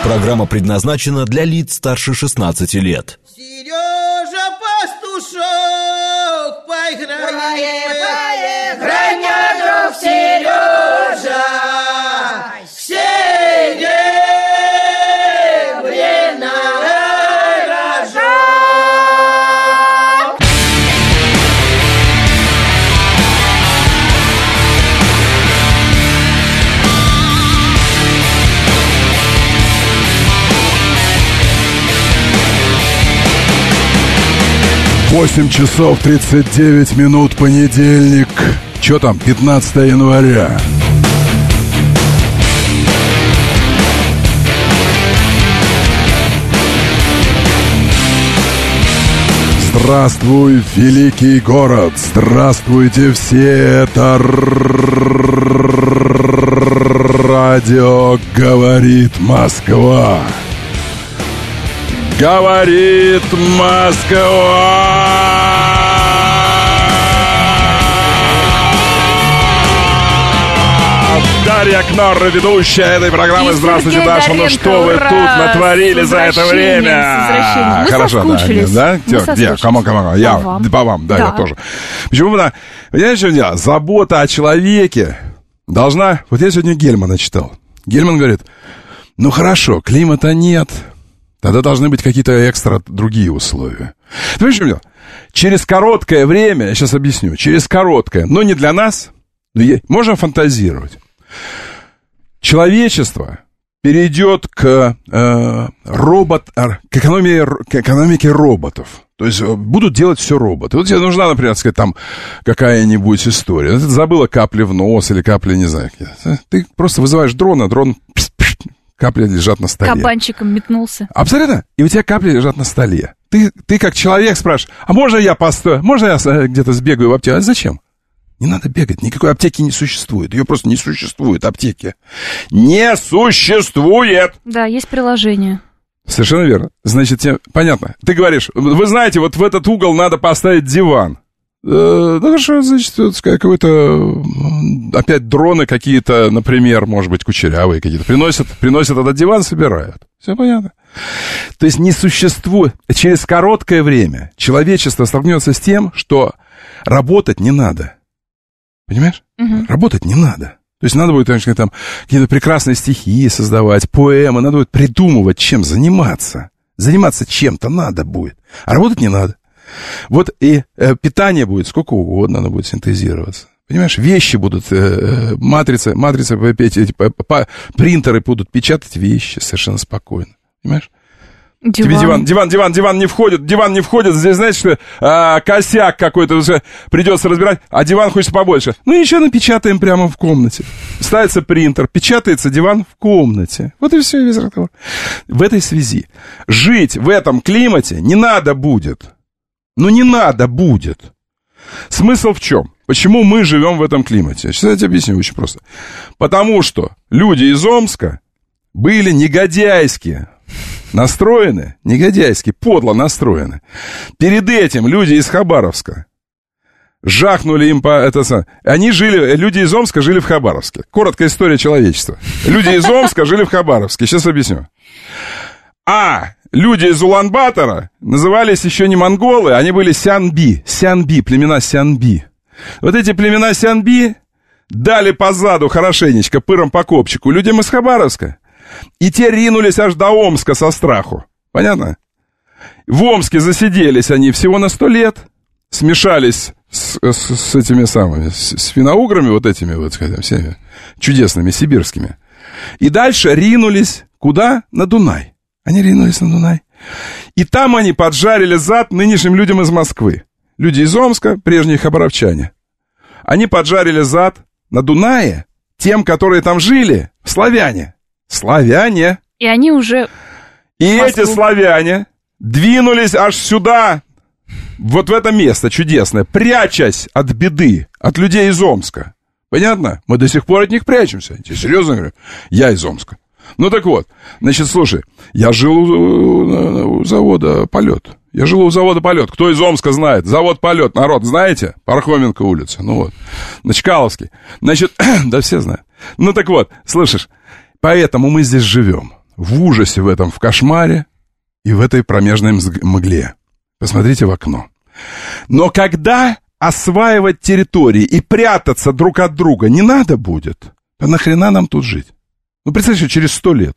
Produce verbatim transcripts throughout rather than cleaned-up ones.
Программа предназначена для лиц старше шестнадцати лет. Сережа Пастушок, поиграй, поиграй, друг Сережа, серебряный рожок. восемь часов тридцать девять минут, понедельник. Чё там, пятнадцатое января. Здравствуй, великий город. Здравствуйте все. Это радио «Говорит Москва». Говорит Москва. Дарья Кнорр, ведущая этой программы. И здравствуйте, Даша. Ну что вы тут натворили за это время? Мы Хорошо, соскучились. да? Мы да? Где? Кому, кому, кому? Я, вам. по вам, да, Да. я тоже. Почему она? Понимаете, что дело? Забота о человеке должна... Вот я сегодня Гельмана читал. Гельман говорит, ну хорошо, климата нет, тогда должны быть какие-то экстра другие условия. Понимаешь, что дело? Через короткое время, я сейчас объясню, через короткое, но не для нас, но я, можно фантазировать. Человечество перейдет к, э, робот, к, экономии, к экономике роботов. То есть будут делать все роботы. Вот тебе нужна, например, сказать, там какая-нибудь история. Ты забыла капли в нос или капли, не знаю. Ты просто вызываешь дрон, а дрон... Капли лежат на столе. Кабанчиком метнулся. Абсолютно. И у тебя капли лежат на столе. Ты, ты как человек спрашиваешь, а можно я постою? Можно я где-то сбегаю в аптеку? А зачем? Не надо бегать. Никакой аптеки не существует. Ее просто не существует, аптеки. Не существует! Да, есть приложение. Совершенно верно. Значит, тебе... понятно. Ты говоришь, вы знаете, вот в этот угол надо поставить диван. Ну, хорошо, значит, какой-то... Опять дроны какие-то, например, может быть, кучерявые какие-то. Приносят, приносят этот диван, собирают. Все понятно. То есть не существует... Через короткое время человечество столкнется с тем, что работать не надо. Понимаешь? Угу. Работать не надо. То есть надо будет, конечно, там какие-то прекрасные стихи создавать, поэмы. Надо будет придумывать, чем заниматься. Заниматься чем-то надо будет. А работать не надо. Вот и э, питание будет сколько угодно, оно будет синтезироваться. Понимаешь, вещи будут, э, матрицы, матрицы, эти, по, по, принтеры будут печатать вещи совершенно спокойно. Понимаешь? Диван. Тебе диван, диван, диван, диван не входит, диван не входит. Здесь, знаешь, что а, косяк какой-то придется разбирать, а диван хочется побольше. Ну, еще напечатаем прямо в комнате. Ставится принтер, печатается диван в комнате. Вот и все, весь разговор. В этой связи жить в этом климате не надо будет. Ну, не надо будет. Смысл в чем? Почему мы живем в этом климате? Сейчас я тебе объясню очень просто. Потому что люди из Омска были негодяйски настроены, негодяйски, подло настроены. Перед этим люди из Хабаровска жахнули им по... Это, они жили, люди из Омска жили в Хабаровске. Короткая история человечества. Люди из Омска жили в Хабаровске. Сейчас объясню. А люди из Улан-Батора назывались еще не монголы, они были сянби. Сянби, племена сянби. Вот эти племена сянби дали по заду хорошенечко, пыром по копчику людям из Хабаровска. И те ринулись аж до Омска со страху. Понятно? В Омске засиделись они всего на сто лет. Смешались с, с, с этими самыми, с, с финно-уграми, вот этими вот, скажем, всеми чудесными, сибирскими. И дальше ринулись куда? На Дунай. Они ринулись на Дунай. И там они поджарили зад нынешним людям из Москвы. Люди из Омска, прежние хабаровчане. Они поджарили зад на Дунае тем, которые там жили, славяне. Славяне. И они уже... И эти славяне двинулись аж сюда, вот в это место чудесное, прячась от беды, от людей из Омска. Понятно? Мы до сих пор от них прячемся. Я тебе серьезно говорю, я из Омска. Ну так вот, значит, слушай, я жил у, у завода «Полет». Я жил у завода «Полет». Кто из Омска знает? Завод «Полет». Народ, знаете? Пархоменко улица. Ну вот. На Чкаловской. Значит, да все знают. Ну так вот, слышишь, поэтому мы здесь живем. в ужасе в этом, в кошмаре и в этой промежной мгле. Посмотрите в окно. Но когда осваивать территории и прятаться друг от друга не надо будет, то нахрена нам тут жить? Ну, представьте, через сто лет.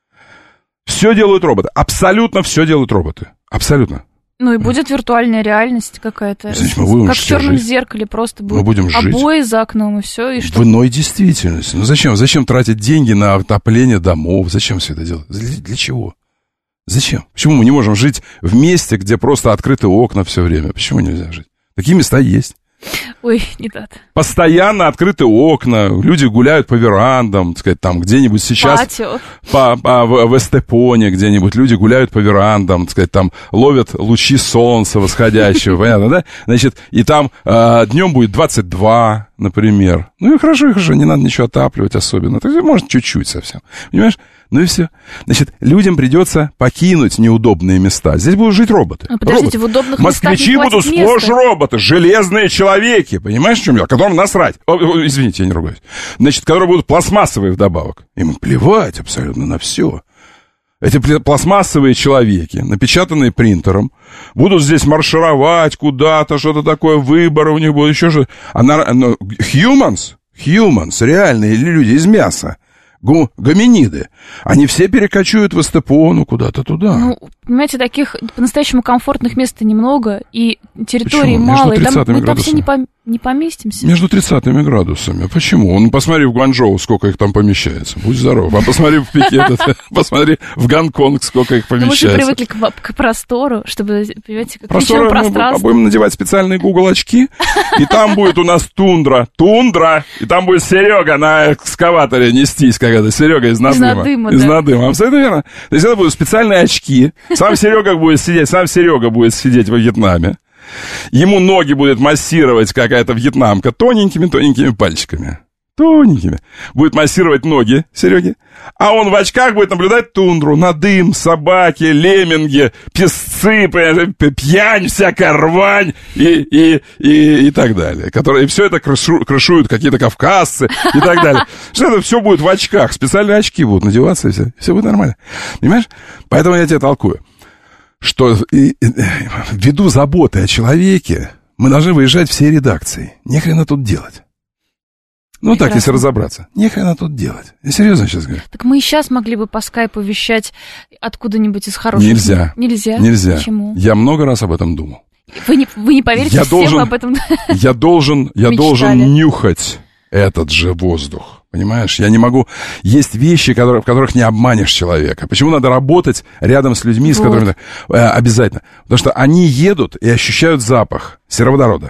Все делают роботы. Абсолютно все делают роботы. Абсолютно. Ну и будет виртуальная реальность какая-то. Значит, мы будем как в черном жить. зеркале просто Мы будет будем жить. обои за окном и все. И что? В иной действительности. Ну зачем? Зачем тратить деньги на отопление домов? Зачем все это делать? Для, для чего? Зачем? Почему мы не можем жить в месте, где просто открыты окна все время? Почему нельзя жить? Такие места есть. Ой, не так. Постоянно открыты окна, люди гуляют по верандам, так сказать, там где-нибудь сейчас... Патио. По, по, в, в Эстепоне где-нибудь люди гуляют по верандам, так сказать, там ловят лучи солнца восходящего, понятно, да? Значит, и там э, днем будет двадцать два, например. Ну и хорошо, и хорошо, не надо ничего отапливать особенно. То есть, может, чуть-чуть совсем, понимаешь? Ну и все. Значит, людям придется покинуть неудобные места. Здесь будут жить роботы. Ну, подождите, роботы. в удобных Москвичи местах не будут хватит сплошь места. роботы, железные человеки. Понимаешь, в чем дело? Которым насрать. О, о, извините, я не ругаюсь. Значит, которые будут пластмассовые вдобавок. Им плевать абсолютно на все. Эти пластмассовые человеки, напечатанные принтером, будут здесь маршировать куда-то, что-то такое, выборы у них будут, еще что-то. А на, ну, humans, humans, реальные люди из мяса, гу, гоминиды, они все перекочуют в Эстепону куда-то туда. Ну, понимаете, таких по-настоящему комфортных мест немного, и территории Почему? мало, Между и там тридцатыми мы там все градусами. не, пом- не поместимся. Между тридцатыми градусами. Почему? Ну, посмотри в Гуанчжоу, сколько их там помещается. Будь здоров. А посмотри в Пекин, посмотри в Гонконг, сколько их Ну, мы же помещается. привыкли к, к простору, чтобы, понимаете, как Просторы вечером мы пространство. будем надевать специальные Google очки, и там будет у нас тундра, тундра, и там будет Серега на экскаваторе нестись когда-то, Серега из надыма. надыма, Из да. надыма, абсолютно верно. То есть это будут специальные очки, сам Серега будет сидеть, сам Серега будет сидеть во Вьетнаме, ему ноги будет массировать какая-то вьетнамка тоненькими-тоненькими пальчиками. Тоненькими. Будет массировать ноги Сереги. А он в очках будет наблюдать тундру, надым, собаки, лемминги, песцы, пьянь, всякая рвань и, и, и, и так далее. Которые все это крышу, крышуют какие-то кавказцы и так далее. Что это все будет в очках. Специальные очки будут надеваться, и все, все будет нормально. Понимаешь? Поэтому я тебе толкую, что и, и, ввиду заботы о человеке мы должны выезжать все редакции. Не хрена тут делать. Ну Прекрасно. так, если разобраться. Не хрена тут делать. Я серьезно сейчас говорю. Так мы и сейчас могли бы по скайпу вещать откуда-нибудь из хороших... Нельзя. Нельзя? Нельзя. Почему? Я много раз об этом думал. Вы не, вы не поверите, Я все должен- мы об этом... Я должен, я Мечтали. должен нюхать этот же воздух. Понимаешь? Я не могу... Есть вещи, которые, в которых не обманешь человека. Почему надо работать рядом с людьми, с Вот. которыми... Э, обязательно. Потому что они едут и ощущают запах сероводорода.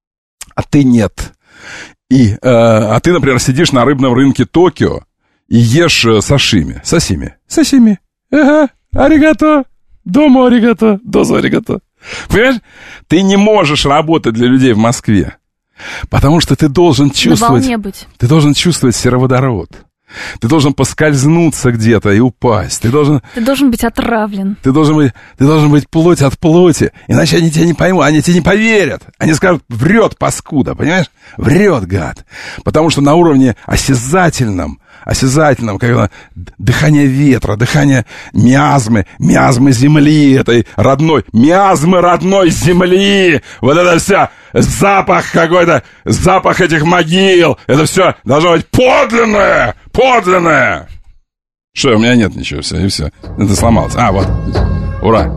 А ты нет. И, э, а ты, например, сидишь на рыбном рынке Токио и ешь э, сашими. Сасими. Сасими. Ага. Аригато. Дому аригато. Дозу аригато. Понимаешь? Ты не можешь работать для людей в Москве. Потому что ты должен На чувствовать... волне быть. Ты должен чувствовать сероводород. Ты должен поскользнуться где-то и упасть. Ты должен... Ты должен быть отравлен. Ты должен быть, ты должен быть плоть от плоти, иначе они тебя не поймут, они тебе не поверят. Они скажут, врет паскуда, понимаешь? Врет, гад. Потому что на уровне осязательном, осязательном, как это, дыхание ветра, дыхание миазмы, миазмы земли этой родной, миазмы родной земли, вот это все, запах какой-то, запах этих могил, это все должно быть подлинное, подлинное. Что, у меня нет ничего, все, и все. Это сломалось. А, вот. Ура.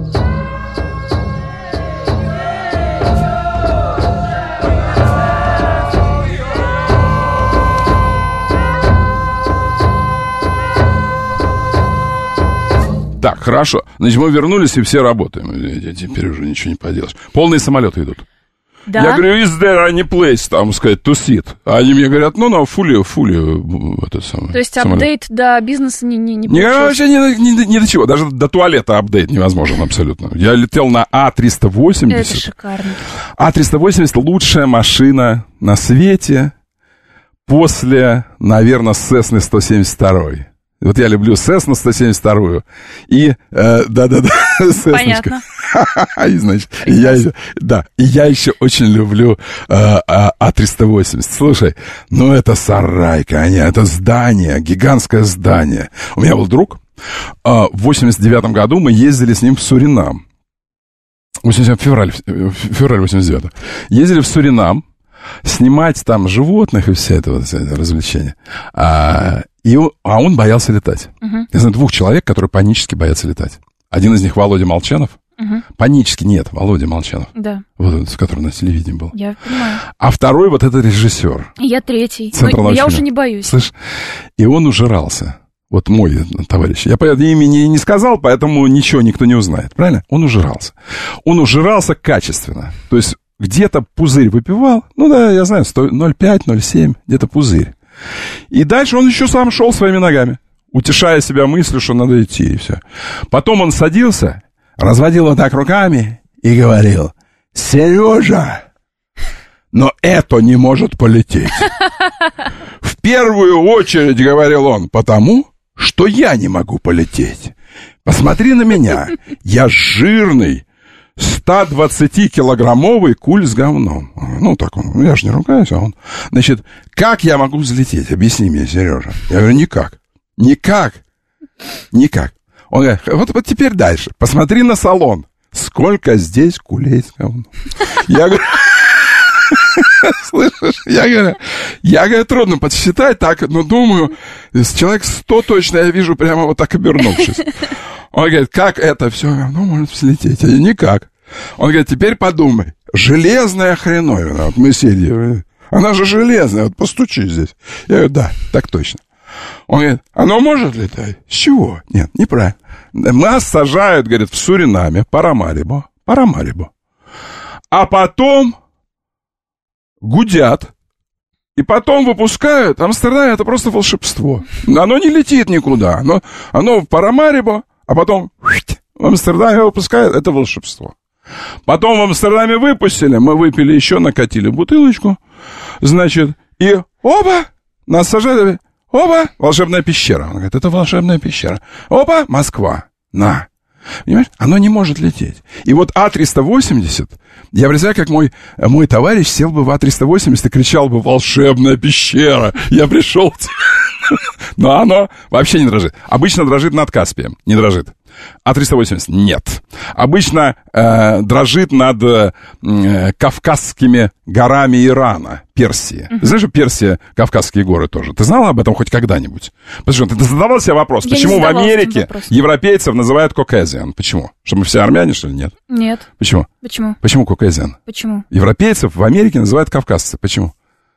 Так, хорошо. Значит, мы вернулись и все работаем. Теперь уже ничего не поделаешь. Полные самолеты идут. Да? Я говорю, is there any place, там, сказать, to sit? А они мне говорят, ну, ну, fully, fully, это самое. То есть самолет. апдейт до бизнеса не, не, не Не, получился? вообще ни, ни, ни до чего. Даже до туалета апдейт невозможен абсолютно. Я летел на А триста восемьдесят. Это шикарно. А триста восемьдесят лучшая машина на свете после, наверное, Cessna сто семьдесят два. Вот я люблю Cessna сто семьдесят два и, э, да-да-да, Понятно. И, значит, и я, еще- да, и я еще очень люблю э, А триста восемьдесят. Слушай, ну это сарай, конечно, это здание, гигантское здание. У меня был друг, В восемьдесят девятом году мы ездили с ним в Суринам. восемьдесят февраль, февраль восемьдесят девятого. Ездили в Суринам снимать там животных и все это, вот, это развлечение. А, и он, а он боялся летать. Uh-huh. Я знаю двух человек, которые панически боятся летать. Один из них Володя Молчанов. Uh-huh. Панически нет, Володя Молчанов. Да. Вот, который на телевидении был. Я понимаю. А второй вот этот режиссер. Я третий. Но я уже не боюсь. Слышь, и он ужирался. Вот мой товарищ. Я имени не сказал, поэтому ничего никто не узнает. Правильно? Он ужирался. Он ужирался качественно. То есть где-то пузырь выпивал. Ну да, я знаю, ноль пять, ноль семь, где-то пузырь. И дальше он еще сам шел своими ногами, утешая себя мыслью, что надо идти, и все. Потом он садился, разводил вот так руками и говорил: Сережа, но это не может полететь. В первую очередь, говорил он, потому что я не могу полететь. Посмотри на меня, я жирный, сто двадцатикилограммовый куль с говном. Ну, так он, ну, я же не ругаюсь, а он... Значит, как я могу взлететь? Объясни мне, Сережа. Я говорю, никак. Никак. Никак. Он говорит, вот, вот теперь дальше. Посмотри на салон. Сколько здесь кулей с говном? Я говорю... Слышишь? Я говорю, я говорю, трудно подсчитать так, но думаю, человек сто точно я вижу, прямо вот так обернувшись. Он говорит, как это все говно может взлететь? Я говорю, никак. Он говорит, теперь подумай, железная хреновина. Вот мы сидим, она же железная, вот постучи здесь. Я говорю, да, так точно. Он говорит, оно может летать? С чего? Нет, неправильно. Нас сажают, говорит, в Суринаме, Парамарибо, Парамарибо. А потом гудят, и потом выпускают. Амстердам — это просто волшебство. Оно не летит никуда. Оно, оно в Парамарибо, а потом в Амстердаме выпускают. Это волшебство. Потом в Амстердаме выпустили. Мы выпили еще, накатили бутылочку. Значит, и оба, нас сажали. Оба, волшебная пещера. Он говорит, это волшебная пещера. Оба, Москва. На. Понимаешь? Оно не может лететь. И вот А триста восемьдесят, я представляю, как мой, мой товарищ сел бы в А триста восемьдесят и кричал бы: волшебная пещера, я пришел. Но оно вообще не дрожит. Обычно дрожит над Каспием, не дрожит. А триста восемьдесят нет. Обычно э, дрожит над э, Кавказскими горами Ирана, Персии. Uh-huh. Знаешь, что Персия, Кавказские горы тоже? Ты знала об этом хоть когда-нибудь? Потому что ты задавал себе вопрос, я почему в Америке европейцев называют Caucasian? Почему? Что мы все армяне, что ли? Нет. Нет. Почему? Почему? Почему Caucasian? Почему? Европейцев в Америке называют кавказцы. Почему?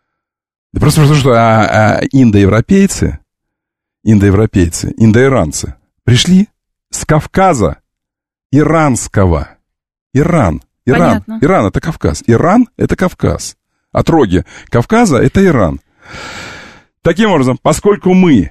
Да просто потому, что а, а, индоевропейцы, индоевропейцы, индоиранцы пришли с Кавказа иранского. Иран. Иран. Понятно. Иран — это Кавказ. Иран — это Кавказ. Отроги Кавказа — это Иран. Таким образом, поскольку мы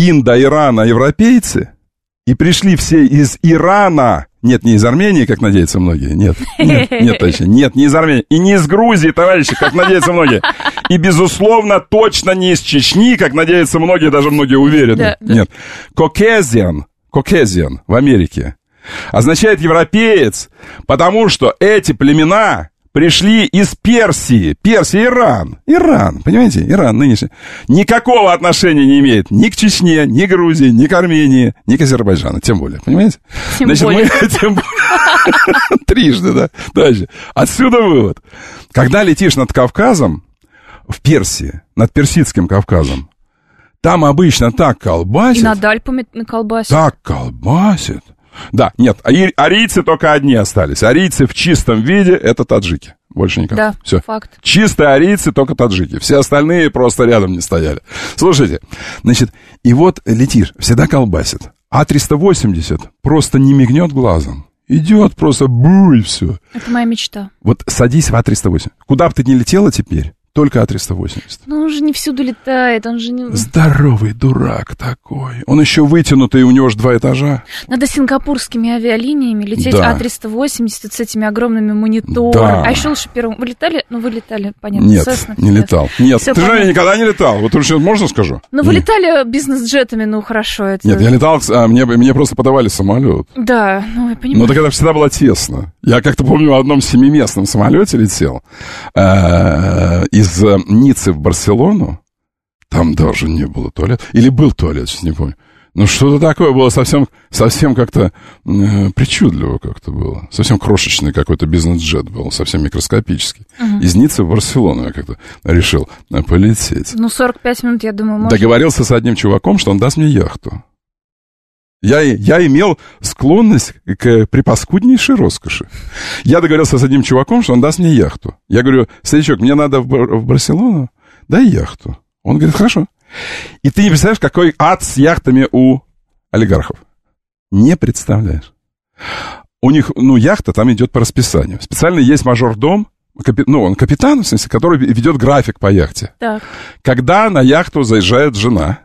индо-ирано-европейцы и пришли все из Ирана, нет, не из Армении, как надеются многие, нет, нет, нет, точно, нет, не из Армении, и не из Грузии, товарищи, как надеются многие, и, безусловно, точно не из Чечни, как надеются многие, даже многие уверены, да, да. Нет, Caucasian, Caucasian в Америке означает европеец, потому что эти племена пришли из Персии. Персия, Иран. Иран, понимаете? Иран нынешний. Никакого отношения не имеет ни к Чечне, ни к Грузии, ни к Армении, ни к Азербайджану. Тем более, понимаете? Тем Значит, более. Мы тем более... Трижды, да. Дальше. Отсюда вывод. Когда летишь над Кавказом, в Персии, над Персидским Кавказом, там обычно так колбасит. И над Альпами колбасит. Так колбасит. Да, нет, арийцы только одни остались. Арийцы в чистом виде — это таджики. Больше никого. Да, все. Факт. Чистые арийцы — только таджики. Все остальные просто рядом не стояли. Слушайте, значит, и вот летишь, всегда колбасит. А триста восемьдесят просто не мигнет глазом. Идет просто бу, и все. Это моя мечта. Вот садись в А триста восемьдесят. Куда бы ты ни летела теперь, только А триста восемьдесят. Ну, он же не всюду летает, он же не... Здоровый дурак такой. Он еще вытянутый, у него же два этажа. Надо сингапурскими авиалиниями лететь, да. А триста восемьдесят с этими огромными мониторами. Да. А еще лучше первым... Вы летали? Ну, вы летали, понятно. Нет, Cessna, не летал. Нет, Все ты понятно. же никогда не летал. Вот уже можно скажу? Ну, вы летали бизнес-джетами, ну, хорошо. Это... Нет, я летал, а мне, мне просто подавали самолет. Да, ну, я понимаю. Но тогда всегда было тесно. Я как-то помню, в одном семиместном самолете летел э, из Ниццы в Барселону. Там даже не было туалета. Или был туалет, сейчас не помню. Ну, что-то такое было совсем, совсем как-то э, причудливо как-то было. Совсем крошечный какой-то бизнес-джет был, совсем микроскопический. Угу. Из Ниццы в Барселону я как-то решил э, полететь. Ну, сорок пять минут, я думаю, можно... Договорился с одним чуваком, что он даст мне яхту. Я, я имел склонность к припаскуднейшей роскоши. Я договорился с одним чуваком, что он даст мне яхту. Я говорю, старичок, мне надо в, Бар- в Барселону, дай яхту. Он говорит, хорошо. И ты не представляешь, какой ад с яхтами у олигархов. Не представляешь. У них, ну, яхта там идет по расписанию. Специально есть мажордом, капи, ну, он капитан, в смысле, который ведет график по яхте. Так. Когда на яхту заезжает жена,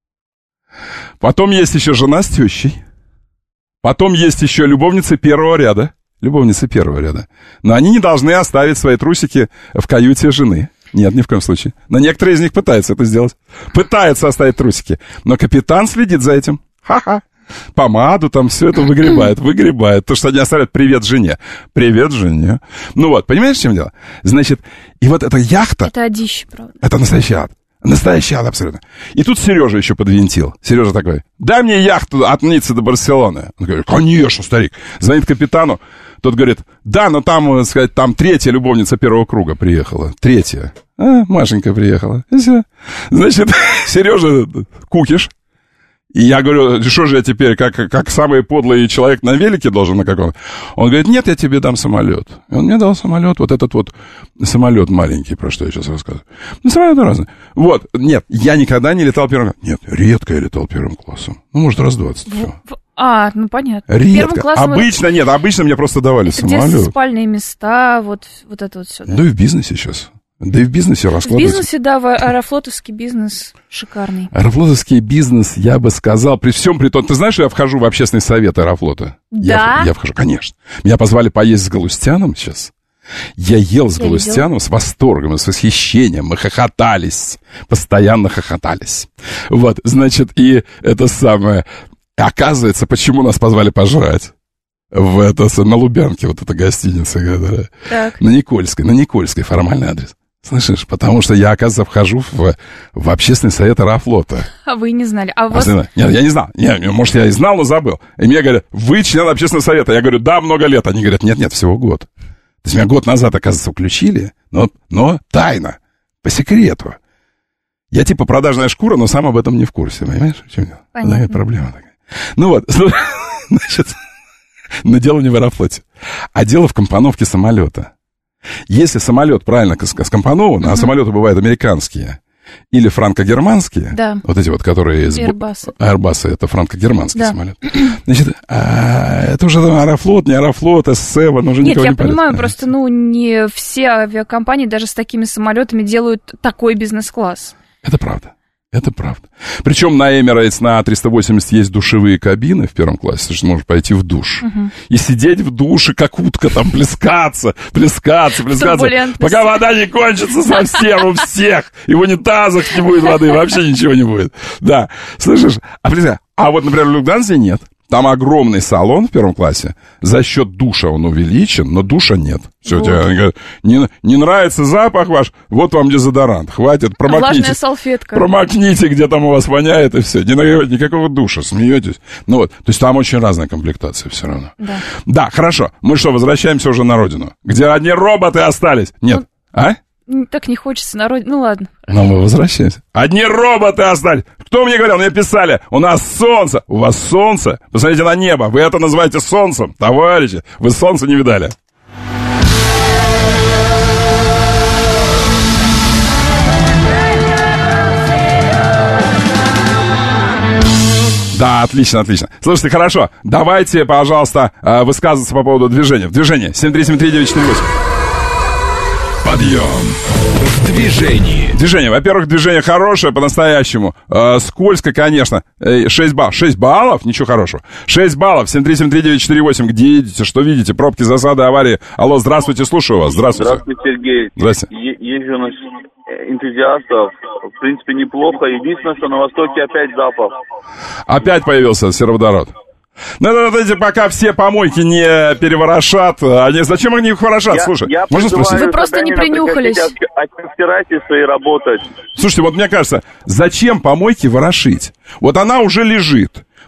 потом есть еще жена с тещей, потом есть еще любовницы первого ряда, любовницы первого ряда. Но они не должны оставить свои трусики в каюте жены. Нет, ни в коем случае. Но некоторые из них пытаются это сделать. Пытаются оставить трусики. Но капитан следит за этим. Ха-ха. Помаду там, все это выгребает, выгребает. То, что они оставляют привет жене. Привет жене. Ну вот, понимаешь, в чем дело? Значит, и вот эта яхта... Это одище, правда. Это настоящий ад. Настоящий ад абсолютно. И тут Сережа еще подвинтил. Сережа такой, дай мне яхту от Ниццы до Барселоны. Он говорит, конечно, старик. Звонит капитану. Тот говорит, да, но там, так сказать, там третья любовница первого круга приехала. Третья. А, Машенька приехала. И все. Значит, Сережа кукиш. И я говорю, что же я теперь, как, как самый подлый человек на велике должен на каком-то? Он говорит, нет, я тебе дам самолет. И он мне дал самолет, вот этот вот самолет маленький, про что я сейчас рассказываю. Ну, самолеты разные. Вот, нет, я никогда не летал первым классом. Нет, редко я летал первым классом. Ну, может, раз двадцать. В, в, а, ну, понятно. Редко. Обычно это... нет, обычно мне просто давали это самолет. Где спальные места, вот, вот это вот все. Да? Ну, и в бизнесе сейчас. Да и в бизнесе раскладывается. В бизнесе, да, в аэрофлотовский бизнес шикарный. Аэрофлотовский бизнес, я бы сказал, при всем при том... Ты знаешь, что я вхожу в общественный совет Аэрофлота? Да? Я, я вхожу, конечно. Меня позвали поесть с Галустяном сейчас. Я ел с я Галустяном видел. С восторгом, с восхищением. Мы хохотались. Постоянно хохотались. Вот, значит, и это самое... Оказывается, почему нас позвали пожрать? В это, на Лубянке, вот эта гостиница, да, так. На Никольской, на Никольской, формальный адрес. Слышишь, потому что я, оказывается, вхожу в, в общественный совет Аэрофлота. А вы не знали? А вас... вас... Нет, я не знал. Нет, может, я и знал, но забыл. И мне говорят, вы член общественного совета. Я говорю, да, много лет. Они говорят, нет-нет, всего год. То есть меня год назад, оказывается, включили, но, но тайно, по секрету. Я типа продажная шкура, но сам об этом не в курсе, понимаешь? В чем дело? Понятно. Такая проблема такая. Ну вот, значит, но дело не в Аэрофлоте, а дело в компоновке самолета. Если самолет правильно скомпонован, uh-huh. а самолеты бывают американские или франко-германские, да. вот эти вот, которые... Airbus. Airbus, это франко-германский да. самолет. Значит, а, это уже там Аэрофлот, не Аэрофлот, эс семь, уже Нет, никого я не парит. понимаю, просто, ну, не все авиакомпании даже с такими самолетами делают такой бизнес-класс. Это правда. Это правда. Причем на Emirates на триста восемьдесят есть душевые кабины в первом классе, то есть можно пойти в душ. Uh-huh. И сидеть в душе, как утка, там плескаться, плескаться, плескаться, пока вода не кончится совсем у всех. И в унитазах не будет воды, вообще ничего не будет. Да, слышишь? А, а вот, например, в Люфтганзе нет. Там огромный салон в первом классе. За счет душа он увеличен, но душа нет. Все, вот. Тебе говорят, не, не нравится запах ваш, вот вам дезодорант. Хватит, промокните. Влажная салфетка. Промокните, где там у вас воняет, и все. Не нагревайте никакого душа, смеетесь. Ну вот, то есть там очень разная комплектация все равно. Да. Да, хорошо. Мы что, возвращаемся уже на родину? Где одни роботы остались? Нет. Ну, а? Так не хочется на родину. Ну ладно. Но мы возвращаемся. Одни роботы остались. Кто мне говорил? Мне писали, у нас солнце. У вас солнце? Посмотрите на небо. Вы это называете солнцем, товарищи. Вы солнце не видали. Да, отлично, отлично. Слушайте, хорошо. Давайте, пожалуйста, высказываться по поводу движения. В движении. семь три семь три девять четыре восемь. Подъем в движении. Движение. Во-первых, движение хорошее, по-настоящему. Э, скользко, конечно. Э, шесть баллов. шесть баллов? Ничего хорошего. шесть баллов. семь три семь три девять четыре восемь. Где едете? Что видите? Пробки, засады, аварии. Алло, здравствуйте, слушаю вас. Здравствуйте. Здравствуйте, Сергей. Здравствуйте. Е- езжу на энтузиастов. В принципе, неплохо. Единственное, что на востоке опять запах. Опять появился сероводород. Ну, это, это, пока все помойки не переворошат. Они, зачем они их ворошат? Я, Слушай, я можно спросить? Вы просто не принюхались. Отстирайтесь и работать. Слушайте, вот мне кажется, зачем помойки ворошить? Вот она уже лежит.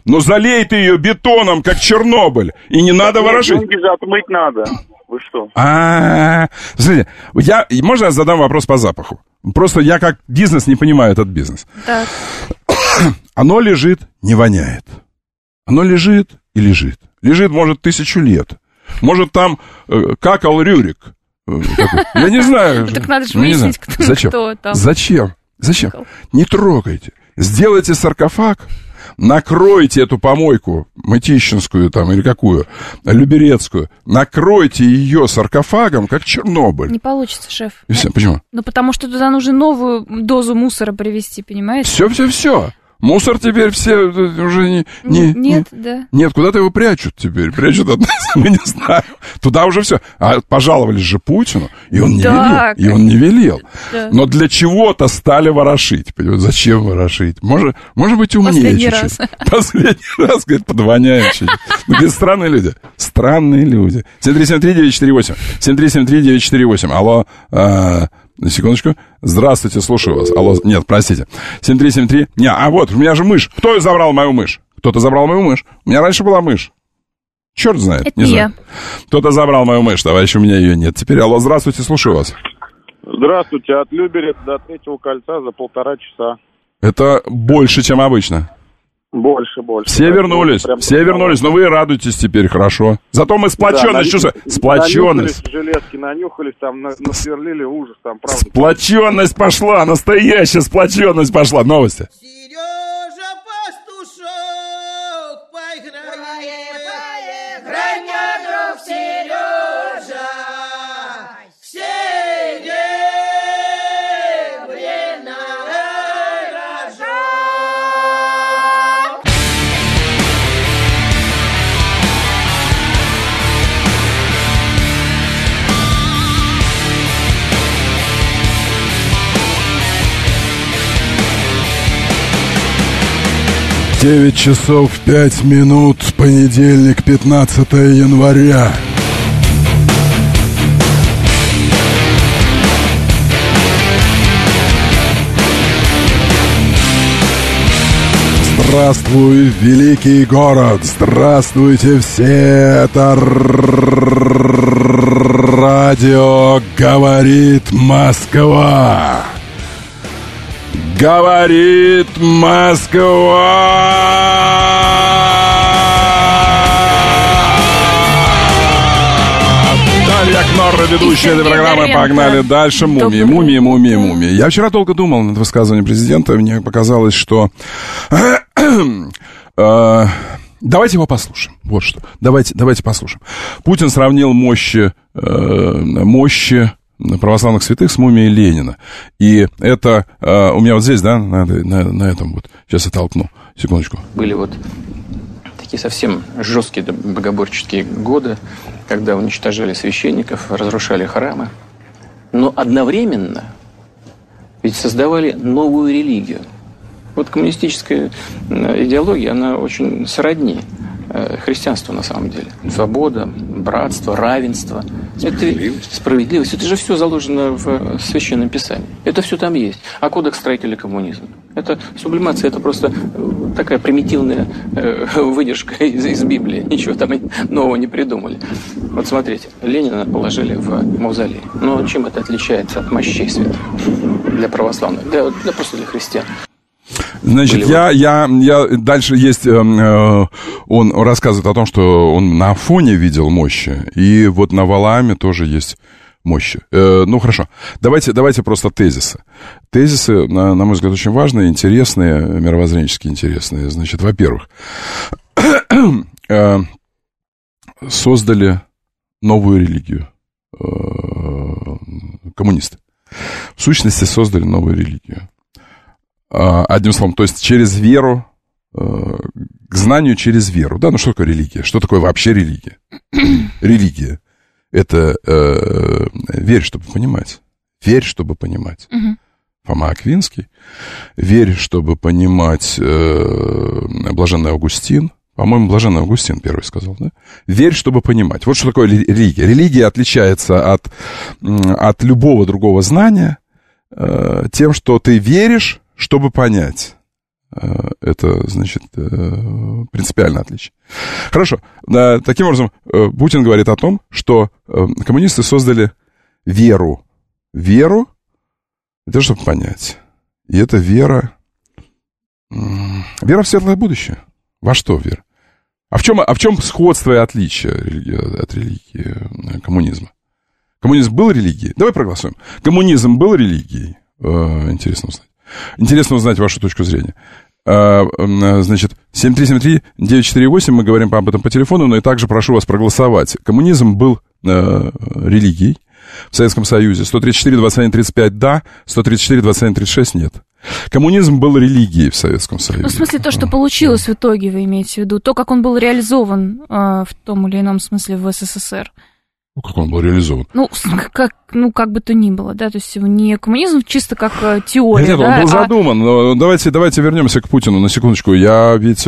Ну, залей ты ее бетоном, как Чернобыль, и не надо ворошить. Деньги же отмыть надо. Вы что? А, смотрите, я, можно я задам вопрос по запаху? Просто я как бизнес не понимаю этот бизнес. Так. Оно лежит, не воняет. Оно лежит и лежит. Лежит, может, тысячу лет. Может, там э, какал Рюрик. Э, я не знаю. Так надо же Ну, не знаю. выяснить, кто, Зачем? кто там. Зачем? Зачем? Не трогайте. Сделайте саркофаг, накройте эту помойку, мытищинскую там или какую, люберецкую, накройте ее саркофагом, как Чернобыль. Не получится, шеф. И все. Почему? Ну, потому что туда нужно новую дозу мусора привезти, понимаете? Все, все, все. Мусор теперь все уже не... не Нет, не, да. Нет, куда-то его прячут теперь. Прячут от нас, мы не знаем. Туда уже все. А пожаловались же Путину, и он не Да, велел. И он не велел. Да. Но для чего-то стали ворошить. Понимаете? Зачем ворошить? Может, может быть, умнее Последний чуть-чуть. раз. Последний раз, говорит, подвоняем чуть-чуть. Ну, говорит, странные люди. Странные люди. семь три семь три девять четыре восемь. семь три семь три девять четыре восемь. Алло, а, на секундочку. Здравствуйте, слушаю вас. Алло, нет, простите. семь три семь три. Не, а вот, у меня же мышь. Кто забрал мою мышь? Кто-то забрал мою мышь. У меня раньше была мышь. Черт знает. Это не не знаю. Кто-то забрал мою мышь, товарищ, у меня ее нет. Теперь, алло, здравствуйте, слушаю вас. Здравствуйте, от Люберец до Третьего кольца за полтора часа. Это больше, чем обычно. Больше, больше. Все Так, вернулись, прям все вернулись, но вы радуетесь теперь, хорошо. Зато мы сплоченность, да, чувствуем. Сплоченность. Нанюхались, железки нанюхались, там на- насверлили ужас, там правда. Сплоченность пошла, настоящая сплоченность пошла. Новости. Сережа Пастушок, поиграем, Граня, друг Сережа, серебряная рожок. девять часов пять минут, понедельник, пятнадцатое января. Здравствуй, великий город! Здравствуйте все! Это радио «Говорит Москва». Говорит Москва! Дарья Кнорра, ведущая этой программы. Погнали дальше. Мумии, мумии, мумии, мумии. Я вчера долго думал над высказыванием президента. Мне показалось, что... Давайте его послушаем. Вот что. Давайте, давайте послушаем. Путин сравнил мощи, мощи православных святых с мумией Ленина. И это у меня вот здесь, да, на, на, на этом вот. Сейчас я толкну. Секундочку. Были вот такие совсем жесткие богоборческие годы, когда уничтожали священников, разрушали храмы. Но одновременно ведь создавали новую религию. Вот коммунистическая идеология, она очень сродни христианству на самом деле. Свобода, братство, равенство. Справедливость. Это, справедливость. Это же все заложено в Священном Писании. Это все там есть. А кодекс строителя коммунизма? Это сублимация, это просто такая примитивная выдержка из, из Библии. Ничего там нового не придумали. Вот смотрите, Ленина положили в мавзолей. Но чем это отличается от мощей святых для православных? Для, для, просто для христиан. Значит, я, я, я, дальше есть, э, он рассказывает о том, что он на Афоне видел мощи, и вот на Валааме тоже есть мощи. Э, ну, хорошо, давайте, давайте просто тезисы. Тезисы, на, на мой взгляд, очень важные, интересные, мировоззренчески интересные. Значит, во-первых, э, создали новую религию. Э, коммунисты. В сущности, создали новую религию. Одним словом, то есть через веру, к знанию через веру. Да, ну что такое религия? Что такое вообще религия? Религия – это э, верь, чтобы понимать. Верь, чтобы понимать. Uh-huh. Фома Аквинский. Верь, чтобы понимать э, блаженный Августин. По-моему, блаженный Августин первый сказал, да? Верь, чтобы понимать. Вот что такое религия. Религия отличается от, от любого другого знания э, тем, что ты веришь, чтобы понять. Это, значит, принципиальное отличие. Хорошо. Таким образом, Путин говорит о том, что коммунисты создали веру. Веру, это чтобы понять. И это вера... Вера в светлое будущее. Во что вера? А в чем, а в чем сходство и отличие от религии коммунизма? Коммунизм был религией? Давай проголосуем. Коммунизм был религией? Интересно узнать. Интересно узнать вашу точку зрения. Значит, семь три семь три девять четыре восемь, мы говорим об этом по телефону, но и также прошу вас проголосовать. Коммунизм был э, религией в Советском Союзе. сто тридцать четыре двадцать один тридцать пять да, сто тридцать четыре двадцать один тридцать шесть нет. Коммунизм был религией в Советском Союзе. Ну, в смысле, то, что получилось в итоге, вы имеете в виду? То, как он был реализован э, в том или ином смысле в СССР? Ну, как он был реализован? Ну, как, ну, как бы то ни было, да, то есть не коммунизм чисто как э, теория, нет, да, он был а... задуман, но давайте, давайте вернемся к Путину на секундочку. Я ведь, э,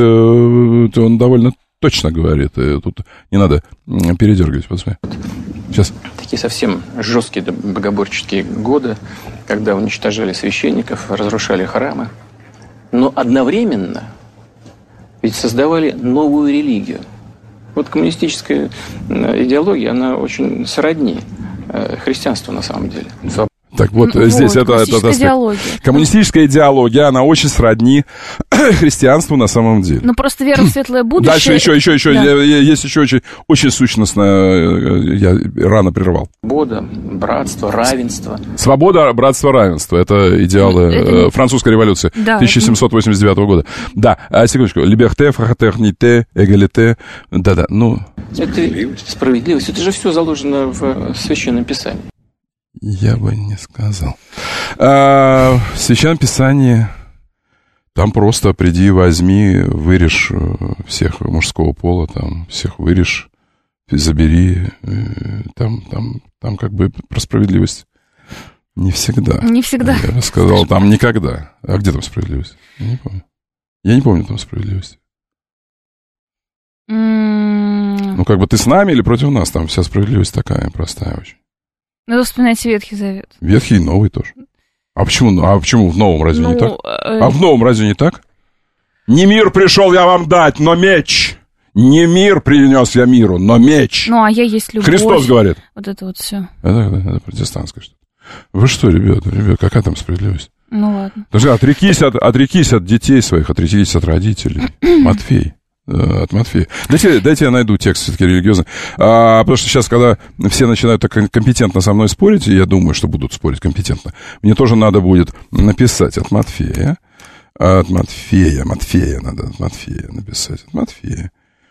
он довольно точно говорит, и тут не надо передергивать, посмотри. Сейчас. Такие совсем жесткие богоборческие годы, когда уничтожали священников, разрушали храмы, но одновременно ведь создавали новую религию. Вот коммунистическая идеология, она очень сродни христианству на самом деле. Так вот, ну, здесь вот, это... это идеология. Коммунистическая идеология, она очень сродни христианству на самом деле. Ну, просто вера в светлое будущее... Дальше еще, еще, еще, да. Есть еще очень, очень сущностное, я рано прервал. Свобода, братство, равенство. Свобода, братство, равенство. Это идеалы это... французской революции да, тысяча семьсот восемьдесят девятого года. Да, а секундочку. Liberté, fraternité, égalité. Да-да, ну... Это справедливость. Это же все заложено в Священном Писании. Я бы не сказал. А, в Священном Писании там просто приди, возьми, вырежь всех мужского пола, там всех вырежь, забери. Там, там, там как бы про справедливость не всегда. Не всегда. Я бы сказал, там никогда. А где там справедливость? Я не помню. Я не помню там справедливости. Mm. Ну, как бы ты с нами или против нас? Там вся справедливость такая простая очень. Надо вспоминать Ветхий Завет. Ветхий и Новый тоже. А почему, а почему в Новом разве ну, не так? Э... А в Новом разве не так? Не мир пришел я вам дать, но меч. Не мир принес я миру, но меч. Ну, а я есть любовь. Христос говорит. Вот это вот все. Это, это, это протестантское что-то. Вы что, ребята, ребята, какая там справедливость? Ну, ладно. Даже отрекись от, отрекись от детей своих, отрекись от родителей. Матфей. От Матфея. Дайте, дайте я найду текст все-таки религиозный. А, потому что сейчас, когда все начинают так компетентно со мной спорить, и я думаю, что будут спорить компетентно, мне тоже надо будет написать от Матфея. От Матфея. Матфея надо от Матфея написать. От Матфея.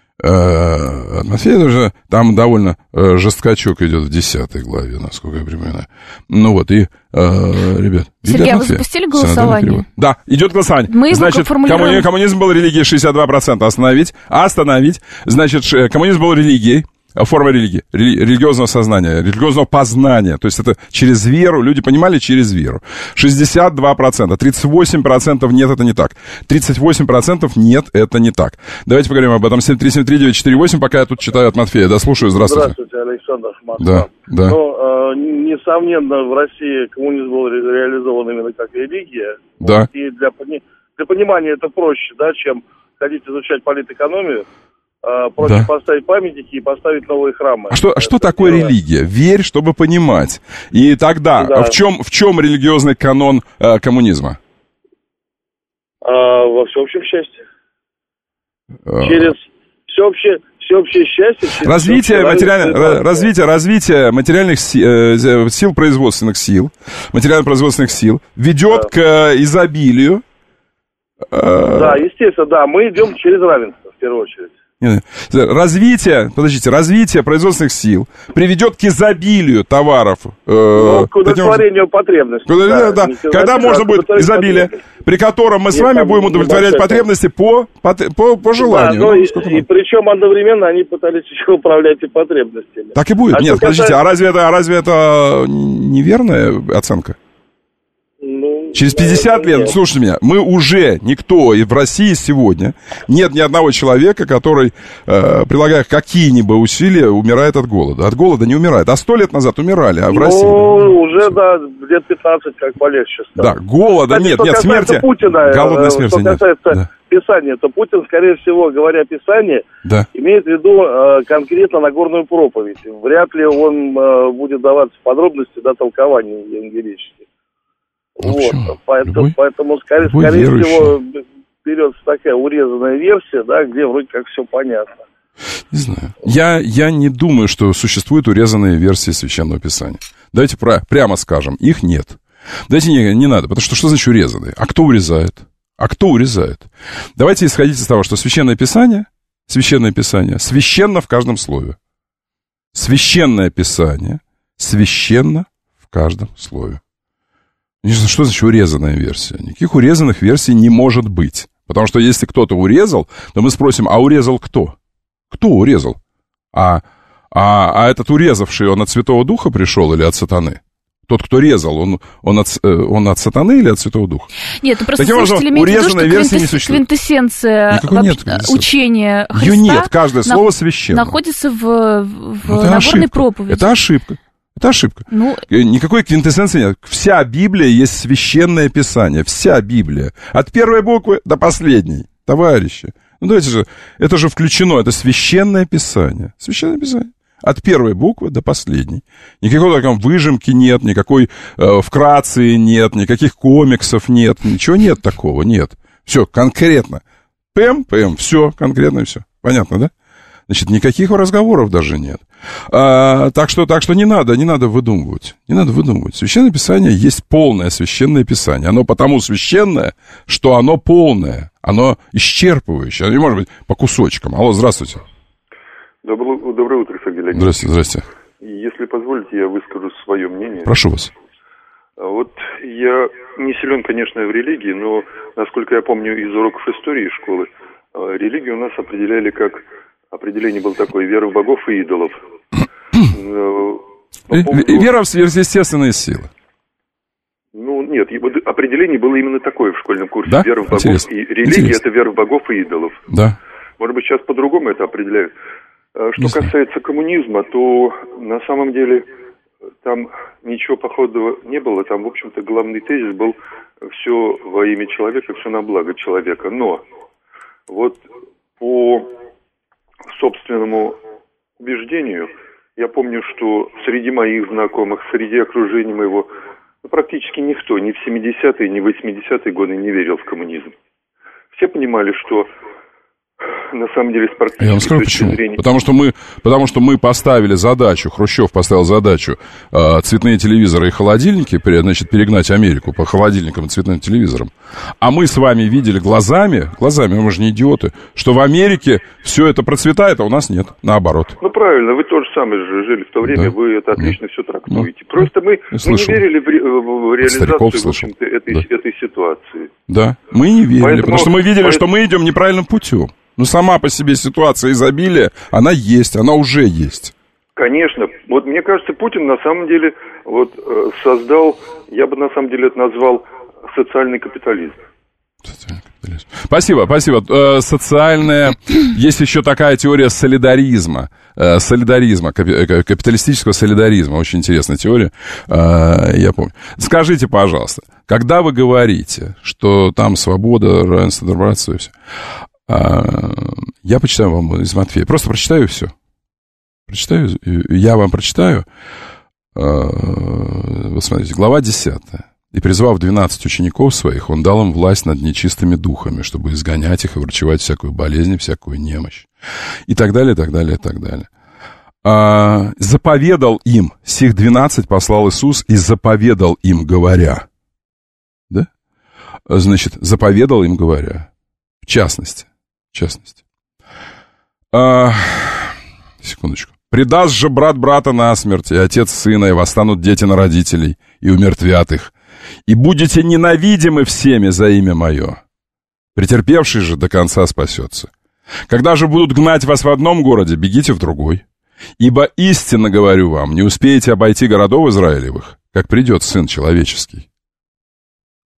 А, от Матфея тоже там довольно жесткачок идет в десятой главе, насколько я понимаю. Ну вот, и, а, ребят... Сергей, а вы запустили голосование? Да, идет голосование. Мы Значит, коммуни- коммунизм был религией шестьдесят два процента. Остановить. Остановить. Значит, коммунизм был религией. Форма религии, религиозного сознания, религиозного познания. То есть это через веру, люди понимали через веру. шестьдесят два процента, тридцать восемь процентов нет, это не так. тридцать восемь процентов нет, это не так. Давайте поговорим об этом. семь три семь три девять четыре восемь, пока я тут читаю от Матфея. Да, слушаю, здравствуйте. Здравствуйте, Александр, Москва. Да, да. Ну, э, несомненно, в России коммунизм был ре- реализован именно как религия. Да. И для, пони- для понимания это проще, да, чем хотите изучать политэкономию. Проще да. поставить памятники и поставить новые храмы. А что, а что такое первое. Религия? Верь, чтобы понимать. И тогда да. в, чем, в чем религиозный канон э, коммунизма? А, во всеобщем счастье. А... Через всеобщее, всеобщее счастье. Через развитие, всеобщее материаль... равенство. развитие, развитие материальных си... э, сил, производственных сил, материально-производственных сил ведет да. к э, изобилию. Э... Да, естественно, да. Мы идем через равенство, в первую очередь. Развитие, подождите, развитие производственных сил приведет к изобилию товаров. Ну, к удовлетворению потребностей. Да, да. Когда можно будет изобилие, при котором мы с вами там, будем удовлетворять потребности по, по, по, по желанию. Да, ну, и, и причем одновременно они пытались еще управлять и потребностями. Так и будет. А Нет, подождите, касается... а разве это, а разве это неверная оценка? Ну, Через пятьдесят лет, слушайте меня, мы уже никто и в России сегодня нет ни одного человека, который, э, прилагая какие-нибудь усилия, умирает от голода. От голода не умирает. А сто лет назад умирали, а в ну, России... Ну, уже, да, лет пятнадцать как полегче стало. Да, голода Кстати, нет, нет, смерти. Путина, голодной смерти что касается нет. Писания, то Путин, скорее всего, говоря Писание, да. имеет в виду э, конкретно Нагорную проповедь. Вряд ли он э, будет даваться в подробности до толкования евангелических. Ну, вот, поэтому, любой, поэтому скорее, скорее всего, берется такая урезанная версия, да, где вроде как все понятно. Не знаю. Я, я не думаю, что существуют урезанные версии Священного Писания. Давайте про, прямо скажем, их нет. Давайте не, не надо, потому что что значит урезанные? А кто урезает? А кто урезает? Давайте исходить из того, что Священное Писание, Священное Писание священно в каждом слове. Священное Писание священно в каждом слове. Что значит урезанная версия? Никаких урезанных версий не может быть. Потому что если кто-то урезал, то мы спросим, а урезал кто? Кто урезал? А, а, а этот урезавший, он от Святого Духа пришел или от сатаны? Тот, кто резал, он, он, от, он от сатаны или от Святого Духа? Нет, ну просто слушатели имеют в виду, что квинтэс... квинтэссенция учения Христа ее нет, каждое слово священно. Находится в, в ну, Нагорной ошибка. проповеди. Это ошибка. Это ошибка. Ну... Никакой квинтэссенции нет. Вся Библия есть священное Писание. Вся Библия. От первой буквы до последней. Товарищи. Ну давайте же, это же включено. Это священное Писание. Священное Писание. От первой буквы до последней. Никакой там выжимки нет, никакой э, вкратце нет, никаких комиксов нет. Ничего нет такого, нет. Все конкретно. Пэм, пэм, все, конкретно все. Понятно, да? Значит, никаких разговоров даже нет. А, так, что, так что не надо, не надо выдумывать. Не надо выдумывать. Священное Писание есть полное Священное Писание. Оно потому священное, что оно полное. Оно исчерпывающее. Оно не может быть по кусочкам. Алло, здравствуйте. Доброе, доброе утро, Сергей Леонидович. Здравствуйте, здравствуйте. Если позволите, я выскажу свое мнение. Прошу вас. Вот я не силен, конечно, в религии, но, насколько я помню из уроков истории школы, религию у нас определяли как... Определение было такое: вера в богов и идолов. поводу... Вера в сверхъестественные силы. Ну, нет, определение было именно такое в школьном курсе. Да? Вера в богов. Интересно. И религия — это вера в богов и идолов. Да. Может быть, сейчас по-другому это определяют. Что Не касается знаю. коммунизма, то на самом деле там ничего походного не было. Там, в общем-то, главный тезис был: все во имя человека, все на благо человека. Но вот по собственному убеждению, я помню, что среди моих знакомых, среди окружения моего, ну, практически никто ни в семидесятые, ни в восьмидесятые годы не верил в коммунизм. Все понимали, что на самом деле с практической Я вам скажу почему. зрения... Потому что мы, потому что мы поставили задачу, Хрущев поставил задачу э, цветные телевизоры и холодильники, значит, перегнать Америку по холодильникам и цветным телевизорам. А мы с вами видели глазами, глазами, мы же не идиоты, что в Америке все это процветает, а у нас нет, наоборот. Ну, правильно, вы тоже сами же жили в то время, да. Вы это отлично да. все трактуете. Ну, Просто мы, мы не верили в, ре, в реализацию, в общем-то, этой, да. этой ситуации. Да, мы не верили, поэтому, потому что мы видели, поэтому... что мы идем неправильным путем. Ну, сама по себе ситуация изобилия, она есть, она уже есть. Конечно. Вот мне кажется, Путин на самом деле вот создал, я бы на самом деле это назвал социальный капитализм. Социальный капитализм. Спасибо, спасибо. Э, социальная... Есть еще такая теория солидаризма. Э, солидаризма, капи... капиталистического солидаризма. Очень интересная теория, э, я помню. Скажите, пожалуйста, когда вы говорите, что там свобода, равенство, добраться и все... Я почитаю вам из Матфея. Просто прочитаю и все. Прочитаю, я вам прочитаю. Вот смотрите, глава десятая. «И призвав двенадцать учеников своих, он дал им власть над нечистыми духами, чтобы изгонять их и врачевать всякую болезнь, всякую немощь». И так далее, и так далее, и так далее. А, «Заповедал им, сих двенадцать послал Иисус, и заповедал им, говоря». Да? Значит, заповедал им, говоря. В частности. В частности. А, секундочку. «Предаст же брат брата насмерть, и отец сына, и восстанут дети на родителей, и умертвят их. И будете ненавидимы всеми за имя мое. Претерпевший же до конца спасется. Когда же будут гнать вас в одном городе, бегите в другой. Ибо истинно говорю вам, не успеете обойти городов Израилевых, как придет Сын Человеческий».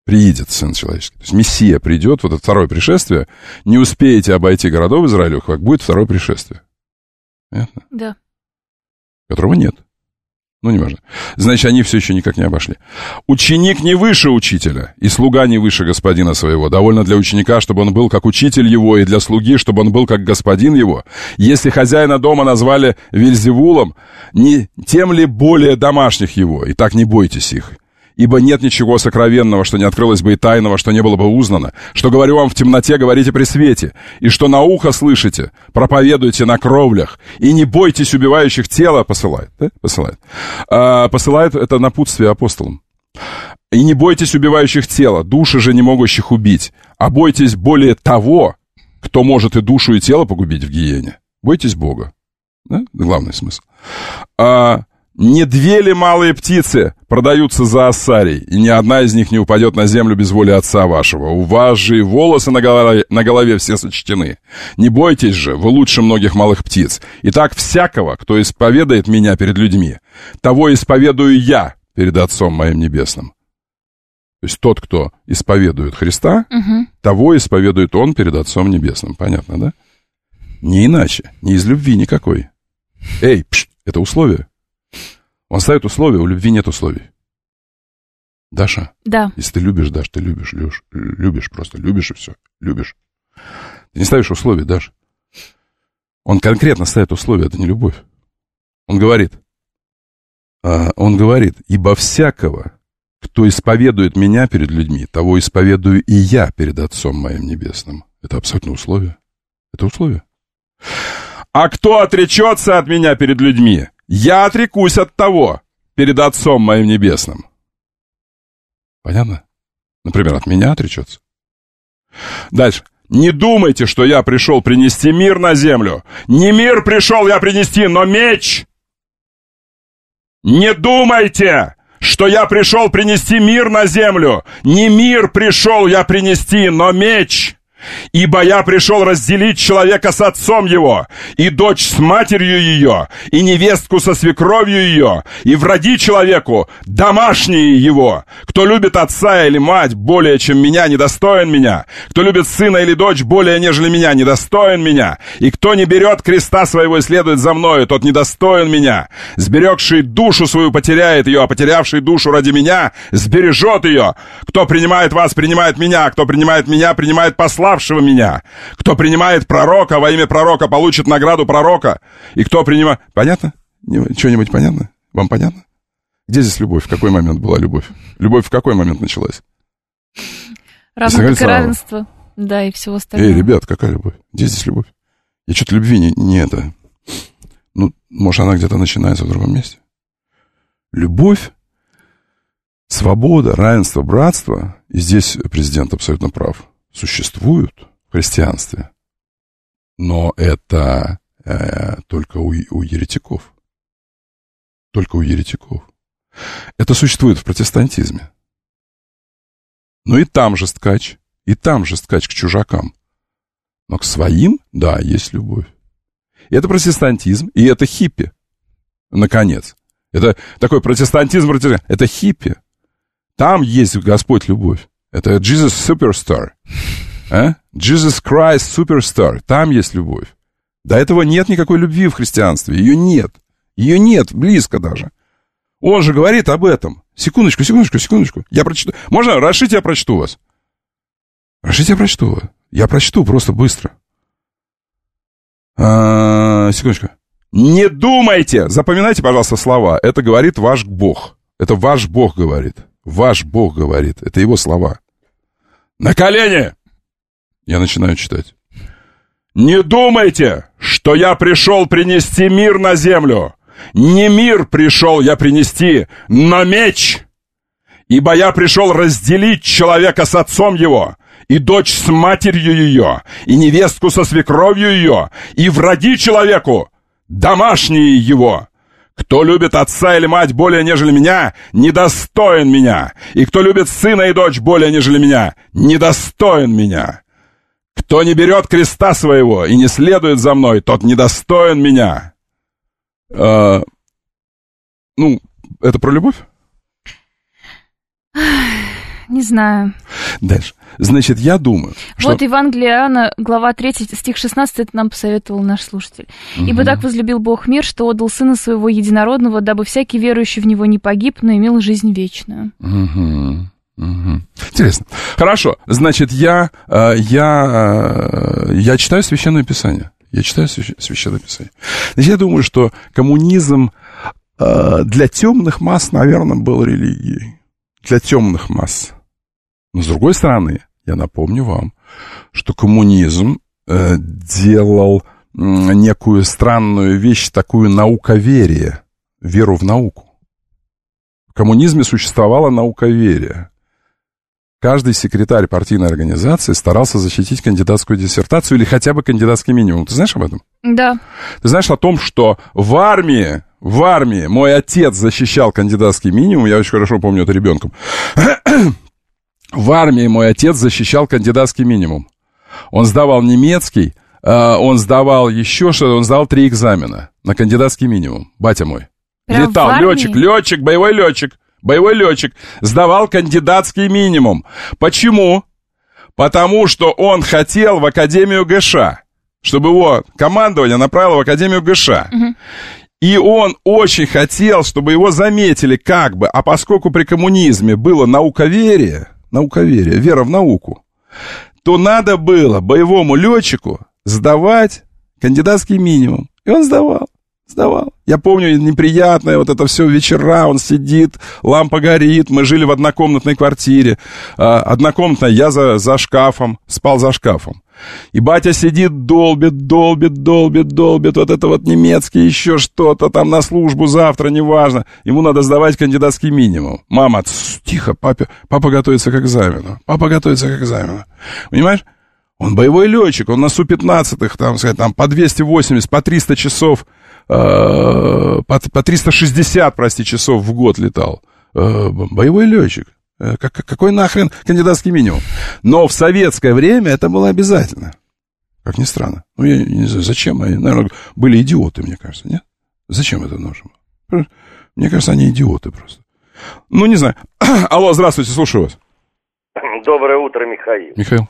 приидет Сын Человеческий. То есть Мессия придет, вот это второе пришествие, не успеете обойти городов Израилю, как будет второе пришествие. Понятно? Да. Которого нет. Ну, не важно. Значит, они все еще никак не обошли. Ученик не выше учителя, и слуга не выше господина своего. Довольно для ученика, чтобы он был как учитель его, и для слуги, чтобы он был как господин его. Если хозяина дома назвали Вельзевулом, не тем ли более домашних его? И так не бойтесь их. Ибо нет ничего сокровенного, что не открылось бы, и тайного, что не было бы узнано. Что говорю вам в темноте, говорите при свете. И что на ухо слышите, проповедуйте на кровлях. И не бойтесь убивающих тела, посылает, да? Посылает. А, посылает это напутствие апостолам. И не бойтесь убивающих тела, души же не могущих убить. А бойтесь более того, кто может и душу, и тело погубить в гиене. Бойтесь Бога. Да? Главный смысл. А... Не две ли малые птицы продаются за ассарий, и ни одна из них не упадет на землю без воли Отца вашего? У вас же и волосы на голове, на голове все сочтены. Не бойтесь же, вы лучше многих малых птиц. Итак, всякого, кто исповедает меня перед людьми, того исповедую я перед Отцом моим небесным. То есть тот, кто исповедует Христа, угу. того исповедует Он перед Отцом небесным. Понятно, да? Не иначе, не из любви никакой. Эй, пш, это условие. Он ставит условия, у любви нет условий. Даша? Да. Если ты любишь, Даш, ты любишь, любишь, любишь просто, любишь и все, любишь. Ты не ставишь условия, Даш. Он конкретно ставит условия, это не любовь. Он говорит, а, он говорит, ибо всякого, кто исповедует меня перед людьми, того исповедую и я перед Отцом моим небесным. Это абсолютно условие. Это условие. А кто отречется от меня перед людьми, я отрекусь от того перед Отцом моим небесным. Понятно? Например, от меня отречется. Дальше. Не думайте, что я пришел принести мир на землю. Не мир пришел я принести, но меч. Не думайте, что я пришел принести мир на землю. Не мир пришел я принести, но меч. Ибо я пришел разделить человека с отцом его, и дочь с матерью ее, и невестку со свекровью ее, и враги человеку, домашние его. Кто любит отца или мать более, чем меня, недостоин меня. Кто любит сына или дочь более, нежели меня, недостоин меня. И кто не берет креста своего и следует за мною, тот недостоин меня. Сберегший душу свою потеряет ее, а потерявший душу ради меня сбережет ее. Кто принимает вас, принимает меня, кто принимает меня, принимает пославшего меня. Кто принимает пророка во имя пророка, получит награду пророка. И кто принимает... Понятно? Что-нибудь понятно? Вам понятно? Где здесь любовь? В какой момент была любовь? Любовь в какой момент началась? Равно как и равенство. Да, и всего остального. Эй, ребят, какая любовь? Где здесь любовь? Я что-то любви не, не это... Ну, может, она где-то начинается в другом месте? Любовь, свобода, равенство, братство. И здесь президент абсолютно прав. Существуют в христианстве, но это э, только у, у еретиков. Только у еретиков. Это существует в протестантизме. Но и там же скач, и там же скач к чужакам. Но к своим, да, есть любовь. И это протестантизм, и это хиппи. Наконец. Это такой протестантизм, это хиппи. Там есть Господь любовь. Это Jesus Superstar. А? Jesus Christ Superstar. Там есть любовь. До этого нет никакой любви в христианстве. Ее нет. Ее нет, близко даже. Он же говорит об этом. Секундочку, секундочку, секундочку. Я прочту. Можно? Разрешите, я прочту вас. Разрешите, я прочту вас. Я прочту просто быстро. А, секундочку. Не думайте. Запоминайте, пожалуйста, слова. Это говорит ваш Бог. Это ваш Бог говорит. Ваш Бог говорит. Это его слова. На колени! Я начинаю читать. Не думайте, что я пришел принести мир на землю. Не мир пришел я принести, но меч. Ибо я пришел разделить человека с отцом его, и дочь с матерью ее, и невестку со свекровью ее, и враги человеку, домашние его. Кто любит отца или мать более, нежели меня, недостоин меня. И кто любит сына и дочь более, нежели меня, недостоин меня. Кто не берет креста своего и не следует за мной, тот недостоин меня. А, ну, это про любовь? Не знаю. Дальше. Значит, я думаю, что... Вот Евангелие Иоанна, глава третья, стих шестнадцатый, это нам посоветовал наш слушатель. Угу. «Ибо так возлюбил Бог мир, что отдал Сына Своего Единородного, дабы всякий верующий в Него не погиб, но имел жизнь вечную». Угу. Угу. Интересно. Хорошо. Значит, я, я, я читаю Священное Писание. Я читаю Священное Писание. Значит, я думаю, что коммунизм для темных масс, наверное, был религией. Для темных масс. Но, с другой стороны, я напомню вам, что коммунизм э, делал э, некую странную вещь, такую науковерие, веру в науку. В коммунизме существовало науковерие. Каждый секретарь партийной организации старался защитить кандидатскую диссертацию или хотя бы кандидатский минимум. Ты знаешь об этом? Да. Ты знаешь о том, что в армии, в армии мой отец защищал кандидатский минимум, я очень хорошо помню это ребенком. В армии мой отец защищал кандидатский минимум. Он сдавал немецкий, он сдавал еще что-то, он сдал три экзамена на кандидатский минимум, батя мой. Прям летал, летчик, летчик, боевой летчик, боевой летчик, сдавал кандидатский минимум. Почему? Потому что он хотел в Академию ГШ, чтобы его командование направило в Академию ГШ. Угу. И он очень хотел, чтобы его заметили как бы, а поскольку при коммунизме было науковерие, науковерие, вера в науку, то надо было боевому летчику сдавать кандидатский минимум. И он сдавал, сдавал. Я помню неприятное вот это все вечера, он сидит, лампа горит, мы жили в однокомнатной квартире. Однокомнатная, я за, за шкафом, спал за шкафом. И батя сидит, долбит, долбит, долбит, долбит, вот это вот немецкий, еще что-то там на службу завтра, неважно. Ему надо сдавать кандидатский минимум. Мама, тс, тихо, папа, папа готовится к экзамену, папа готовится к экзамену. Понимаешь? Он боевой летчик, он на Су пятнадцатых, там, сказать, там, по двести восемьдесят, по триста часов, э, по, по триста шестьдесят, прости, часов в год летал. Э, боевой летчик. Как, какой нахрен кандидатский минимум? Но в советское время это было обязательно. Как ни странно. Ну, я не знаю, зачем. Они, наверное, были идиоты, мне кажется, нет? Зачем это нужно? Мне кажется, они идиоты просто. Ну, не знаю. Алло, здравствуйте, слушаю вас. Доброе утро, Михаил. Михаил.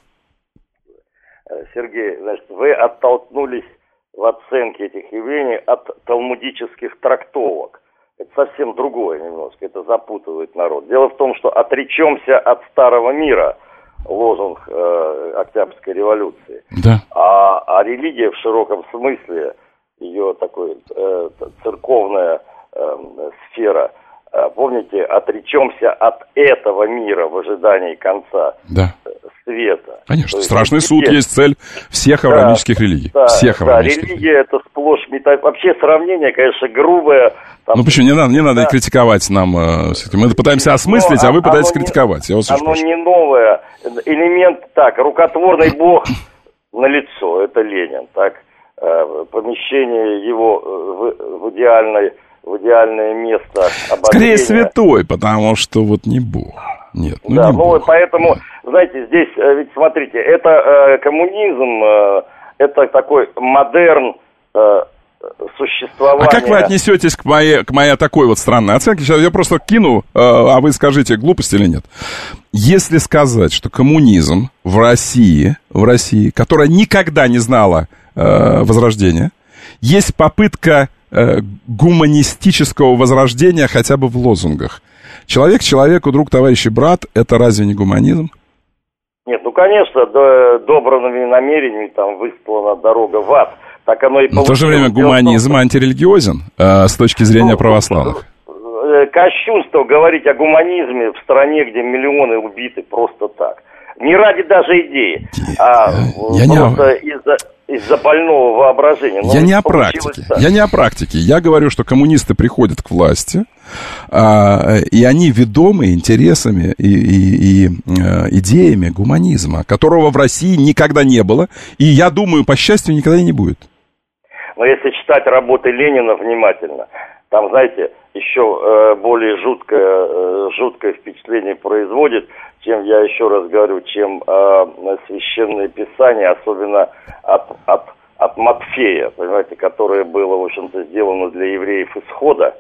Сергей, значит, вы оттолкнулись в оценке этих явлений от талмудических трактовок. Это совсем другое немножко, это запутывает народ. Дело в том, что «отречемся от старого мира» лозунг э, Октябрьской революции. Да. А, а религия в широком смысле, ее такой э, церковная э, сфера, э, помните, «отречемся от этого мира в ожидании конца да. света». Конечно, страшный есть, суд есть, есть цель всех да, авраамических религий. Да, всех да, авраамических религия религий. Это сплошь мета... Вообще сравнение, конечно, грубое. Там... Ну почему, не надо, не надо да. критиковать нам. Мы пытаемся осмыслить, но, а вы пытаетесь оно критиковать. Не, Я вас оно прошу. не новое. Элемент, так, рукотворный бог налицо, это Ленин, так. Помещение его в, в идеальной... в идеальное место обозрения. Скорее святой, потому что вот не Бог. Нет, ну да, не ну Бог. поэтому, знаете, здесь, ведь смотрите, это э, коммунизм, э, это такой модерн э, существования. А как вы отнесетесь к моей, к моей такой вот странной оценке? Сейчас я просто кину, э, а вы скажите, глупость или нет. Если сказать, что коммунизм в России, в России, которая никогда не знала э, возрождения, есть попытка гуманистического возрождения хотя бы в лозунгах. Человек человеку, друг, товарищ и брат, это разве не гуманизм? Нет, ну, конечно, до, добрыми намерениями там выстлана дорога в ад. Так оно и Но в то же время гуманизм том, антирелигиозен э, с точки зрения ну, православных. Кощунство говорить о гуманизме в стране, где миллионы убиты просто так. Не ради даже идеи, а я просто не... из-за... из-за больного воображения. Но я не о практике. Так. Я не о практике. Я говорю, что коммунисты приходят к власти, а, и они ведомы интересами и, и, и а, идеями гуманизма, которого в России никогда не было, и, я думаю, по счастью, никогда и не будет. Но если читать работы Ленина внимательно, там, знаете, еще э, более жуткое, э, жуткое впечатление производит, чем, я еще раз говорю, чем э, священное писание, особенно от, от, от Матфея, понимаете, которое было, в общем-то, сделано для евреев Исхода,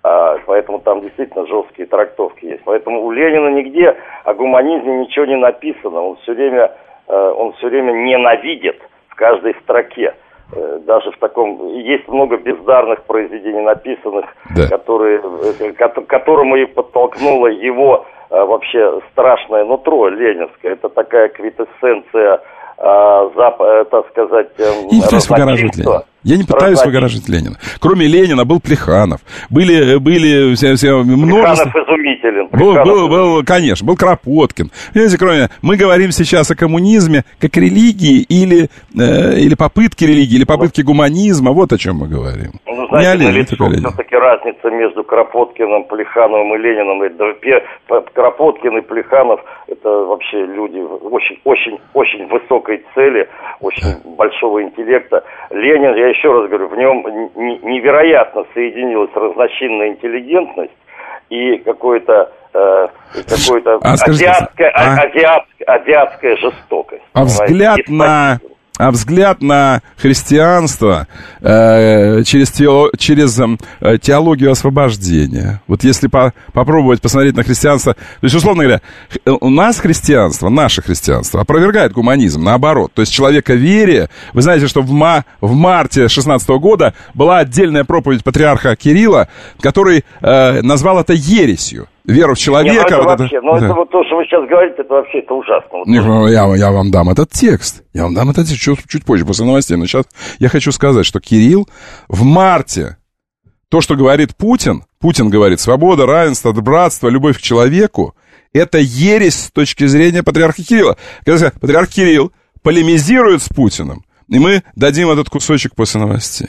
А, поэтому там действительно жесткие трактовки есть. Поэтому у Ленина нигде о гуманизме ничего не написано. Он все время, он все время ненавидит в каждой строке. Даже в таком... Есть много бездарных произведений написанных, да. которые, к которому и подтолкнуло его вообще страшное нутро ленинское. Это такая квинтэссенция, зап, так сказать, разночинства. Я не пытаюсь выгораживать Ленина. Кроме Ленина был Плеханов. Были, были все, все, множество... Плеханов изумителен. Был, Плеханов был, был, конечно, был Кропоткин. Понимаете, кроме... Мы говорим сейчас о коммунизме как религии или, э, или попытки религии, или попытки ну, гуманизма. Вот о чем мы говорим. Ну, знаете, не Ленин, все-таки разница между Кропоткиным, Плехановым и Лениным. Кропоткин и Плеханов — это вообще люди очень, очень, очень высокой цели, очень большого интеллекта. Ленин, я еще раз говорю, в нем невероятно соединилась разночинная интеллигентность и какое-то э, какое-то а, азиатская, а... азиатская, азиатская жестокость. А взгляд на... А взгляд на христианство э, через, тео, через э, теологию освобождения. Вот если по, попробовать посмотреть на христианство... То есть, условно говоря, у нас христианство, наше христианство опровергает гуманизм, наоборот. То есть человековерие... Вы знаете, что в, ма, в марте шестнадцатого года была отдельная проповедь патриарха Кирилла, который э, назвал это ересью. Веру в человека. Не, ну, это вот вообще, это, ну, это... это вот то, что вы сейчас говорите, это вообще это ужасно. Вот Не, ну, я, я вам дам этот текст. Я вам дам этот текст чуть, чуть позже, после новостей. Но сейчас я хочу сказать, что Кирилл в марте, то, что говорит Путин, Путин говорит свобода, равенство, братство, любовь к человеку, это ересь с точки зрения патриарха Кирилла. Когда патриарх Кирилл полемизирует с Путиным, и мы дадим этот кусочек после новостей.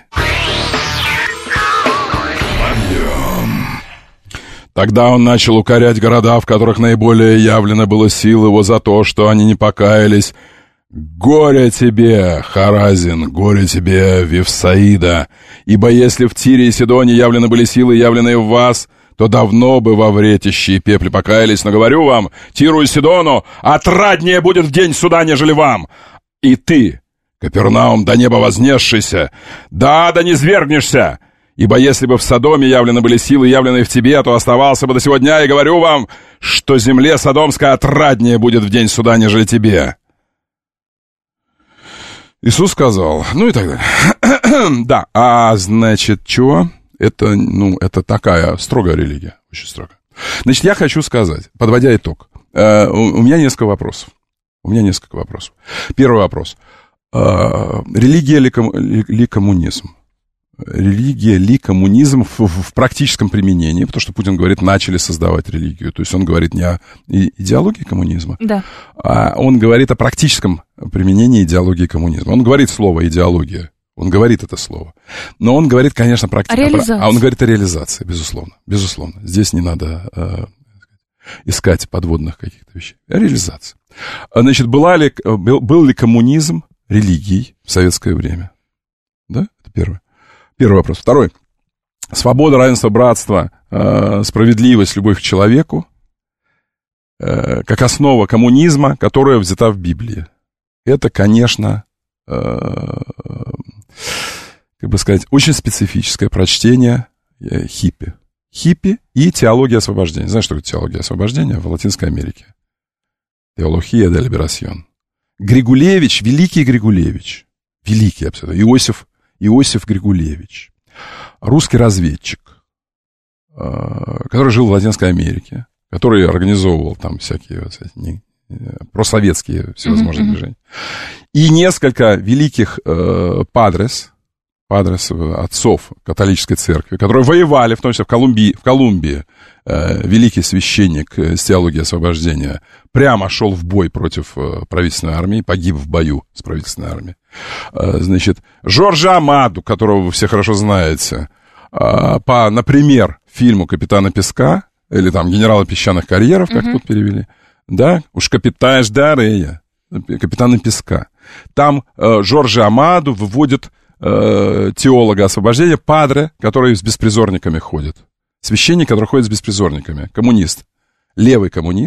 Тогда он начал укорять города, в которых наиболее явлено было сил его за то, что они не покаялись. «Горе тебе, Харазин, горе тебе, Вифсаида, ибо если в Тире и Сидоне явлены были силы, явленные в вас, то давно бы во вретище и пепле покаялись, но говорю вам, Тиру и Сидону отраднее будет в день суда, нежели вам. И ты, Капернаум, до неба вознесшийся, да, да не свергнешься! Ибо если бы в Содоме явлены были силы, явленные в тебе, то оставался бы до сего дня, и говорю вам, что земле Содомской отраднее будет в день суда, нежели тебе». Иисус сказал, ну и так далее. Да, а значит, чего? Это, ну, это такая строгая религия, очень строгая. Значит, я хочу сказать, подводя итог, э, у, у меня несколько вопросов. У меня несколько вопросов. Первый вопрос. Э, религия ли, ком, ли, ли коммунизм? Религия ли коммунизм в, в практическом применении, потому что Путин говорит, начали создавать религию. То есть он говорит не о идеологии коммунизма, да. а он говорит о практическом применении идеологии коммунизма. Он говорит слово «идеология», он говорит это слово. Но он говорит, конечно, практически... А он говорит о реализации, безусловно. Безусловно. Здесь не надо э, искать подводных каких-то вещей. Реализация. Значит, была ли, был, был ли коммунизм религией в советское время? Да, это первое. Первый вопрос. Второй. Свобода, равенство, братство, э, справедливость, любовь к человеку э, как основа коммунизма, которая взята в Библии. Это, конечно, э, как бы сказать, очень специфическое прочтение э, хиппи. Хиппи и теология освобождения. Знаешь, что такое теология освобождения в Латинской Америке? Теология де либерасьон. Григулевич, великий Григулевич, великий абсолютно, Иосиф Иосиф Григулевич, русский разведчик, который жил в Латинской Америке, который организовывал там всякие вот эти, просоветские всевозможные mm-hmm. движения. И несколько великих э, падрес, падрес, отцов католической церкви, которые воевали, в том числе в Колумбии, в Колумбии э, великий священник с теологией освобождения прямо шел в бой против э, правительственной армии, погиб в бою с правительственной армией. Значит, Жоржа Амаду, которого вы все хорошо знаете, по, например, фильму «Капитана Песка», или там «Генерала песчаных карьеров», как uh-huh. тут перевели, да, уж капитан Ждарея, «Капитана Песка». Там э, Жоржа Амаду выводит э, теолога освобождения, падре, который с беспризорниками ходит. Священник, который ходит с беспризорниками, коммунист, левый коммунист,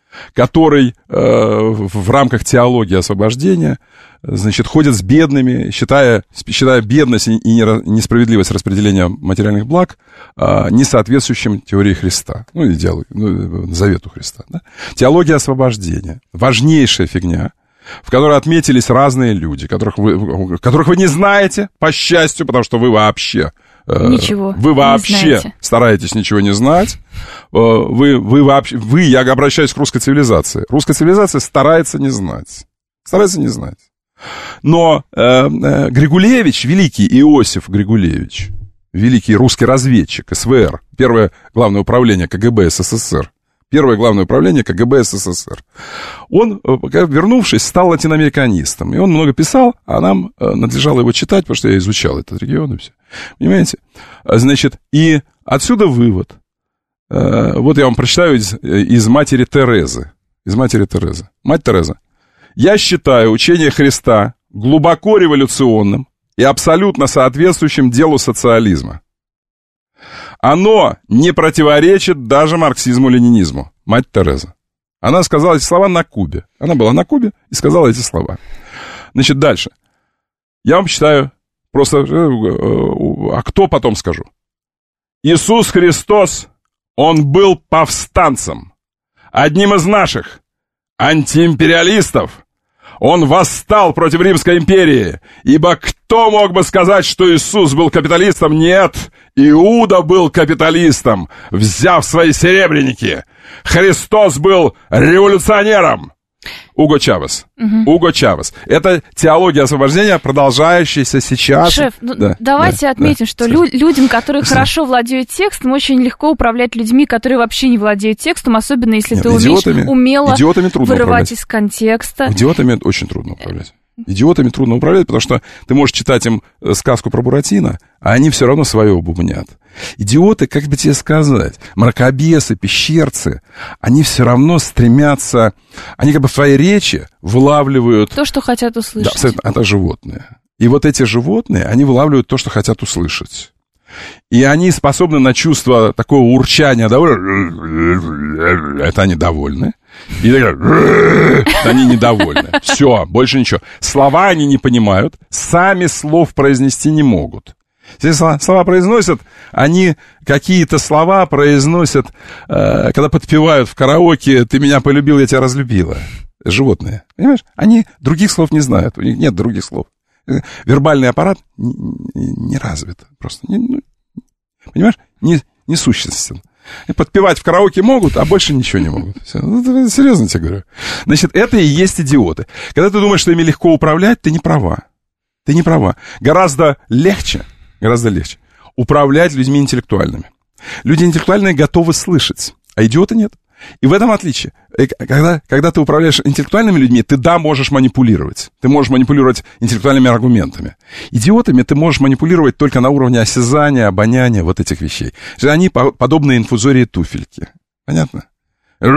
который э, в рамках теологии освобождения, значит, ходит с бедными, считая, считая бедность и несправедливость распределения материальных благ э, несоответствующим теории Христа, ну, идеологии, ну, завету Христа. Да? Теология освобождения. Важнейшая фигня, в которой отметились разные люди, которых вы, которых вы не знаете, по счастью, потому что вы вообще... Ничего. Вы вообще стараетесь ничего не знать. Вы, вы вообще, вы, я обращаюсь к русской цивилизации. Русская цивилизация старается не знать. Старается не знать. Но э, э, Григулевич, великий Иосиф Григулевич, великий русский разведчик, СВР, первое главное управление КГБ СССР, первое главное управление КГБ СССР. Он, вернувшись, стал латиноамериканистом. И он много писал, а нам надлежало его читать, потому что я изучал этот регион и все. Понимаете? Значит, и отсюда вывод. Вот я вам прочитаю из, из матери Терезы. Из матери Терезы. Мать Тереза. Я считаю учение Христа глубоко революционным и абсолютно соответствующим делу социализма. Оно не противоречит даже марксизму-ленинизму. Мать Тереза. Она сказала эти слова на Кубе. Она была на Кубе и сказала эти слова. Значит, дальше. Я вам читаю просто... А кто потом скажу? Иисус Христос, Он был повстанцем. Одним из наших антиимпериалистов. Он восстал против Римской империи, ибо кто мог бы сказать, что Иисус был капиталистом? Нет, Иуда был капиталистом, взяв свои серебряники. Христос был революционером. Уго Чавес. Угу. Уго Чавес. Это теология освобождения, продолжающаяся сейчас. Шеф, ну, да, давайте да, отметим, да, что лю- людям, которые да. хорошо владеют текстом, очень легко управлять людьми, которые вообще не владеют текстом, особенно если Нет, ты умеешь умело вырывать управлять. из контекста. Идиотами очень трудно управлять. Идиотами трудно управлять, потому что ты можешь читать им сказку про Буратино, а они все равно свое бубнят. Идиоты, как бы тебе сказать, мракобесы, пещерцы, они все равно стремятся, они как бы в твоей речи вылавливают... То, что хотят услышать. Да, это животные. И вот эти животные, они вылавливают то, что хотят услышать. И они способны на чувство такого урчания, это они довольны. И они недовольны. Все, больше ничего. Слова они не понимают, сами слов произнести не могут. Если слова произносят, они какие-то слова произносят, э, когда подпевают в караоке «Ты меня полюбил, я тебя разлюбила». Животные, понимаешь? Они других слов не знают, у них нет других слов. Вербальный аппарат не, не развит просто. Не, ну, понимаешь? Не, не сущностен. Подпевать в караоке могут, а больше ничего не могут. Все. Ну, серьезно тебе говорю. Значит, это и есть идиоты. Когда ты думаешь, что ими легко управлять, ты не права. Ты не права. Гораздо легче, гораздо легче управлять людьми интеллектуальными. Люди интеллектуальные готовы слышать, а идиоты нет. И в этом отличие. Когда, когда ты управляешь интеллектуальными людьми, ты, да, можешь манипулировать. Ты можешь манипулировать интеллектуальными аргументами. Идиотами ты можешь манипулировать только на уровне осязания, обоняния, вот этих вещей. Они подобны инфузории туфельки. Понятно? Это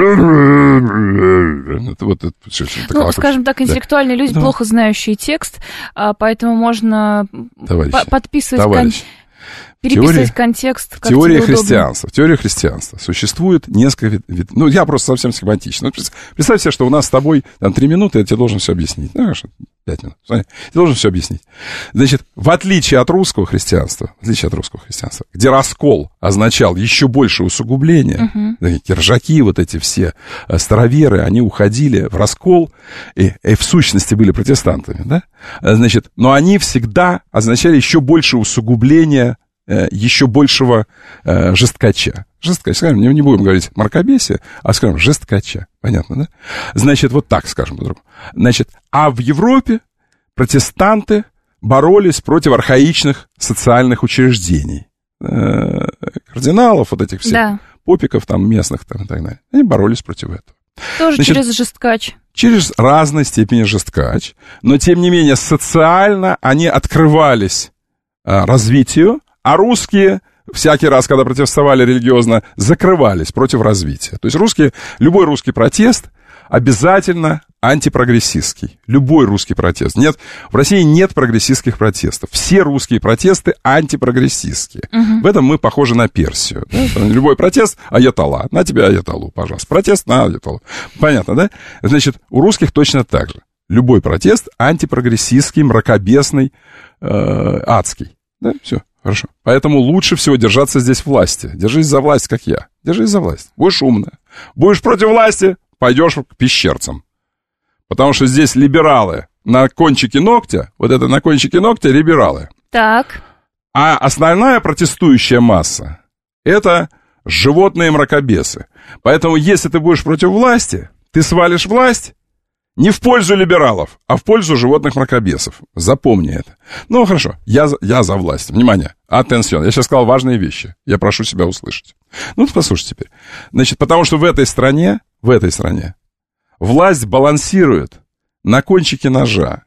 вот, это, это, это, ну, скажем так, интеллектуальные да. люди, да. плохо знающие текст, поэтому можно по- подписывать... Кон... Переписывать теория, контекст, как теория христианства. В теории христианства существует несколько видов. Ну, я просто совсем схематично. Представь себе, что у нас с тобой там три минуты, я тебе должен все объяснить. Ну, хорошо, пять минут. Я должен все объяснить. Значит, в отличие от русского христианства, в отличие от русского христианства, где раскол означал еще больше усугубления, uh-huh. киржаки, вот эти все староверы, они уходили в раскол и, и в сущности были протестантами, да? Значит, но они всегда означали еще больше усугубления, еще большего э, жесткача. Жесткач, скажем, не, не будем говорить мракобесие, а скажем жесткача. Понятно, да? Значит, вот так скажем по-другому. Значит, а в Европе протестанты боролись против архаичных социальных учреждений. Э, кардиналов, вот этих всех, да. попиков там местных там, и так далее. Они боролись против этого. Тоже Значит, через жесткач. Через разной степени жесткач. Но, тем не менее, социально они открывались э, развитию, а русские всякий раз, когда протестовали религиозно, закрывались против развития. То есть русские, любой русский протест обязательно антипрогрессистский. Любой русский протест. Нет, в России нет прогрессистских протестов. Все русские протесты антипрогрессистские. Угу. В этом мы похожи на Персию. Да? Любой протест — аятолла. На тебя аятоллу, пожалуйста. Протест на аятоллу. Понятно, да? Значит, у русских точно так же. Любой протест антипрогрессистский, мракобесный, э, адский. Да, все, хорошо. Поэтому лучше всего держаться здесь власти. Держись за власть, как я. Держись за власть. Будешь умная. Будешь против власти, пойдешь к пещерцам. Потому что здесь либералы на кончике ногтя, вот это на кончике ногтя либералы. Так. А основная протестующая масса — это животные мракобесы. Поэтому если ты будешь против власти, ты свалишь власть не в пользу либералов, а в пользу животных мракобесов. Запомни это. Ну, хорошо, я, я за власть. Внимание, атенсион. Я сейчас сказал важные вещи. Я прошу себя услышать. Ну, послушай теперь. Значит, потому что в этой стране, в этой стране власть балансирует на кончике ножа.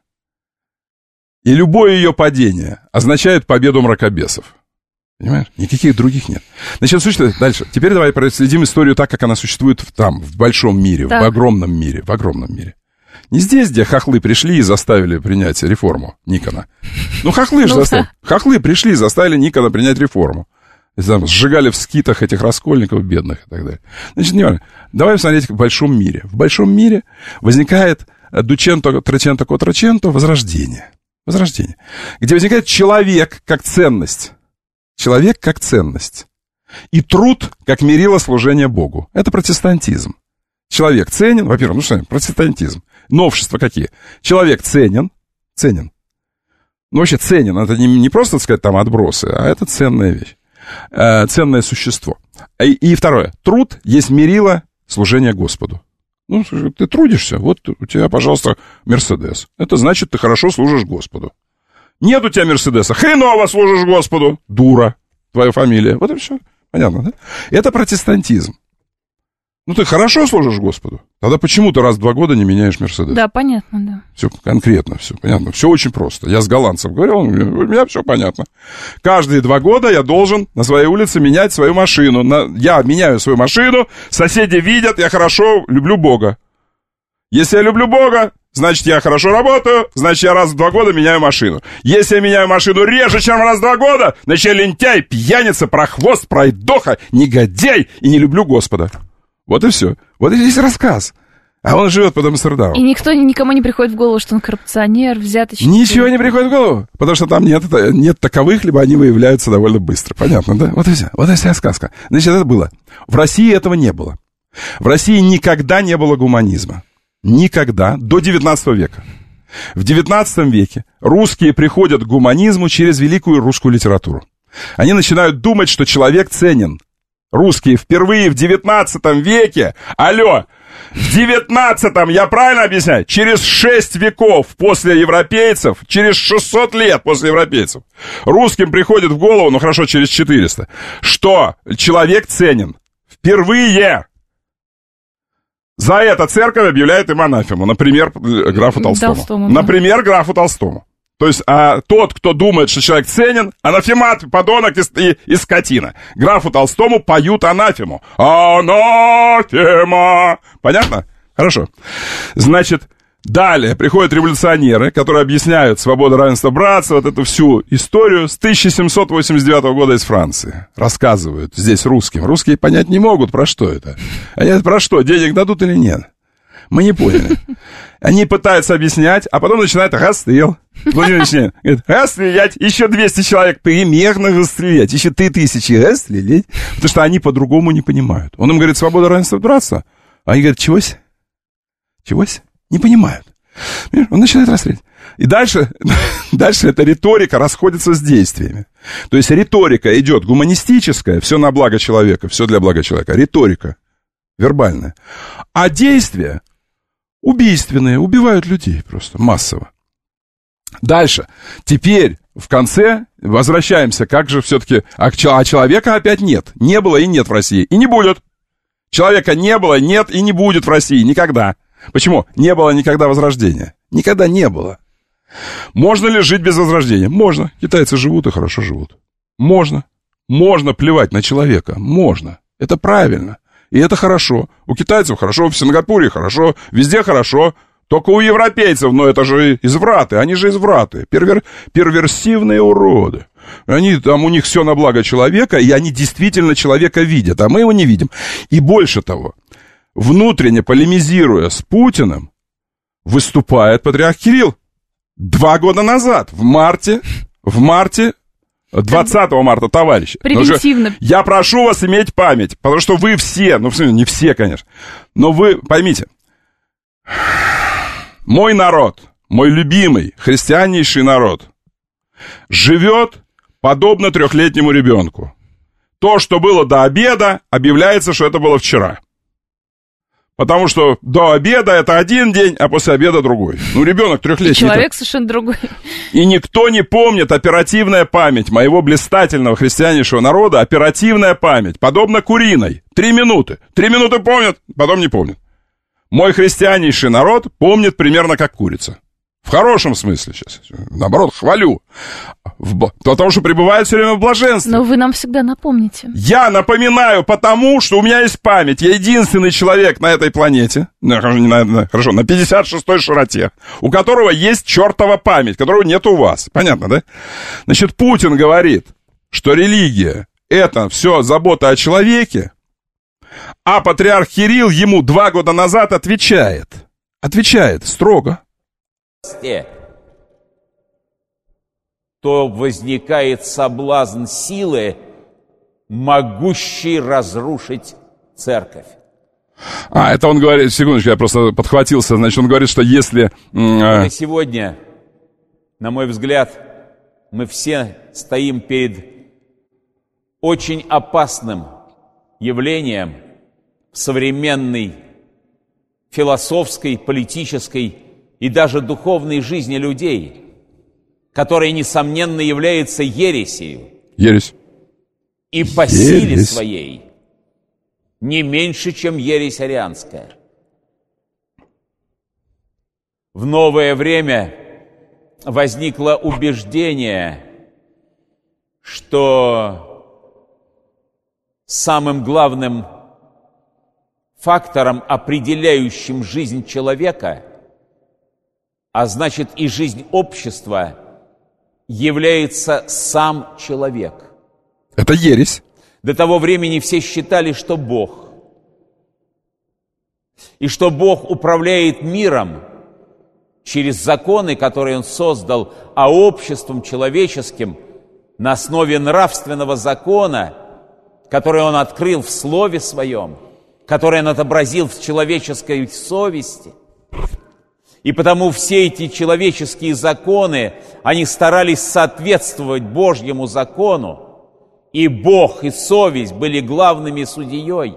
И любое ее падение означает победу мракобесов. Понимаешь? Никаких других нет. Значит, слушайте, дальше. Теперь давай проследим историю так, как она существует в, там, в большом мире, так. в огромном мире, в огромном мире. Не здесь, где хохлы пришли и заставили принять реформу Никона. Ну, хохлы же заставили. Хохлы пришли и заставили Никона принять реформу. Там, сжигали в скитах этих раскольников бедных и так далее. Значит, не важно. Давай посмотреть в большом мире. В большом мире возникает Дученто, Треченто, Котраченто возрождение. Возрождение. Где возникает человек как ценность. Человек как ценность. И труд как мерило служения Богу. Это протестантизм. Человек ценен, во-первых, ну что, протестантизм. Новшества какие? Человек ценен, ценен. Ну, вообще ценен, это не, не просто, так сказать, там отбросы, а это ценная вещь. Э, ценное существо. И, и второе. Труд есть мерило служения Господу. Ну, ты трудишься, вот у тебя, пожалуйста, Мерседес. Это значит, ты хорошо служишь Господу. Нет у тебя Мерседеса, хреново служишь Господу. Дура, твоя фамилия. Вот и все. Понятно, да? Это протестантизм. Ну, ты хорошо служишь Господу. Тогда почему ты раз в два года не меняешь Мерседес? Да, понятно, да. Все конкретно, все понятно. Все очень просто. Я с голландцем говорил, у меня все понятно. Каждые два года я должен на своей улице менять свою машину. На... Я меняю свою машину, соседи видят, я хорошо люблю Бога. Если я люблю Бога, значит, я хорошо работаю, значит, я раз в два года меняю машину. Если я меняю машину реже, чем раз в два года, значит, я лентяй, пьяница, прохвост, пройдоха, негодяй и не люблю Господа. Вот и все. Вот и здесь рассказ. А он живет под Амстердамом. И никто, никому не приходит в голову, что он коррупционер, взяточник. Ничего не приходит в голову, потому что там нет, нет таковых, либо они выявляются довольно быстро. Понятно, да? Вот и вся. Вот и вся сказка. Значит, это было. В России этого не было. В России никогда не было гуманизма. Никогда. До девятнадцатого века. В девятнадцатом веке русские приходят к гуманизму через великую русскую литературу. Они начинают думать, что человек ценен. Русские впервые в девятнадцатом веке, алло, в девятнадцатом, я правильно объясняю, через шесть веков после европейцев, через шестьсот лет после европейцев, русским приходит в голову, ну хорошо, через четыреста, что человек ценен. Впервые за это церковь объявляет им анафему, например, графу Толстому. Толстому да. Например, графу Толстому. То есть а, тот, кто думает, что человек ценен, анафемат, подонок и, и, и скотина. Графу Толстому поют анафему. Анафема! Понятно? Хорошо. Значит, далее приходят революционеры, которые объясняют свободу, равенство, братство, вот эту всю историю с тысяча семьсот восемьдесят девятого года из Франции. Рассказывают здесь русским. Русские понять не могут, про что это. Они про что, денег дадут или нет? Мы не поняли. Они пытаются объяснять, а потом начинают расстрел. Владимир Ильич говорит, расстрелять, еще двести человек примерно расстрелять, еще три тысячи расстрелять, потому что они по-другому не понимают. Он им говорит, свобода, равенство, братство. А они говорят, чегось? Чегось? Не понимают. Он начинает расстрелять. И дальше, дальше эта риторика расходится с действиями. То есть риторика идет гуманистическая, все на благо человека, все для блага человека. Риторика вербальная. А действия убийственные, убивают людей просто массово. Дальше. Теперь в конце возвращаемся, как же все-таки... А, а человека опять нет. Не было и нет в России. И не будет. Человека не было, нет и не будет в России. Никогда. Почему? Не было никогда возрождения. Никогда не было. Можно ли жить без возрождения? Можно. Китайцы живут и хорошо живут. Можно. Можно плевать на человека. Можно. Это правильно. И это хорошо. У китайцев хорошо, в Сингапуре хорошо, везде хорошо. Только у европейцев, но это же извраты, они же извраты, первер, перверсивные уроды. Они, там у них все на благо человека, и они действительно человека видят, а мы его не видим. И больше того, внутренне полемизируя с Путиным, выступает патриарх Кирилл. Два года назад, в марте, в марте, двадцатого марта, товарищи. Превентивно. Же, я прошу вас иметь память, потому что вы все, ну, не все, конечно, но вы поймите, мой народ, мой любимый, христианнейший народ, живет подобно трехлетнему ребенку. То, что было до обеда, объявляется, что это было вчера. Потому что до обеда это один день, а после обеда другой. Ну, ребенок трехлетний. Человек совершенно другой. И никто не помнит оперативная память моего блистательного христианейшего народа, оперативная память, подобно куриной. Три минуты. Три минуты помнят, потом не помнят. Мой христианейший народ помнит примерно как курица. В хорошем смысле сейчас. Наоборот, хвалю. В, потому что пребывает все время в блаженстве. Но вы нам всегда напомните. Я напоминаю потому, что у меня есть память. Я единственный человек на этой планете, ну, на, на, хорошо, на пятьдесят шестой широте, у которого есть чертова память, которого нет у вас. Понятно, да? Значит, Путин говорит, что религия — это все забота о человеке, а патриарх Кирилл ему два года назад отвечает. Отвечает строго. То возникает соблазн силы, могущей разрушить церковь. А, это он говорит, секундочку, я просто подхватился, значит, он говорит, что если... Э... Сегодня, на мой взгляд, мы все стоим перед очень опасным явлением в современной философской, политической и даже духовной жизни людей, которая, несомненно, является ересью. Ересь. И по ересь. Силе своей не меньше, чем ересь арианская. В новое время возникло убеждение, что самым главным фактором, определяющим жизнь человека, а значит и жизнь общества, является сам человек. Это ересь. До того времени все считали, что Бог. И что Бог управляет миром через законы, которые Он создал, а обществом человеческим на основе нравственного закона, который Он открыл в Слове Своем, который Он отобразил в человеческой совести. И потому все эти человеческие законы, они старались соответствовать Божьему закону, и Бог, и совесть были главными судьей,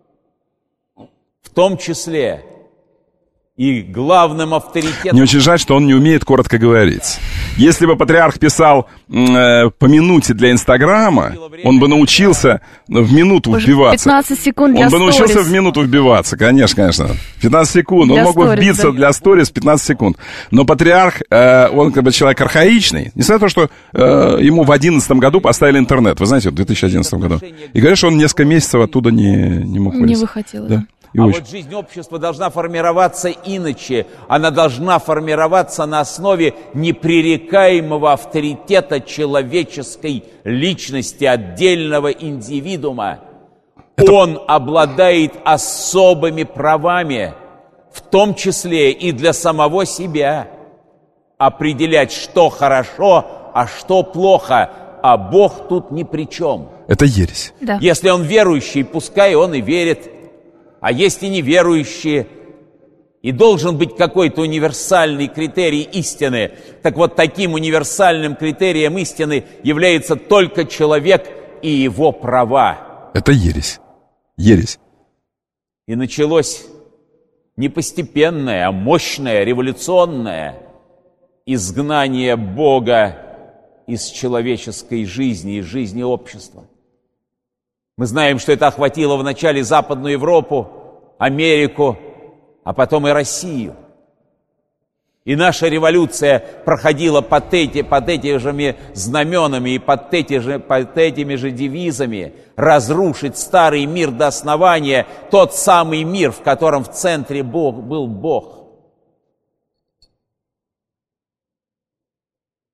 в том числе и главным авторитетом. Мне очень жаль, что он не умеет коротко говорить. Если бы патриарх писал э, по минуте для Инстаграма, он бы научился в минуту вбиваться. пятнадцать секунд для Он бы научился сторис. в минуту вбиваться, конечно, конечно. пятнадцать секунд. Для он мог бы сторис, вбиться да. для сторис пятнадцать секунд. Но патриарх, э, он как бы человек архаичный. Несмотря на то, что э, ему в две тысячи одиннадцатом году поставили интернет. Вы знаете, в две тысячи одиннадцатом году. И говорят, что он несколько месяцев оттуда не, не мог вылезть. Не выходил, да. да. А вот жизнь общества должна формироваться иначе. Она должна формироваться на основе непререкаемого авторитета человеческой личности, отдельного индивидуума. Это... Он обладает особыми правами, в том числе и для самого себя, определять, что хорошо, а что плохо, а Бог тут ни при чем. Это ересь. Да. Если он верующий, пускай он и верит. А есть и неверующие, и должен быть какой-то универсальный критерий истины. Так вот, таким универсальным критерием истины является только человек и его права. Это ересь. Ересь. И началось не постепенное, а мощное, революционное изгнание Бога из человеческой жизни, из жизни общества. Мы знаем, что это охватило вначале Западную Европу, Америку, а потом и Россию. И наша революция проходила под, эти, под этими же знаменами и под, эти же, под этими же девизами: разрушить старый мир до основания, тот самый мир, в котором в центре Бог, был Бог.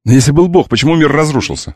Но если был Бог, почему мир разрушился?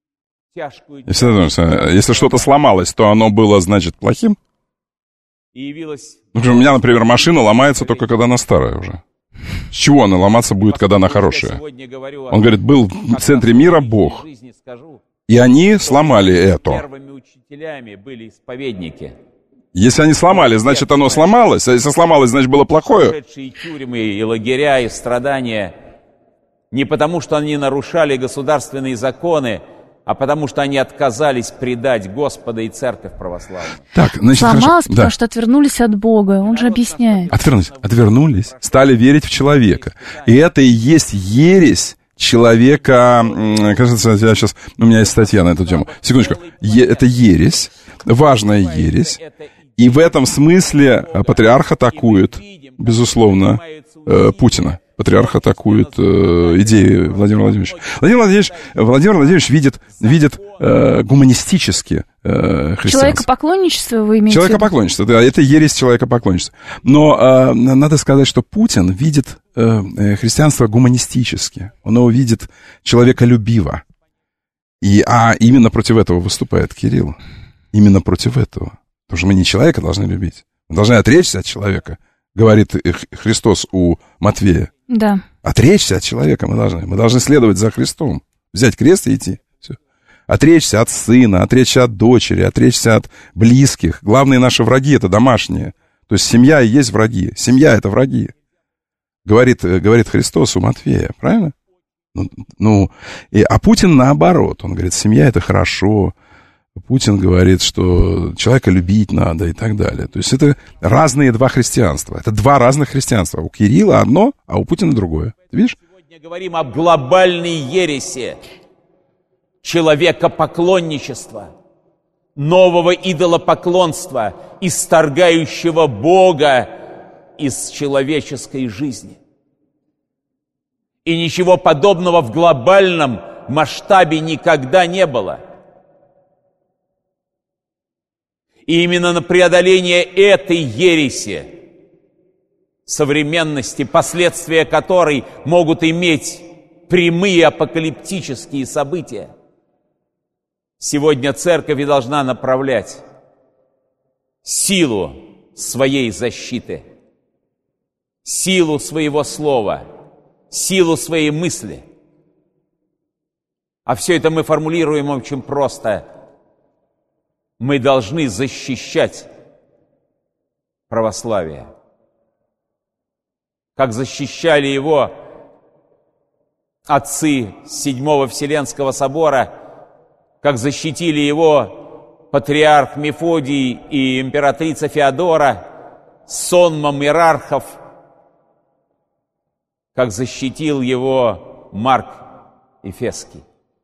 Если, если что-то сломалось, то оно было, значит, плохим? Например, у меня, например, машина ломается только когда она старая уже. С чего она ломаться будет, когда она хорошая? Он говорит, был в центре мира Бог. И они сломали это. Первыми учителями были исповедники. Если они сломали, значит, оно сломалось. А если сломалось, значит, было плохое. Прошедшие тюрьмы и лагеря, и страдания не потому, что они нарушали государственные законы, а потому что они отказались предать Господа и Церковь православную. Так, значит, сломалось, хорошо. потому Да. что отвернулись от Бога. Он же объясняет. Отвернулись, отвернулись, стали верить в человека. И это и есть ересь человека. Кажется, я сейчас, у меня есть статья на эту тему. Секундочку. Е, это ересь, важная ересь. И в этом смысле патриарх атакует, безусловно, э, Путина. Патриарх атакует э, идеи Владимира Владимировича. Владимир Владимирович, Владимир Владимирович видит, видит э, гуманистически э, христианство. Человекопоклонничество вы имеете? Человекопоклонничество, да, это ересь человекопоклонничества. Но э, надо сказать, что Путин видит э, христианство гуманистически. Он его видит человеколюбиво. И, а именно против этого выступает Кирилл. Именно против этого. Потому что мы не человека должны любить. Мы должны отречься от человека, говорит Христос у Матвея. Да. Отречься от человека мы должны. Мы должны следовать за Христом. Взять крест и идти. Все. Отречься от сына, отречься от дочери, отречься от близких. Главные наши враги — это домашние. То есть семья и есть враги. Семья — это враги. Говорит, говорит Христос у Матвея. Правильно? Ну, ну и, а Путин наоборот. Он говорит, семья — это хорошо. Путин говорит, что человека любить надо и так далее. То есть это разные два христианства. Это два разных христианства. У Кирилла одно, а у Путина другое. Ты видишь? Сегодня говорим об глобальной ереси человекопоклонничества, нового идолопоклонства, исторгающего Бога из человеческой жизни. И ничего подобного в глобальном масштабе никогда не было. И именно на преодоление этой ереси, современности, последствия которой могут иметь прямые апокалиптические события, сегодня Церковь и должна направлять силу своей защиты, силу своего слова, силу своей мысли. А все это мы формулируем очень просто. Мы должны защищать православие, как защищали его отцы Седьмого Вселенского собора, как защитили его патриарх Мефодий и императрица Феодора, сонмом иерархов, как защитил его Марк Эфесский.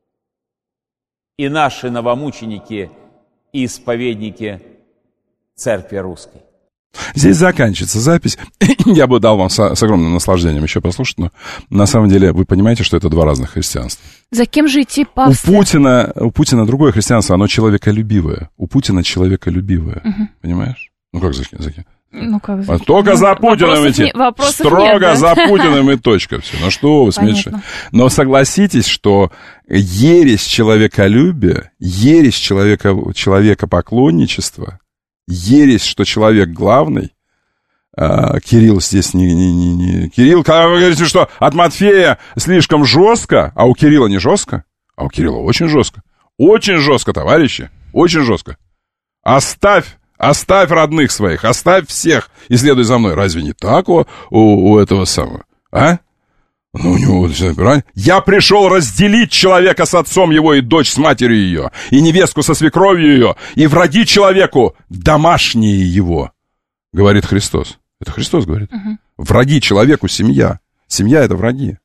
И наши новомученики и исповедники Церкви Русской. Здесь заканчивается запись. Я бы дал вам с, с огромным наслаждением еще послушать, но на самом деле вы понимаете, что это два разных христианства. За кем же идти по у Путина, у Путина другое христианство, оно человеколюбивое. У Путина человеколюбивое. Угу. Понимаешь? Ну как за, за кем? Ну, как за... Только ну, за Путиным идти. Не, Строго нет, да? за Путиным и точка. Все. Ну что вы смеетесь? Но согласитесь, что ересь человеколюбия, ересь человека, человекопоклонничества, ересь, что человек главный, а, Кирилл здесь не, не, не, не... Кирилл, когда вы говорите, что от Матфея слишком жестко, а у Кирилла не жестко, а у Кирилла очень жестко. Очень жестко, товарищи, очень жестко. Оставь Оставь родных своих, оставь всех и следуй за мной. Разве не так у, у, у этого самого? А? Ну, у него... Я пришел разделить человека с отцом его и дочь с матерью ее, и невестку со свекровью ее, и враги человеку домашние его, говорит Христос. Это Христос говорит. Uh-huh. Враги человеку семья. Семья — это враги.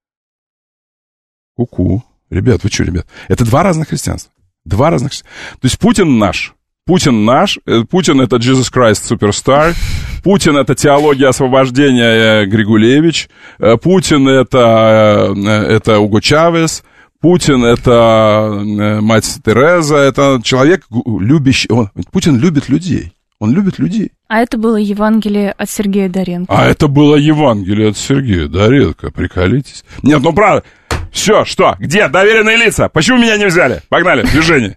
Ку-ку. Ребят, вы что, ребят? Это два разных христианства. Два разных христианства. То есть Путин наш. Путин наш, Путин — это Jesus Christ Superstar, Путин — это теология освобождения Григулевич, Путин — это, это Уго Чавес, Путин — это мать Тереза, это человек любящий, он, Путин любит людей, он любит людей. А это было Евангелие от Сергея Доренко. А это было Евангелие от Сергея Доренко, приколитесь. Нет, ну правда, Все, что? Где доверенные лица? Почему меня не взяли? Погнали, движение.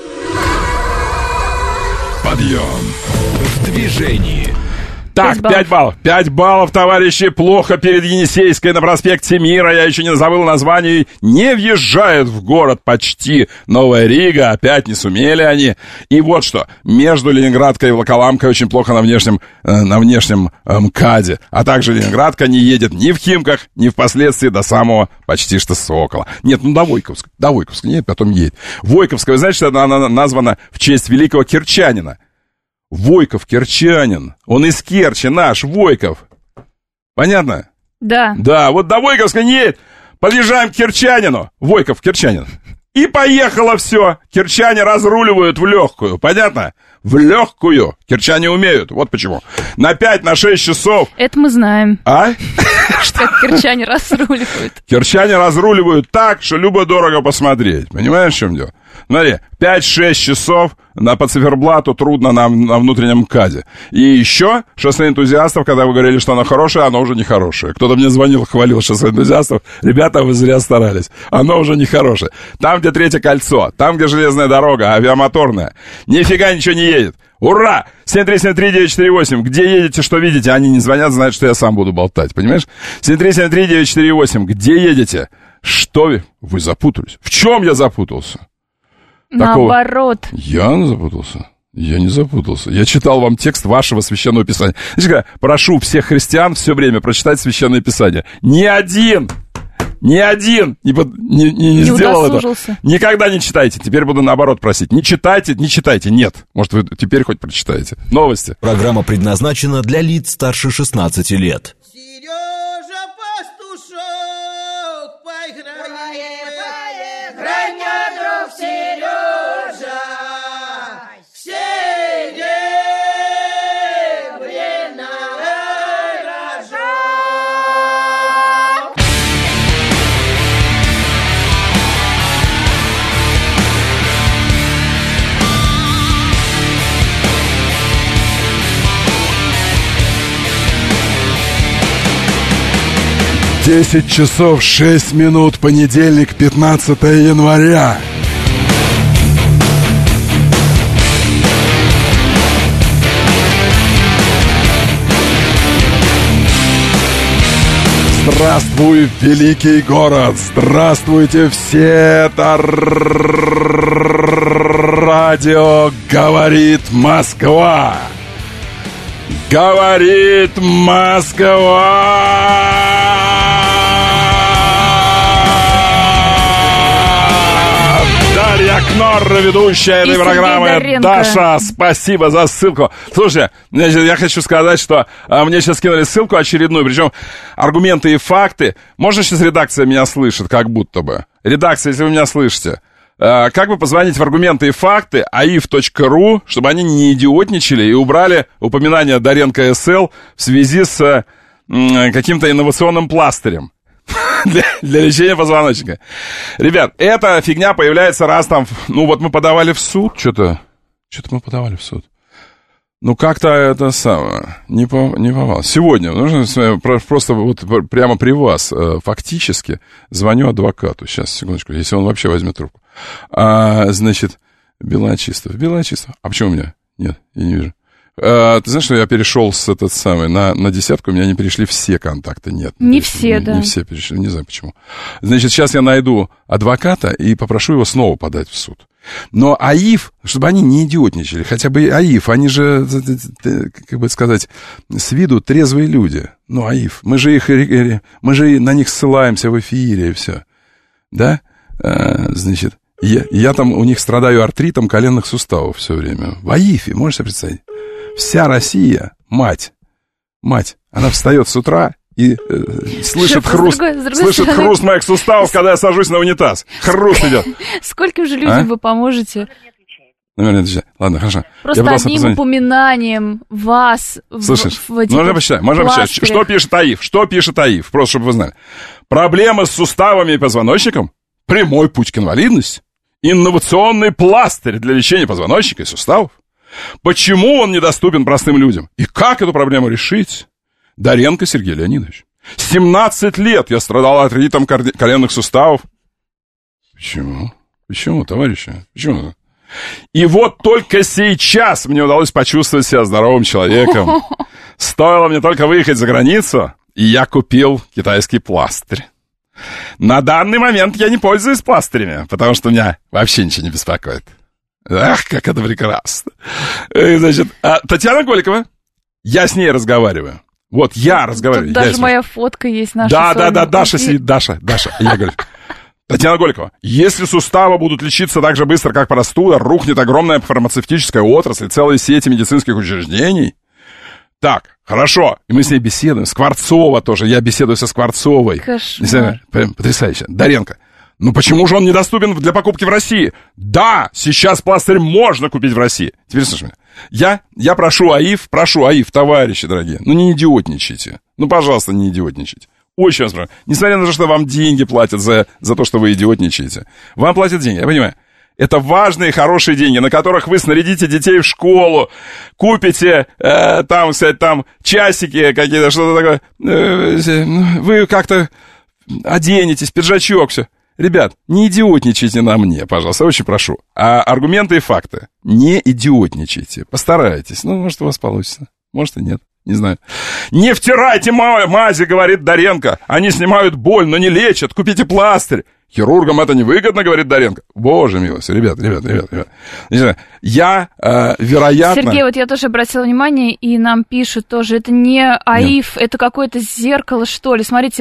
Подъем в движении. Так, пять баллов. пять баллов, товарищи. Плохо перед Енисейской на проспекте Мира. Я еще не забыл название. Не въезжает в город почти Новая Рига. Опять не сумели они. И вот что. Между Ленинградкой и Волоколамкой очень плохо на внешнем, э, на внешнем э, МКАДе. А также Ленинградка не едет ни в Химках, ни впоследствии до самого почти что Сокола. Нет, ну до Войковска. До Войковска нет, потом едет. Войковская, вы знаете, что она названа в честь великого керчанина. Войков, керчанин. Он из Керчи, наш, Войков. Понятно? Да. Да, вот до Войковска не едет. Подъезжаем к керчанину. Войков, керчанин. И поехало все. Керчане разруливают в легкую. Понятно? В легкую. Керчане умеют. Вот почему. На пять, на шесть часов. Это мы знаем. А? Как керчане разруливают. Керчане разруливают так, что любо-дорого посмотреть. Понимаешь, в чем дело? Смотри, пять-шесть часов на, по циферблату трудно на, на внутреннем МКАДе. И еще шоссе энтузиастов, когда вы говорили, что оно хорошее, оно уже не хорошее. Кто-то мне звонил, хвалил шоссе энтузиастов. Ребята, вы зря старались. Оно уже не хорошее. Там, где третье кольцо, там, где железная дорога, авиамоторная, нифига ничего не едет. Ура! семь три семь три девять четыре восемь. Где едете, что видите? Они не звонят, знают, что я сам буду болтать. Понимаешь? семь три семь три девять четыре восемь. Где едете? Что вы? Вы запутались. В чем я запутался? Наоборот. Такого... Я запутался? Я не запутался. Я читал вам текст вашего священного писания. Знаете, прошу всех христиан все время прочитать священное писание. Ни один, ни один не, не, не, не сделал это. Никогда не читайте. Теперь буду наоборот просить. Не читайте, не читайте. Нет. Может, вы теперь хоть прочитаете. Новости. Программа предназначена для лиц старше шестнадцати лет. Сережа пастушок, поиграй, поиграй, мне, друг Сережа, серебряный рожок. десять часов шесть минут, понедельник, пятнадцатое января. Здравствуй, великий город! Здравствуйте все! Это радио «Говорит Москва». Говорит Москва! Дарья Кнор, ведущая этой программы. Даша, спасибо за ссылку. Слушай, я хочу сказать, что а, мне сейчас скинули ссылку очередную, причем аргументы и факты. Можно сейчас редакция меня слышит, как будто бы? Редакция, если вы меня слышите. А, как бы позвонить в аргументы и факты аиф точка ру, чтобы они не идиотничали и убрали упоминание Доренко СЛ в связи с м, каким-то инновационным пластырем. Для, для лечения позвоночника. Ребят, эта фигня появляется раз там... Ну, вот мы подавали в суд, что-то... Что-то мы подавали в суд. Ну, как-то это самое... Не, по, не попало. Сегодня, нужно просто вот прямо при вас, фактически, звоню адвокату. Сейчас, секундочку, если он вообще возьмет трубку. А, значит, Белочистов. Белочистов. А почему у меня? Нет, я не вижу. А, ты знаешь, что я перешел с этот самый на, на десятку, у меня не перешли все контакты, нет. Не, не все, не, да. Не все перешли, не знаю почему. Значит, сейчас я найду адвоката и попрошу его снова подать в суд. Но АИФ, чтобы они не идиотничали, хотя бы АИФ, они же, как бы сказать, с виду трезвые люди. Ну, АИФ, мы же их, мы же на них ссылаемся в эфире и все. Да? А, значит, я, я там у них страдаю артритом коленных суставов все время. В АИФе, можешь себе представить? Вся Россия, мать, мать, она встает с утра и э, слышит Шеф, хруст, с другой, с другой слышит стороны... хруст моих суставов, когда я сажусь на унитаз. Хруст идет. Сколько же людям а? вы поможете? Наверное, отвечай. Ладно, хорошо. Просто одним позвонить. упоминанием вас Слышишь, в, в эти можно почитать, можно почитать. Что пишет АИФ? Что пишет АИФ? Просто, чтобы вы знали. Проблемы с суставами и позвоночником, прямой путь к инвалидности, инновационный пластырь для лечения позвоночника и суставов. Почему он недоступен простым людям? И как эту проблему решить? Доренко Сергей Леонидович. семнадцать лет я страдал артритом коленных суставов. Почему? Почему, товарищи? Почему? И вот только сейчас мне удалось почувствовать себя здоровым человеком. Стоило мне только выехать за границу, и я купил китайский пластырь. На данный момент я не пользуюсь пластырями, потому что меня вообще ничего не беспокоит. Ах, как это прекрасно. Значит, а, Татьяна Голикова, я с ней разговариваю. Вот я Тут разговариваю. даже я моя фотка есть наша. Да, да, да, Даша сидит, Даша, Даша. Я говорю, Татьяна Голикова, если суставы будут лечиться так же быстро, как простуда, рухнет огромная фармацевтическая отрасль, целые сети медицинских учреждений. Так, хорошо. И мы с ней беседуем. Скворцова тоже. Я беседую со Скворцовой. Кошмар. Потрясающе. Даренко. Ну почему же он недоступен для покупки в России? Да, сейчас пластырь можно купить в России. Теперь слушай меня. Я, я прошу АИФ, прошу АИФ, товарищи дорогие, ну не идиотничайте. Ну, пожалуйста, не идиотничайте. Очень вас прошу. Несмотря на то, что вам деньги платят за, за то, что вы идиотничаете. Вам платят деньги, я понимаю. Это важные, хорошие деньги, на которых вы снарядите детей в школу, купите, э, там, кстати, там, часики какие-то, что-то такое. Э, вы как-то оденетесь, пиджачок, все. Ребят, не идиотничайте на мне, пожалуйста, очень прошу. А аргументы и факты. Не идиотничайте. Постарайтесь. Ну, может, у вас получится. Может, и нет. Не знаю. Не втирайте мази, говорит Даренко. Они снимают боль, но не лечат. Купите пластырь. Хирургам это невыгодно, говорит Даренко. Боже милостивый, ребят, ребят, ребят, ребят. Не знаю, я, э, вероятно... Сергей, вот я тоже обратила внимание, и нам пишут тоже, это не АИФ, Нет. это какое-то зеркало, что ли. Смотрите,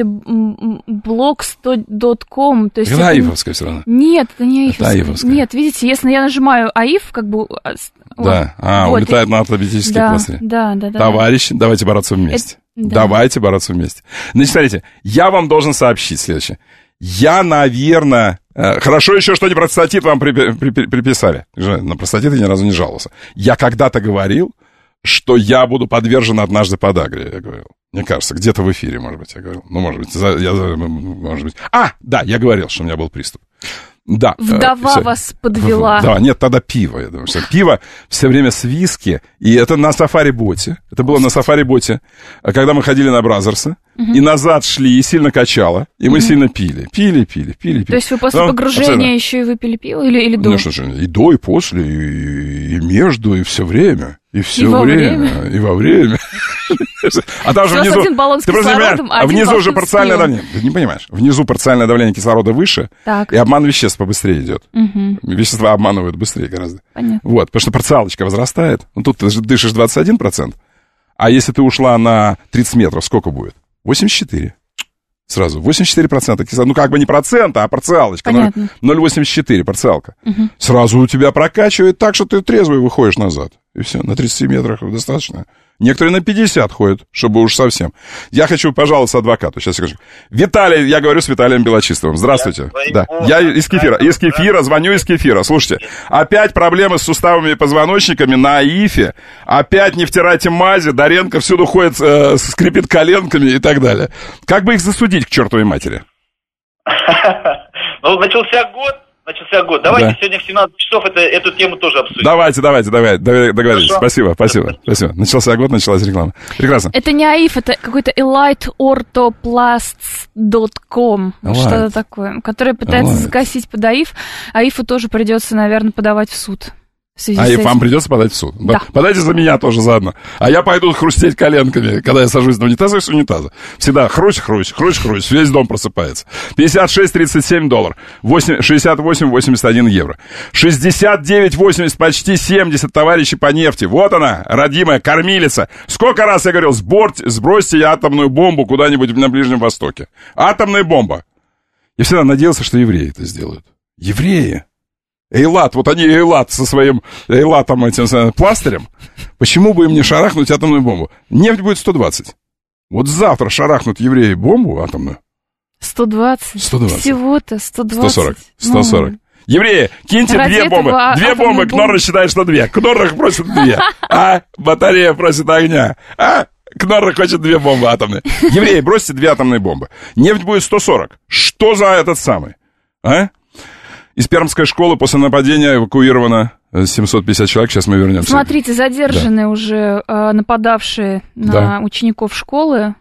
блог сто точка ком. То есть это аифовское все равно. Нет, это не аифовское. Это аифовское. Нет, видите, если я нажимаю АИФ, как бы... Да, вот, а, вот, улетает и... на ортопедические да, пластыри. Да, да, да. Товарищи, давайте бороться вместе. Это... Давайте да. бороться вместе. Значит, смотрите, я вам должен сообщить следующее. Я, наверное... Хорошо еще, что не простатит вам приписали. На простатит я ни разу не жаловался. Я когда-то говорил, что я буду подвержен однажды подагре, я говорил. Мне кажется, где-то в эфире, может быть, я говорил. Ну, может быть, я, может быть. А, да, я говорил, что у меня был приступ. Да. Вдова э, вас подвела. Да, нет, тогда пиво. Я думаю, что пиво все время с виски. И это на сафари-боте. Это было на сафари-боте, когда мы ходили на Бразерса. Uh-huh. И назад шли, и сильно качало. И мы uh-huh. сильно пили. Пили, пили, пили, пили. То есть вы после Потом, погружения абсолютно. еще и выпили пиво или, или до? Ну, что же, и до, и после, и, и между, и все время. И все и время, время, и во время. А там же внизу... Ты понимаешь, а внизу уже парциальное давление. Ты не понимаешь. Внизу парциальное давление кислорода выше, и обман веществ побыстрее идет. Вещества обманывают быстрее гораздо. Вот, потому что парциалочка возрастает. Ну, тут ты дышишь двадцать один процент. А если ты ушла на тридцать метров, сколько будет? восемьдесят четыре. Сразу. восемьдесят четыре процента кислорода. Ну, как бы не процента, а парциалочка. ноль целых восемьдесят четыре парциалка. Угу. Сразу у тебя прокачивает так, что ты трезвый выходишь назад. И все, на тридцати метрах достаточно. Некоторые на пятьдесят ходят, чтобы уж совсем. Я хочу пожаловаться адвокату. Сейчас я скажу. Виталий, я говорю с Виталием Белочистовым. Здравствуйте. Я да. Я из Кефира. Из Кефира, звоню из Кефира. Слушайте, опять проблемы с суставами и позвоночниками на АИФе. Опять не втирайте мази. Даренко всюду ходит, э, скрипит коленками и так далее. Как бы их засудить к чертовой матери? Ну, начался год. Начался год. Давайте да. сегодня в семнадцать часов это, эту тему тоже обсудим. Давайте, давайте, давайте, договорились. Хорошо. Спасибо, спасибо, спасибо. Начался год, началась реклама. Прекрасно. Это не АИФ, это какой-то элайт ортопласт точка ком, что-то такое, которое пытается Elite. закосить под АИФ. АИФу тоже придется, наверное, подавать в суд. А и вам придется подать в суд. Да. Подайте за меня тоже заодно. А я пойду хрустеть коленками, когда я сажусь на унитаз и с унитаза. Всегда хрусь, хрусь, хрусь, хрусь. Весь дом просыпается. пятьдесят шесть тридцать семь доллар. шестьдесят восемь восемьдесят один евро. шестьдесят девять восемьдесят, почти семьдесят, товарищи по нефти. Вот она, родимая кормилица. Сколько раз я говорил, сборьте, сбросьте атомную бомбу куда-нибудь на Ближнем Востоке. Атомная бомба. Я всегда надеялся, что евреи это сделают. Евреи. Эйлат, вот они Эйлат со своим Эйлатом этим пластырем. Почему бы им не шарахнуть атомную бомбу? Нефть будет сто двадцать. Вот завтра шарахнут евреи бомбу атомную. сто двадцать? сто двадцать. Всего-то сто двадцать. сто сорок. сто сорок. Ну... Евреи, киньте Ради две бомбы. Две бомбы, бомб... Кнорр считает, что две. Кнорр просит две. А батарея просит огня. А Кнорр хочет две бомбы атомные. Евреи, бросьте две атомные бомбы. Нефть будет сто сорок. Что за этот самый? А? Из Пермской школы после нападения эвакуировано семьсот пятьдесят человек. Сейчас мы вернемся. Смотрите, задержаны да. уже э, нападавшие на да. учеников школы.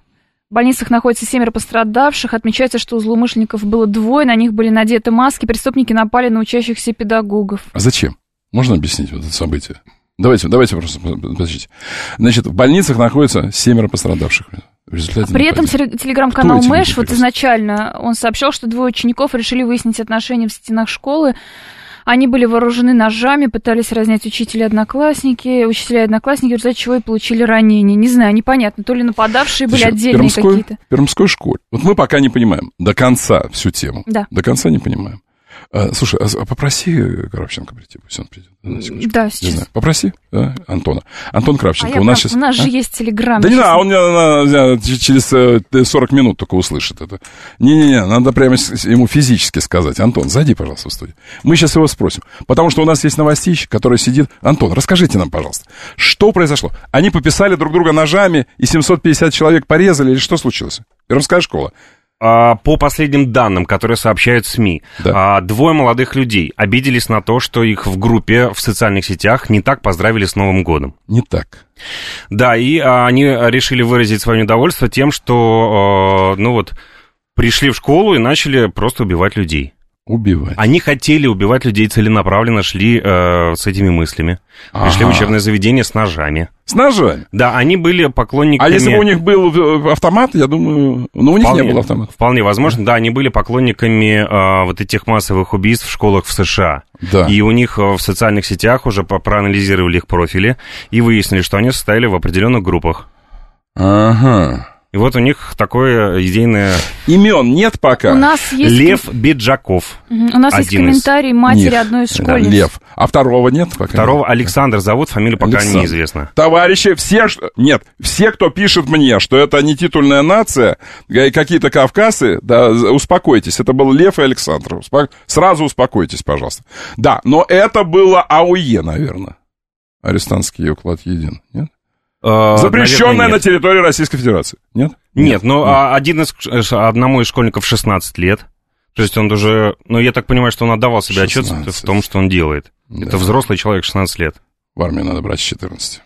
В больницах находится семеро пострадавших. Отмечается, что у злоумышленников было двое, на них были надеты маски. Преступники напали на учащихся педагогов. А зачем? Можно объяснить вот это событие? Давайте, давайте просто, подождите. Значит, в больницах находится семеро пострадавших. В результате При этом нападения. телеграм-канал Мэш, вот изначально он сообщал, что двое учеников решили выяснить отношения в стенах школы. Они были вооружены ножами, пытались разнять учителя и одноклассники, учителя и одноклассники, в результате чего и получили ранения. Не знаю, непонятно, то ли нападавшие были Слушай, отдельные Пермской, какие-то. В Пермской школе. Вот мы пока не понимаем до конца всю тему. Да. До конца не понимаем. А, слушай, а попроси Кравченко прийти, пусть он придет. Да, сейчас. Не знаю. Попроси, да, Антона. Антон Кравченко, а у нас прав... сейчас... У нас а? же есть телеграм. Да не надо, он меня через сорок минут только услышит это. Не-не-не, надо прямо ему физически сказать. Антон, зайди, пожалуйста, в студию. Мы сейчас его спросим. Потому что у нас есть новостищик, который сидит. Антон, расскажите нам, пожалуйста, что произошло? Они пописали друг друга ножами, и семьсот пятьдесят человек порезали, или что случилось? Пермская школа. По последним данным, которые сообщают СМИ, да. двое молодых людей обиделись на то, что их в группе в социальных сетях не так поздравили с Новым годом. Не так. Да, и они решили выразить свое недовольство тем, что, ну вот, пришли в школу и начали просто убивать людей. Убивать. Они хотели убивать людей целенаправленно, шли э, с этими мыслями. Ага. Пришли в учебное заведение с ножами. С ножами? Да, они были поклонниками... А если бы у них был автомат, я думаю... Ну, у них вполне, не было автомата. Вполне возможно, да, они были поклонниками э, вот этих массовых убийств в школах в США. Да. И у них в социальных сетях уже проанализировали их профили и выяснили, что они состояли в определенных группах. Ага. И вот у них такое идейное... Имен нет пока. У нас есть... Лев Биджаков. Угу. У нас есть комментарий из... матери нет. одной из школьниц. Да, Лев. А второго нет пока? Второго нет. Александр зовут, фамилия пока Александр. Неизвестна. Товарищи, все... Нет, все, кто пишет мне, что это не титульная нация, какие-то кавказцы, да, успокойтесь. Это был Лев и Александр. Успок... Сразу успокойтесь, пожалуйста. Да, но это было АУЕ, наверное. Арестантский уклад един, нет? Запрещенная на территории Российской Федерации. Нет? Нет, но ну, один из, одному из школьников шестнадцать лет. То есть он уже... Ну, я так понимаю, что он отдавал себе отчет в том, что он делает. Да. Это взрослый человек, шестнадцать лет. В армию надо брать с четырнадцати.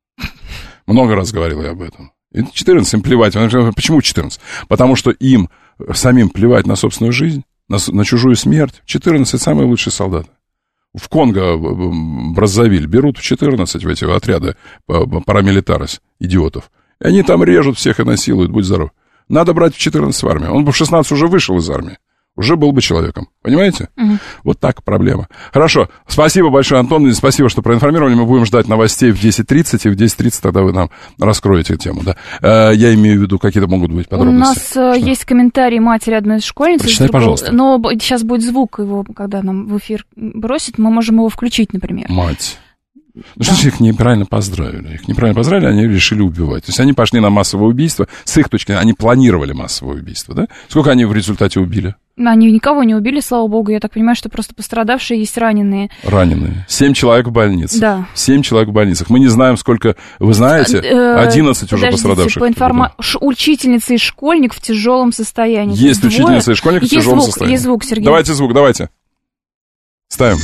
Много раз говорил я об этом. И четырнадцать им плевать. Почему четырнадцать? Потому что им самим плевать на собственную жизнь, на, на чужую смерть. четырнадцать самые лучшие солдаты. В Конго, Браззавиль, берут в четырнадцать в эти отряды парамилитарос, идиотов. И они там режут всех и насилуют, будь здоров. Надо брать в четырнадцать в армию. Он бы в шестнадцать уже вышел из армии. Уже был бы человеком. Понимаете? Угу. Вот так проблема. Хорошо. Спасибо большое, Антон. Спасибо, что проинформировали. Мы будем ждать новостей в десять тридцать. И в десять тридцать тогда вы нам раскроете эту тему. Да? Я имею в виду, какие-то могут быть подробности. У нас что? Есть комментарий матери одной из школьниц. Прочитай, пожалуйста. Но сейчас будет звук его, когда нам в эфир бросит. Мы можем его включить, например. Мать. Ну, да. Что их неправильно поздравили? Их неправильно поздравили, они решили убивать. То есть они пошли на массовое убийство. С их точки зрения, они планировали массовое убийство, да? Сколько они в результате убили? Они никого не убили, слава богу. Я так понимаю, что просто пострадавшие есть раненые. Раненые. Семь человек в больнице. Да. Семь человек в больницах. Мы не знаем, сколько... Вы знаете, одиннадцать уже пострадавших. По информации, учительница и школьник в тяжелом состоянии. Есть учительница и школьник в тяжелом звук, состоянии. Есть звук, Сергей. Давайте звук, давайте. Ставим.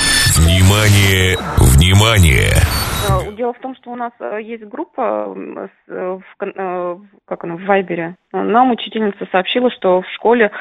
Внимание, внимание! Дело в том, что у нас есть группа в, как она, в Вайбере. Нам учительница сообщила, что в школе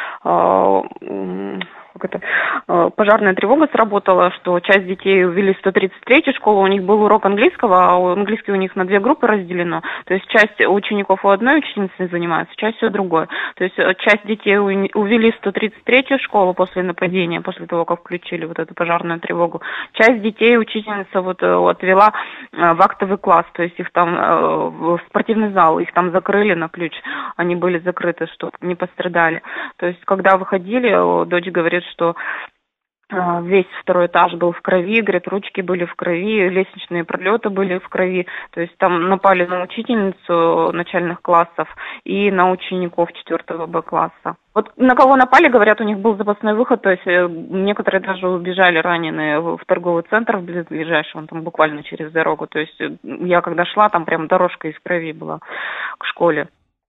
как это, пожарная тревога сработала, что часть детей увели в сто тридцать третью школу, у них был урок английского, а английский у них на две группы разделено. То есть часть учеников у одной ученицы занимается, часть у другой. То есть часть детей увели в сто тридцать третью школу после нападения, после того, как включили вот эту пожарную тревогу. Часть детей учительница вот отвела в актовый класс, то есть их там в спортивный зал, их там закрыли на ключ, они были закрыты, чтобы не пострадали. То есть когда выходили, дочь говорит, что весь второй этаж был в крови, говорит, ручки были в крови, лестничные пролеты были в крови. То есть там напали на учительницу начальных классов и на учеников четвертого Б класса. Вот на кого напали, говорят, у них был запасной выход, то есть некоторые даже убежали раненые в торговый центр ближайший, он там буквально через дорогу. То есть я когда шла, там прям дорожка из крови была к школе.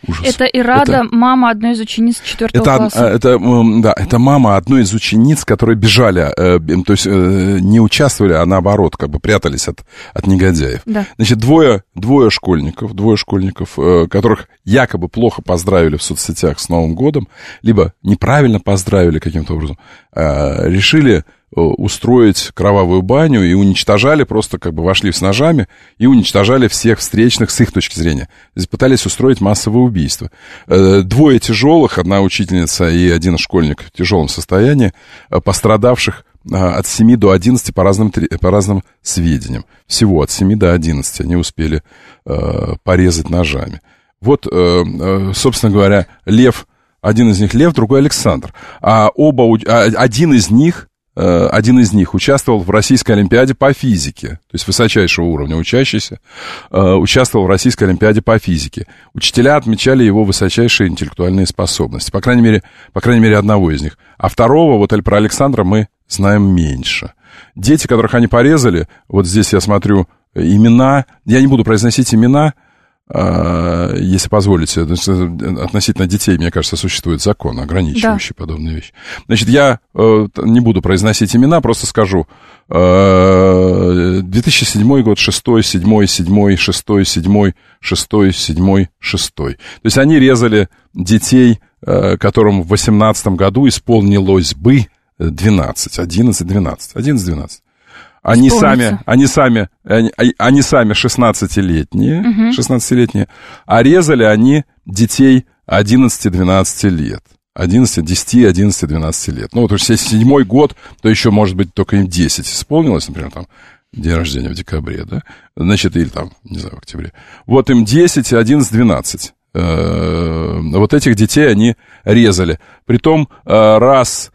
Ужас. Это Ирада, это... мама одной из учениц четвертого это, класса. Это, да, это мама одной из учениц, которые бежали, э, то есть э, не участвовали, а наоборот, как бы прятались от, от негодяев. Да. Значит, двое, двое школьников, двое школьников, э, которых якобы плохо поздравили в соцсетях с Новым годом, либо неправильно поздравили каким-то образом, э, решили устроить кровавую баню и уничтожали, просто как бы вошли с ножами и уничтожали всех встречных с их точки зрения. Здесь пытались устроить массовое убийство. Двое тяжелых, одна учительница и один школьник в тяжелом состоянии, пострадавших от семи до одиннадцати по разным, по разным сведениям. Всего от семи до одиннадцати они успели порезать ножами. Вот, собственно говоря, Лев, один из них Лев, другой Александр. А оба, один из них Один из них участвовал в Российской Олимпиаде по физике, то есть высочайшего уровня учащийся, участвовал в Российской Олимпиаде по физике. Учителя отмечали его высочайшие интеллектуальные способности, по крайней мере, по крайней мере одного из них. А второго, вот про Александра, мы знаем меньше. Дети, которых они порезали, вот здесь я смотрю имена, я не буду произносить имена, если позволите, относительно детей, мне кажется, существует закон, ограничивающий да. подобные вещи. Значит, я э, не буду произносить имена, просто скажу. Э, две тысячи седьмой год, шестой, седьмой, седьмой, шестой, седьмой, шестой, седьмой, шестой. То есть они резали детей, э, которым в восемнадцатом году исполнилось бы двенадцать, одиннадцать, двенадцать, одиннадцать, двенадцать. Они сами, они сами, они, они сами шестнадцатилетние, угу. шестнадцатилетние, а резали они детей одиннадцати-двенадцати лет. одиннадцать, десять, одиннадцать, двенадцать лет. Ну, вот если седьмой год, то еще, может быть, только им десять исполнилось, например, там, день рождения в декабре, да? Значит, или там, не знаю, в октябре. Вот им десять, одиннадцать, двенадцать. Вот этих детей они резали. Притом раз,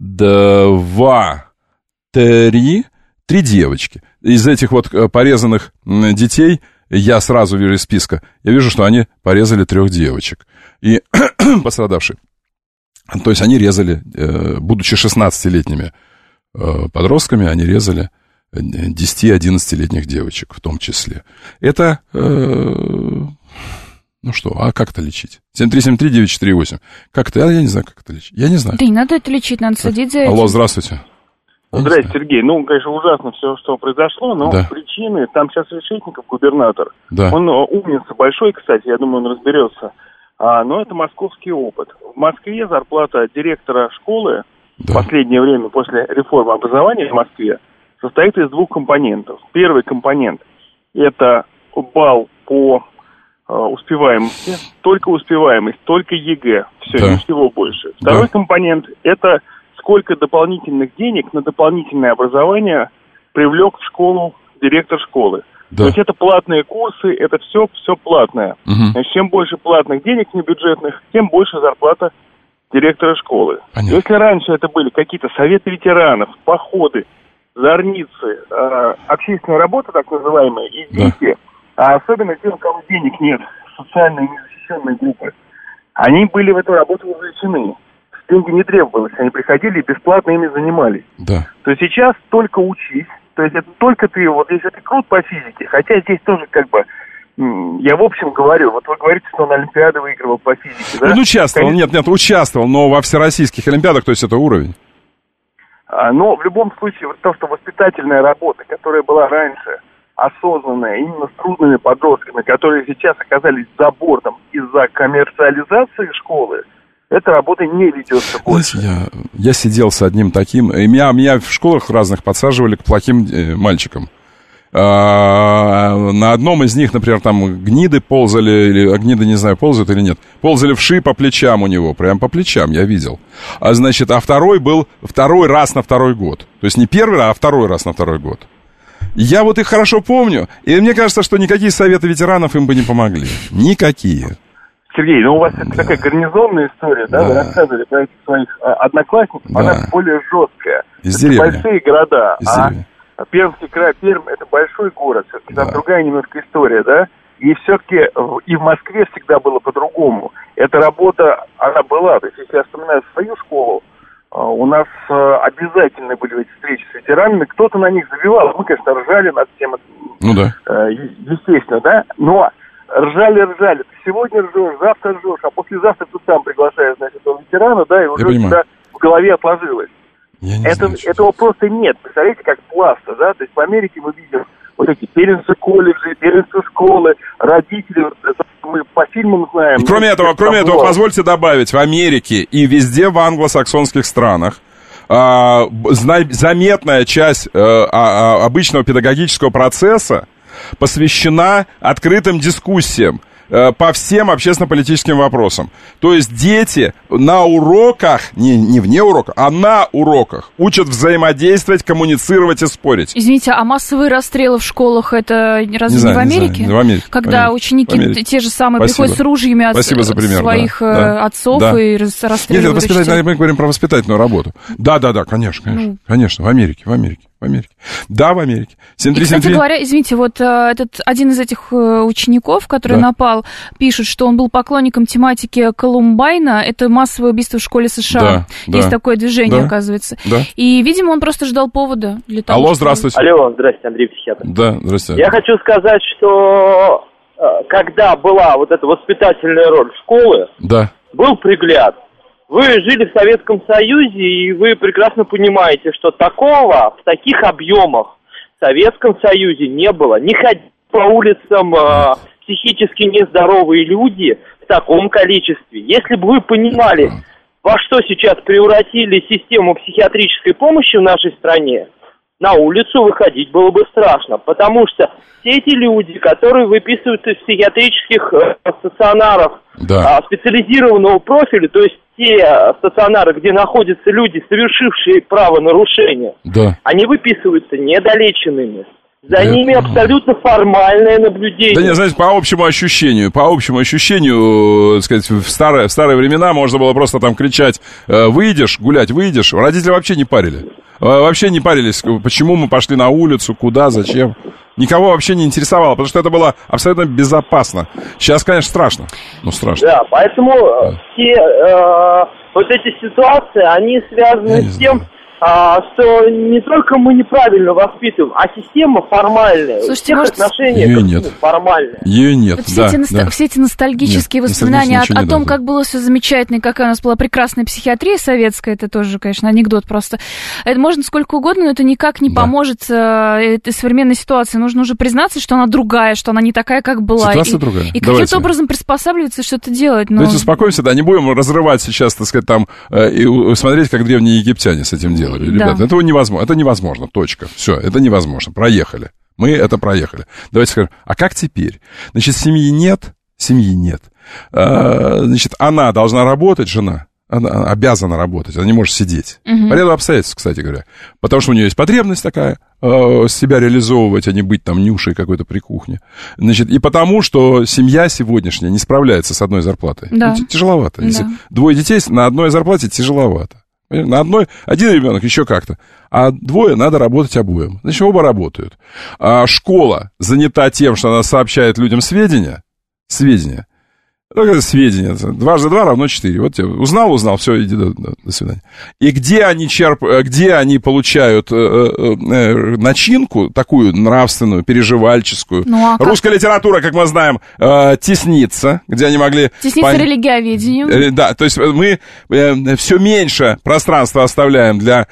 два, три... Три девочки. Из этих вот порезанных детей, я сразу вижу из списка, я вижу, что они порезали трех девочек. И пострадавшие. То есть они резали, будучи шестнадцатилетними подростками, они резали десяти-одиннадцатилетних девочек в том числе. Это, ну что, а как это лечить? семь три семь три девять четыре восемь. Как это? Я не знаю, как это лечить. Я не знаю. Да не надо это лечить, надо садить за этим. Алло, здравствуйте. Здравствуйте, Сергей. Ну, конечно, ужасно все, что произошло, но да. причины, там сейчас Решетников, губернатор, да. он умница большой, кстати, я думаю, он разберется, а, но это московский опыт. В Москве зарплата директора школы да. в последнее время после реформы образования в Москве состоит из двух компонентов. Первый компонент – это балл по э, успеваемости, только успеваемость, только ЕГЭ, все, да. ничего больше. Второй да. компонент – это сколько дополнительных денег на дополнительное образование привлек в школу директор школы. Да. То есть это платные курсы, это все, все платное. Угу. Значит, чем больше платных денег небюджетных, тем больше зарплата директора школы. Понятно. Если раньше это были какие-то советы ветеранов, походы, зорницы, э, общественная работа, так называемая, и дети, да. а особенно те, у кого денег нет, социально незащищенные группы, они были в эту работу вовлечены. Деньги не требовалось, они приходили и бесплатно ими занимались. Да. То есть сейчас только учись, то есть это только ты, вот если ты крут по физике, хотя здесь тоже как бы, я в общем говорю, вот вы говорите, что он Олимпиады выигрывал по физике, да? Он участвовал, Конечно. нет, нет, участвовал, но во всероссийских Олимпиадах, то есть это уровень. А, но в любом случае, вот то, что воспитательная работа, которая была раньше осознанная, именно с трудными подростками, которые сейчас оказались за бортом из-за коммерциализации школы, эта работа не ведется больше. Я, я сидел с одним таким, и меня, меня в школах разных подсаживали к плохим э, мальчикам. А, на одном из них, например, там гниды ползали, или гниды, не знаю, ползают или нет, ползали вши по плечам у него, прям по плечам, я видел. А значит, а второй был второй раз на второй год. То есть не первый, а второй раз на второй год. Я вот их хорошо помню, и мне кажется, что никакие советы ветеранов им бы не помогли. Никакие. Сергей, ну у вас это такая гарнизонная история, да? да? Вы рассказывали про этих своих а, одноклассников, да. Она более жесткая. Из это деревни. Большие города, Из а деревни. Пермский край, Пермь — это большой город, все-таки да. там другая немножко история, да? И все-таки и в Москве всегда было по-другому. Эта работа, она была, то есть если я вспоминаю свою школу, у нас обязательно были эти встречи с ветеранами, кто-то на них забивал, мы, конечно, ржали над всем, ну да. естественно, да, но ржали-ржали. Сегодня ржешь, завтра ржешь, а послезавтра ты сам приглашаешь, значит, этого ветерана, да, и уже у тебя в голове отложилось. Это, этого просто нет. Представляете, как пласто, да? То есть в Америке мы видим вот эти первенцы колледжи, первенцы школы, родители, это мы по фильмам знаем. И кроме ну, этого, кроме этого, было. Позвольте добавить, в Америке и везде в англосаксонских странах а, заметная часть а, а, обычного педагогического процесса посвящена открытым дискуссиям по всем общественно-политическим вопросам. То есть дети на уроках, не, не вне уроков, а на уроках учат взаимодействовать, коммуницировать и спорить. Извините, а массовые расстрелы в школах, это разве не, не знаю, в Америке? Не знаю, в Америке. Когда Америке. ученики Америке. те же самые Спасибо. приходят с ружьями от Спасибо за пример, своих да, отцов да. и расстреливают. Нет, это воспитательная, мы говорим про воспитательную работу. Да, да, да, конечно, конечно, ну. конечно, в Америке, в Америке. В Америке. Да, в Америке. семь три семь три. И, кстати говоря, извините, вот э, этот один из этих э, учеников, который да. напал, пишет, что он был поклонником тематики Колумбайна. Это массовое убийство в школе США. Да, Есть да. такое движение, да. оказывается. Да. И, видимо, он просто ждал повода для того, Алло, чтобы... здравствуйте. Алло, здравствуйте, Андрей Психиатр. Да, здравствуйте. Я хочу сказать, что э, когда была вот эта воспитательная роль школы, да. был пригляд. Вы жили в Советском Союзе, и вы прекрасно понимаете, что такого в таких объемах в Советском Союзе не было. Не ходили по улицам э, психически нездоровые люди в таком количестве. Если бы вы понимали, во что сейчас превратили систему психиатрической помощи в нашей стране, на улицу выходить было бы страшно, потому что все эти люди, которые выписываются из психиатрических э, стационаров да. э, специализированного профиля, то есть те стационары, где находятся люди, совершившие правонарушения, да. они выписываются недолеченными. За Нет. ними абсолютно формальное наблюдение. Да нет, знаете, по общему ощущению, по общему ощущению, так сказать, в старые, в старые времена можно было просто там кричать: выйдешь, гулять, выйдешь. Родители вообще не парили. Вообще не парились, почему мы пошли на улицу, куда, зачем. Никого вообще не интересовало, потому что это было абсолютно безопасно. Сейчас, конечно, страшно. Ну, страшно. Да, поэтому да. все э, вот эти ситуации, они связаны с тем, а, что не только мы неправильно воспитываем, а система формальная. Слушайте, всех может... отношениях Ее нет. формальная. Ее нет, вот да, все, эти, да. все эти ностальгические нет, воспоминания о, о том, как было все замечательно, и какая у нас была прекрасная психиатрия советская, это тоже, конечно, анекдот просто. Это можно сколько угодно, но это никак не да. поможет э, этой современной ситуации. Нужно уже признаться, что она другая, что она не такая, как была. Ситуация и, другая. И каким-то образом приспосабливаться, что-то делать. Но... Давайте успокоимся, да, не будем разрывать сейчас, так сказать, там, э, и смотреть, как древние египтяне с этим делали. Ребята, да. этого невозможно, это невозможно, точка. Все, это невозможно, проехали. Мы это проехали. Давайте скажем, а как теперь? Значит, семьи нет, семьи нет. А, значит, она должна работать, жена, она обязана работать, она не может сидеть. Угу. По ряду обстоятельств, кстати говоря. Потому что у нее есть потребность такая, э, себя реализовывать, а не быть там нюшей какой-то при кухне. Значит, и потому, что семья сегодняшняя не справляется с одной зарплатой. Да. Ну, тяжеловато. Если да. двое детей на одной зарплате, тяжеловато. На одной, один ребенок еще как-то, а двое надо работать обоим. Значит, оба работают. А школа занята тем, что она сообщает людям сведения, сведения, ну, сведения, дважды два равно четыре. Вот тебе узнал, узнал, все, иди, до, до, до свидания. И где они черп, где они получают э, э, начинку такую нравственную, переживальческую? Ну, а русская как? Литература, как мы знаем, э, теснится, где они могли... Теснится пон... религиоведением. Э, да, то есть мы э, все меньше пространства оставляем для,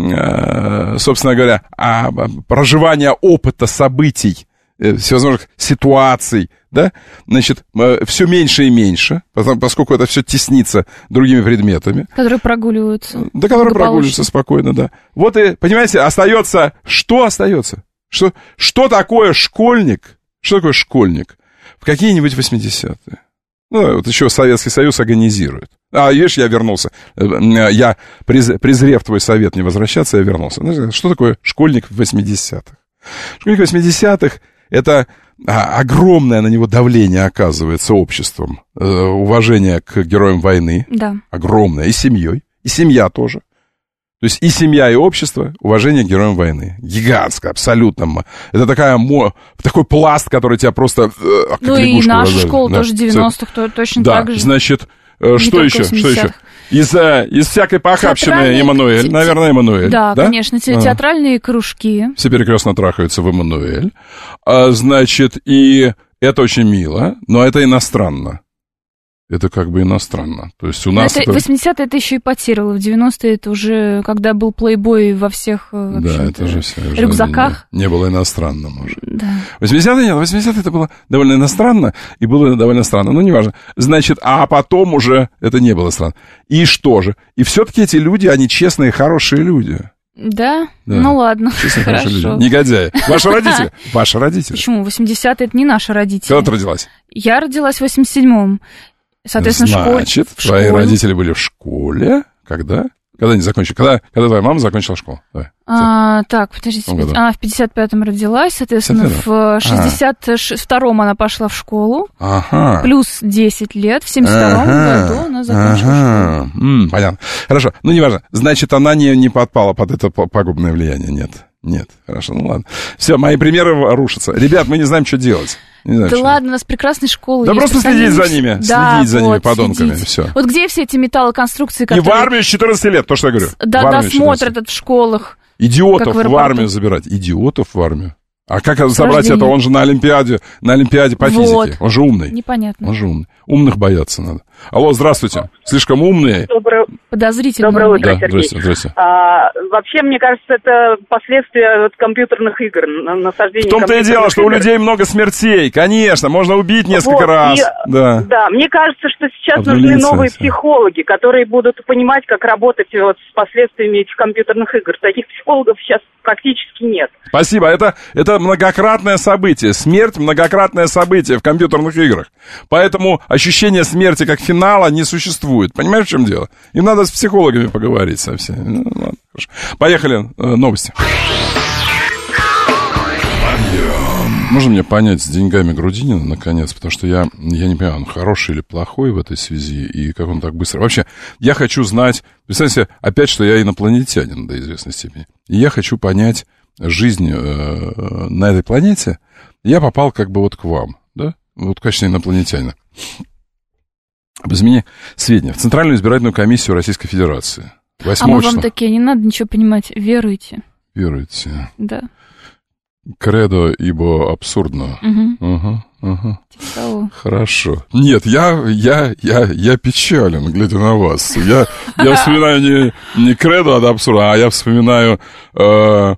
э, собственно говоря, а, проживания опыта событий, э, всевозможных ситуаций, да, значит, все меньше и меньше, поскольку это все теснится другими предметами. Которые прогуливаются. Да, которые прогуливаются спокойно, да. Вот и, понимаете, остается, что остается? Что, что такое школьник? Что такое школьник? В какие-нибудь восьмидесятые. Ну, вот еще Советский Союз агонизирует. А, видишь, я вернулся. Я, презрев твой совет не возвращаться, я вернулся. Что такое школьник в восьмидесятых? Школьник в восьмидесятых — это... А, огромное на него давление оказывается обществом, э, уважение к героям войны, да. огромное, и семьей, и семья тоже. То есть и семья, и общество, уважение к героям войны. Гигантское, абсолютно. Это такая, такой пласт, который тебя просто... Э, ну и наша школа да, тоже девяностых точно да, так же. Значит, э, что еще, что еще? Из, из всякой похабщины Эммануэль, те... наверное, Эммануэль. Да, да? Конечно, те, театральные кружки. Все перекрестно трахаются в Эммануэль. А, значит, и Это очень мило, но это иностранно. Это как бы иностранно. То есть у нас... Это, это... восьмидесятые это еще ипотировало, в девяностые это уже, когда был плейбой во всех да, это же все, рюкзаках. Не, не было иностранно, может. Да. восьмидесятые нет, восьмидесятые это было довольно иностранно, и было довольно странно. Ну, неважно. Значит, а потом уже это не было странно. И что же? И все-таки эти люди, они честные, хорошие люди. Да? Да. Ну ладно, честные, хорошо. Люди. Негодяи. Ваши родители? Ваши родители. Почему? восьмидесятые это не наши родители. Когда ты родилась? Я родилась в восемьдесят седьмом. Соответственно, Значит, школе... твои школе. родители были в школе. Когда? Когда они закончили? Когда, когда твоя мама закончила школу? Давай. А, так, подождите. Она в пятьдесят пятом родилась, соответственно, в шестьдесят втором она пошла в школу. Ага. Плюс десять лет. В семьдесят втором ага. году она закончила ага. школу. М, понятно. Хорошо. Ну, неважно. Значит, она не, не подпала под это пагубное влияние. Нет. Нет. Хорошо. Ну, ладно. Все, мои примеры рушатся. Ребят, мы не знаем, что делать. Не знаю, да что. ладно, у нас прекрасная школа. Да есть, просто следить за ними, да, следить за вот, ними подонками, следить. Все. Вот где все эти металлоконструкции, которые... И в армию с четырнадцати лет, то, что я говорю. Да, досмотрят это в школах. Идиотов в, в армию забирать. Идиотов в армию. А как с забрать рождения. Это? Он же на Олимпиаде, на Олимпиаде по вот. физике. Он же умный. Непонятно. Он же умный. Умных бояться надо. Алло, здравствуйте. Слишком умные. Доброе, Подозрительно. Доброе утро, да, Сергей. Здрасте, здрасте. А, вообще, мне кажется, это последствия вот, компьютерных игр, насаждения В том-то и дело, что игр. у людей много смертей. Конечно, можно убить несколько вот, раз. И, да. да, мне кажется, что сейчас Обнулиться, нужны новые все. психологи, которые будут понимать, как работать вот, с последствиями этих компьютерных игр. Таких психологов сейчас практически нет. Спасибо. Это, это многократное событие. Смерть — многократное событие в компьютерных играх. Поэтому ощущение смерти как финала не существует. Понимаешь, в чем дело? Им надо с психологами поговорить совсем. Ну, ладно, хорошо. Поехали. Новости. Можно мне понять с деньгами Грудинина, наконец, потому что я, я не понимаю, он хороший или плохой в этой связи, и как он так быстро... Вообще, я хочу знать... Представьте себе, опять, что я инопланетянин до известной степени. И я хочу понять жизнь э, на этой планете. Я попал как бы вот к вам, да? Вот в качестве инопланетянина. Возьми сведения. В Центральную избирательную комиссию Российской Федерации. А мы вам такие, не надо ничего понимать, веруйте. Веруйте. Да. Кредо, ибо абсурдно. Угу. Ага, ага. Типа Хорошо. Нет, я, я, я, я печален, глядя на вас. Я, я вспоминаю не, не кредо от абсурда, а я вспоминаю э,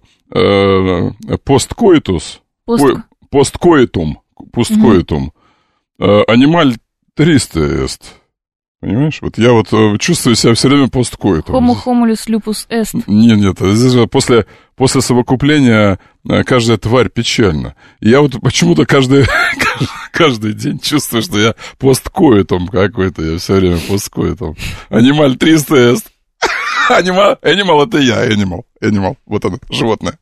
э, посткоитус. Пост... Ой, посткоитум. Посткоитум. Угу. Э, анималь триста эст. Понимаешь? Вот я вот чувствую себя все время посткоитум. Homo homulus lupus est. Нет, нет, здесь же после, после совокупления каждая тварь печальна. И я вот почему-то каждый, каждый день чувствую, что я посткоитум какой-то, я все время посткоитум. Анималь триста эст. Анимал, animal это я, animal, animal, вот оно, животное.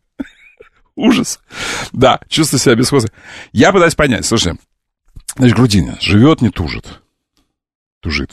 Ужас. Да, чувствую себя бесхозным. Я пытаюсь понять, слушай, значит, Грудинин живет, не тужит. Тужит.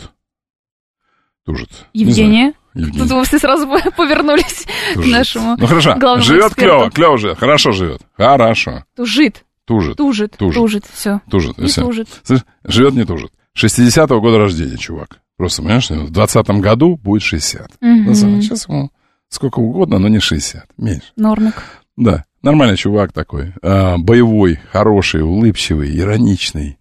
Тужит. Евгения? Евгения. Тут вы все сразу повернулись тужит. К нашему ну, хорошо. главному живет эксперту. клево, клево живет, хорошо живет. Хорошо. Тужит. Тужит. Тужит. Тужит. Тужит. Все. Тужит. Не все. тужит. Живет, не тужит. шестидесятого года рождения, чувак. Просто, понимаешь, в двадцатом году будет шестьдесят. Угу. Сейчас ему сколько угодно, но не шестьдесят. Меньше. Нормик. Да. Нормальный чувак такой. А, боевой, хороший, улыбчивый, ироничный.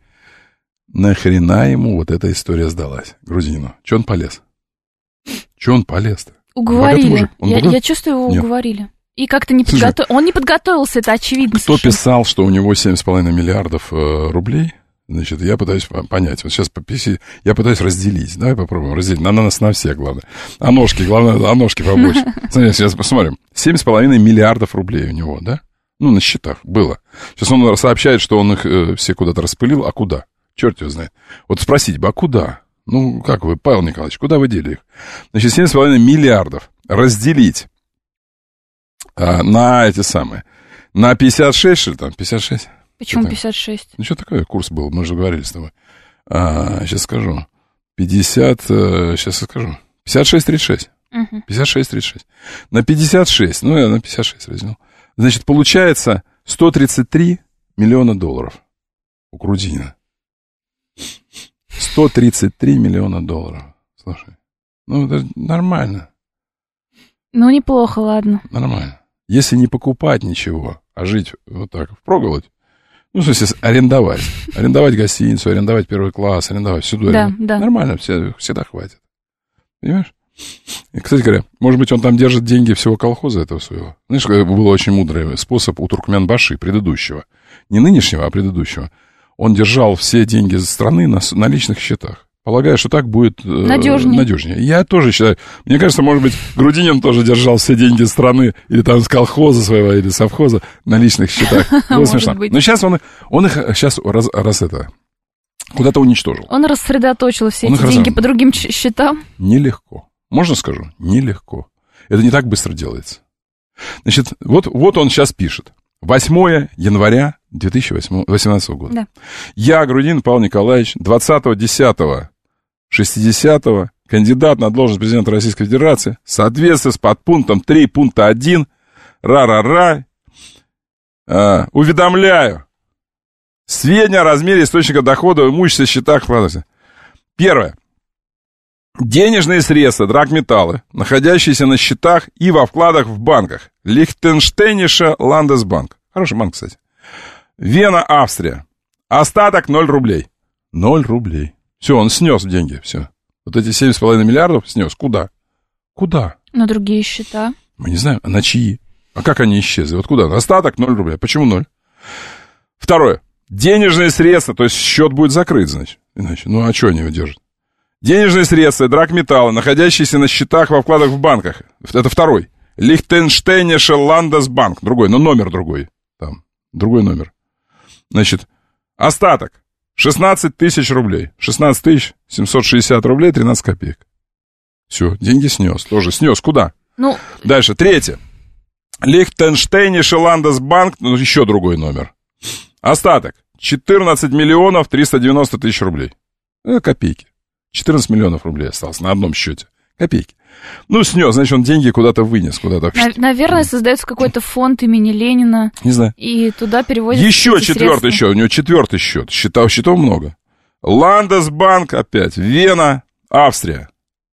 Нахрена ему вот эта история сдалась, Грудинину? Че он полез? Че он полез-то? Уговорили. Он я, я чувствую, его Нет. уговорили. И как-то не подготовился. Он не подготовился, это очевидно. Кто совершенно. Писал, что у него семь с половиной миллиардов э, рублей? Значит, я пытаюсь понять. Вот сейчас по писи я пытаюсь разделить. Давай попробуем разделить. На нас на всех, главное. А ножки, главное, а ножки побольше. Смотри, сейчас посмотрим. семь с половиной миллиардов рублей у него, да? Ну, на счетах было. Сейчас он сообщает, что он их э, все куда-то распылил. А куда? Черт его знает. Вот спросить бы, а куда? Ну, как вы, Павел Николаевич, куда вы дели их? Значит, семь с половиной миллиардов разделить а, на эти самые, на пятьдесят шесть, что ли, там, пятьдесят шесть? Почему что пятьдесят шесть? Ну, что такое курс был, мы же говорили с тобой. А, сейчас скажу. пятьдесят, сейчас скажу. пятьдесят шесть тридцать шесть. Угу. пятьдесят шесть тридцать шесть. На пятьдесят шесть, ну, я на пятьдесят шесть разделил. Значит, получается сто тридцать три миллиона долларов у Грудинина. сто тридцать три миллиона долларов. Слушай, ну это нормально. Ну, неплохо, ладно. Нормально. Если не покупать ничего, а жить вот так впроголодь, Ну, в смысле, арендовать. Арендовать гостиницу, арендовать первый класс, арендовать всюду. Да, да. Нормально, все, всегда хватит. Понимаешь? И, кстати говоря, может быть, он там держит деньги всего колхоза этого своего. Знаешь, был очень мудрый способ у Туркменбаши, предыдущего. Не нынешнего, а предыдущего. Он держал все деньги страны на, на личных счетах. Полагаю, что так будет э, надежнее. надежнее. Я тоже считаю. Мне кажется, может быть, Грудинин тоже держал все деньги страны, или там с колхоза своего, или совхоза на личных счетах. Было смешно. Но сейчас он, он их сейчас раз, раз это куда-то уничтожил. Он рассредоточил все он эти деньги раз... по другим счетам. Нелегко. Можно скажу? Нелегко. Это не так быстро делается. Значит, вот, вот он сейчас пишет. восьмое января две тысячи восемнадцатого года. Да. Я, Грудинин Павел Николаевич, двадцатого десятого шестидесятого, кандидат на должность президента Российской Федерации, в соответствии с подпунктом три пункта один, ра-ра-ра, э, уведомляю сведения о размере источника дохода в имущественных счетах. Первое. Денежные средства, драгметаллы, находящиеся на счетах и во вкладах в банках. Лихтенштейнисche Ландесбанк. Хороший банк, кстати. Вена, Австрия. Остаток ноль рублей. ноль рублей. Все, он снес деньги, все. Вот эти семь с половиной миллиардов снес. Куда? Куда? На другие счета. Мы не знаем, а на чьи? А как они исчезли? Вот куда? Остаток ноль рублей. Почему ноль? Второе. Денежные средства, то есть счет будет закрыт, значит. Иначе. Ну, а что они его держат? Денежные средства, драгметаллы, находящиеся на счетах во вкладах в банках. Это второй. Лихтенштейнисche Ландесбанк. Другой, но номер другой. Там, другой номер. Значит, остаток. шестнадцать тысяч рублей. шестнадцать тысяч семьсот шестьдесят рублей, тринадцать копеек. Все, деньги снес. Тоже снес. Куда? Ну... Дальше, третье. Лихтенштейнисche Ландесбанк, ну, еще другой номер. Остаток. четырнадцать миллионов триста девяносто тысяч рублей. Это копейки. четырнадцать миллионов рублей осталось на одном счете. Копейки. Ну, снес, значит, он деньги куда-то вынес, куда-то... Наверное, создается какой-то фонд имени Ленина. Не знаю. И туда переводят еще четвертый счет, у него четвертый счет. Счетов, счетов много. Ландесбанк опять. Вена, Австрия.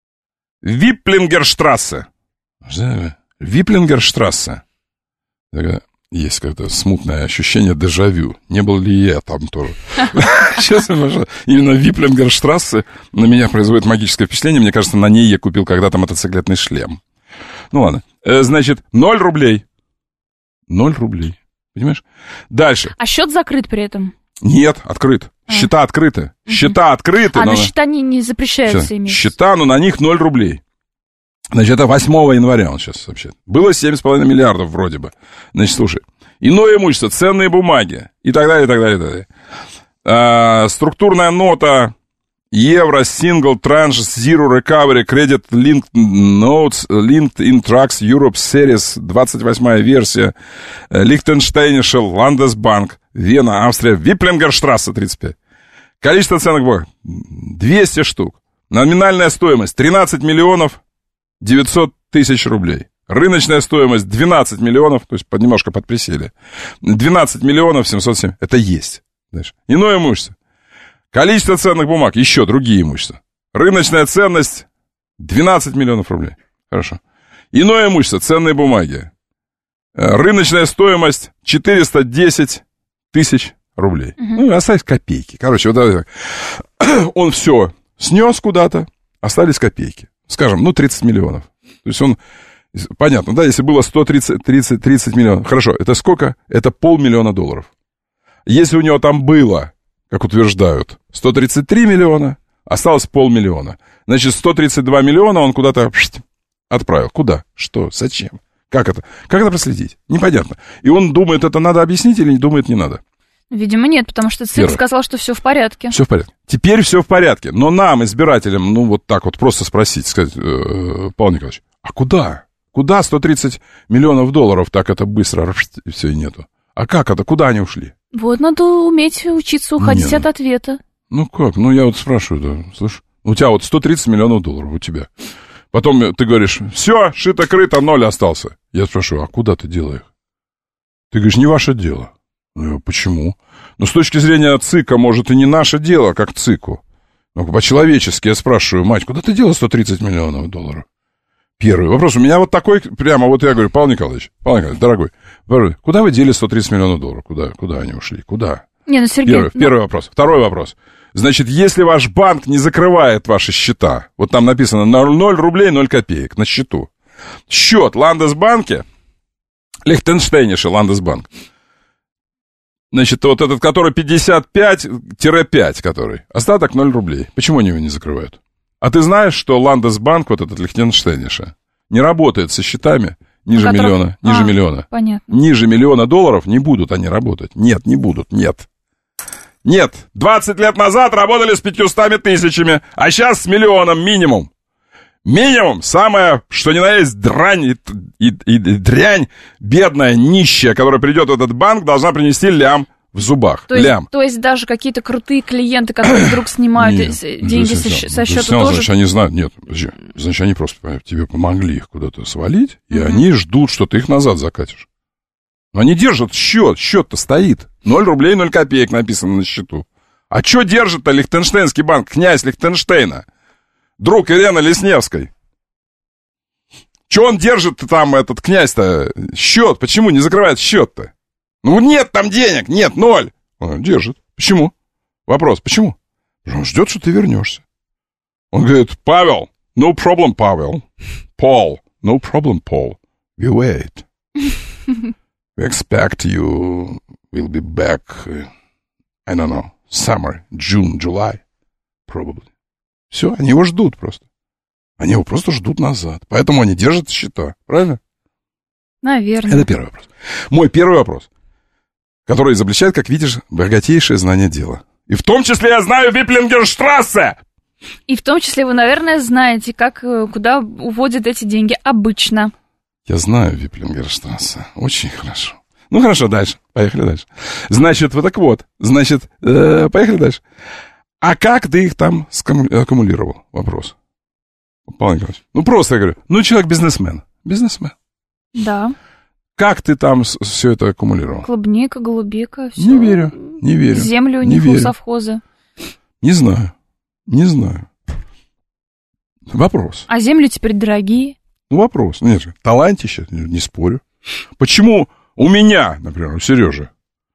Виплингерштрассе. Виплингерштрассе. Есть какое-то смутное ощущение дежавю. Не был ли я там тоже? Сейчас именно Виплингерштрассе на меня производит магическое впечатление. Мне кажется, на ней я купил когда-то мотоциклетный шлем. Ну ладно. Значит, ноль рублей. Ноль рублей. Понимаешь? Дальше. А счет закрыт при этом? Нет, открыт. А. Счета открыты. Угу. Счета открыты. А, но, но счета не, не запрещаются иметь. Счета, но на них ноль рублей. Значит, это восьмого января он сейчас сообщает. Было семь с половиной миллиардов вроде бы. Значит, слушай. Иное имущество, ценные бумаги и так далее, и так далее, и так далее. А, структурная нота Евро, Single, Tranche, Zero, Recovery, Credit, Linked Notes, Linked in Trucks, Europe Series, двадцать восьмая версия, Liechtensteinische Landesbank, Вена, Австрия, Виплингерштрассе, тридцать пять. Количество ценных бумаг двести штук. Номинальная стоимость тринадцать миллионов девятьсот тысяч рублей. Рыночная стоимость двенадцать миллионов, то есть под, немножко подприсели. двенадцать миллионов семьсот семь. Это есть. Дальше. Иное имущество. Количество ценных бумаг. Еще другие имущества. Рыночная ценность двенадцать миллионов рублей. Хорошо. Иное имущество. Ценные бумаги. Рыночная стоимость четыреста десять тысяч рублей. Угу. Ну, остались копейки. Короче, вот это. Он все снес куда-то, остались копейки. Скажем, ну, тридцать миллионов. То есть он... Понятно, да, если было сто тридцать, тридцать, тридцать миллионов. Хорошо, это сколько? Это полмиллиона долларов. Если у него там было, как утверждают, сто тридцать три миллиона, осталось полмиллиона. Значит, сто тридцать два миллиона он куда-то отправил. Куда? Что? Зачем? Как это? Как это проследить? Непонятно. И он думает, это надо объяснить или думает, не надо? Видимо, нет, потому что ЦИК сказал, что все в порядке. Все в порядке. Теперь все в порядке. Но нам, избирателям, ну, вот так вот просто спросить, сказать, э, Павел Николаевич, а куда? Куда сто тридцать миллионов долларов так это быстро все и нету? А как это? Куда они ушли? Вот надо уметь учиться уходить Нет. от ответа. Ну как? Ну я вот спрашиваю, да, слышь, у тебя вот сто тридцать миллионов долларов у тебя. Потом ты говоришь, все, шито-крыто, ноль остался. Я спрашиваю, а куда ты дела их? Ты говоришь, не ваше дело. Ну, почему? Ну, с точки зрения ЦИКа, может, и не наше дело, как ЦИКу. Но по-человечески я спрашиваю, мать, куда ты дела сто тридцать миллионов долларов? Первый вопрос. У меня вот такой, прямо вот я говорю, Павел Николаевич, Павел Николаевич, дорогой, куда вы дели сто тридцать миллионов долларов? Куда, куда они ушли? Куда? Не, ну, Сергей, первый, ну... первый вопрос. Второй вопрос. Значит, если ваш банк не закрывает ваши счета, вот там написано ноль рублей ноль копеек на счету. Счет Ландесбанке, Лихтенштейниши Ландесбанк, значит, вот этот, который пятьдесят пять пять, который, остаток ноль рублей. Почему они его не закрывают? А ты знаешь, что Ландесбанк, вот этот Лихтенштейниши, не работает со счетами ниже которых... миллиона, ниже а, миллиона. Понятно. Ниже миллиона долларов не будут они работать. Нет, не будут, нет. Нет, двадцать лет назад работали с пятьюстами тысячами, а сейчас с миллионом минимум. Минимум, самое, что ни на есть, дрянь и, и, и дрянь, бедная, нищая, которая придет в этот банк, должна принести лям в зубах. То есть, лям. То есть даже какие-то крутые клиенты, которые вдруг снимают нет, деньги со, снял, со счета снял, тоже... Значит, они знают, нет, значит, они просто тебе помогли их куда-то свалить, и угу. они ждут, что ты их назад закатишь. Но они держат счет, счет-то стоит. ноль рублей ноль копеек написано на счету. А что держит-то Лихтенштейнский банк, князь Лихтенштейна? Друг Елены Лесневской. Че он держит там, этот князь-то, счет? Почему не закрывает счет-то? Ну нет там денег, нет, ноль. Он держит. Почему? Вопрос, почему? Он ждет, что ты вернешься. Он говорит, Павел, no problem, Павел. Paul, no problem, Paul. We wait. We expect you will be back, uh, I don't know, summer, June, July, probably. Все, они его ждут просто. Они его просто ждут назад. Поэтому они держат счета. Правильно? Наверное. Это первый вопрос. Мой первый вопрос, который изобличает, как видишь, богатейшее знание дела. И в том числе я знаю Виплингерштрассе. И в том числе вы, наверное, знаете, как, куда уводят эти деньги обычно. Я знаю Виплингерштрассе. Очень хорошо. Ну, хорошо, дальше. Поехали дальше. Значит, вот так вот. Значит, э, поехали дальше. А как ты их там аккумулировал? Вопрос. Павел Николаевич. Ну, просто я говорю. Ну, человек бизнесмен. Бизнесмен. Да. Как ты там все это аккумулировал? Клубника, голубика, все. Не верю, не верю. Землю у не них верю. у совхоза. Не знаю, не знаю. Вопрос. А земли теперь дорогие? Ну, вопрос. Нет же, талантище, не спорю. Почему у меня, например, у Сережи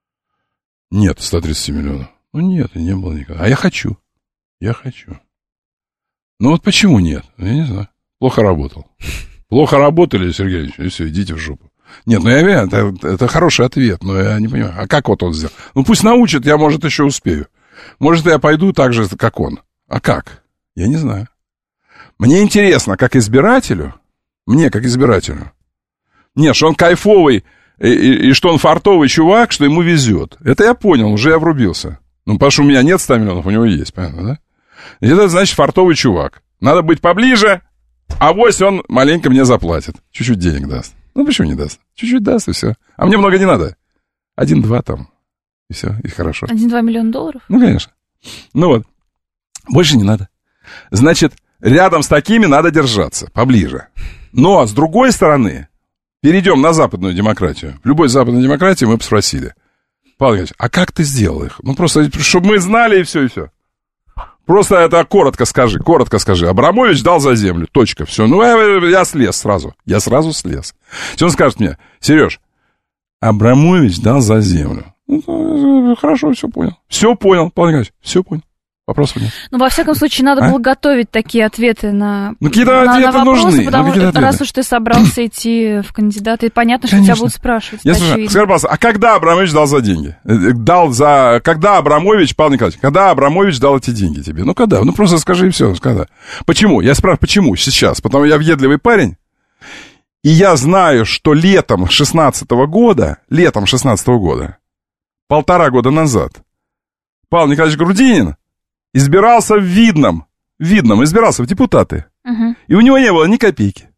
нет ста тридцати миллионов? Ну, нет, и не было никогда. А я хочу. Я хочу. Ну, вот почему нет? Я не знаю. Плохо работал. Плохо работали, Сергей Ильич, и все, идите в жопу. Нет, ну я верю, это, это хороший ответ, но я не понимаю, а как вот он сделал? Ну, пусть научит, я, может, еще успею. Может, я пойду так же, как он. А как? Я не знаю. Мне интересно, как избирателю, мне, как избирателю, нет, что он кайфовый, и, и, и что он фартовый чувак, что ему везет. Это я понял, уже я врубился. Ну, потому что у меня нет ста миллионов, у него есть, понятно, да? И это значит фартовый чувак. Надо быть поближе, авось он маленько мне заплатит. Чуть-чуть денег даст. Ну, почему не даст? Чуть-чуть даст, и все. А мне много не надо. Один-два там, и все, и хорошо. Один-два миллиона долларов? Ну, конечно. Ну вот, больше не надо. Значит, рядом с такими надо держаться, поближе. Но, с другой стороны, перейдем на западную демократию. В любой западной демократии мы бы спросили. Павел Ильич, а как ты сделал их? Ну, просто, чтобы мы знали, и все, и все. Просто это коротко скажи, коротко скажи. Абрамович дал за землю, точка, все. Ну, я, я слез сразу, я сразу слез. Если он скажет мне, Сереж, Абрамович дал за землю. Ну, хорошо, все понял. Все понял, Павел Николаевич, все понял. Вопросов нет. Ну, во всяком случае, надо а? было готовить такие ответы на, ну, какие-то на, ответы на вопросы, нужны. потому ну, что раз уж ты собрался идти в кандидаты, и понятно, Конечно. что тебя будут спрашивать. Я спрашиваю, скажи, пожалуйста, а когда Абрамович дал за деньги? Дал за... Когда Абрамович, Павел Николаевич, когда Абрамович дал эти деньги тебе? Ну, когда? Ну, просто скажи и все, когда. Почему? Я спрашиваю, почему сейчас? Потому что я въедливый парень, и я знаю, что летом шестнадцатого года, летом шестнадцатого года, полтора года назад, Павел Николаевич Грудинин избирался в Видном, в Видном, избирался в депутаты. Uh-huh. И у него не было ни копейки.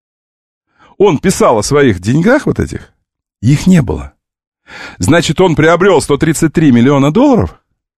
Он писал о своих деньгах вот этих, их не было. Значит, он приобрел сто тридцать три миллиона долларов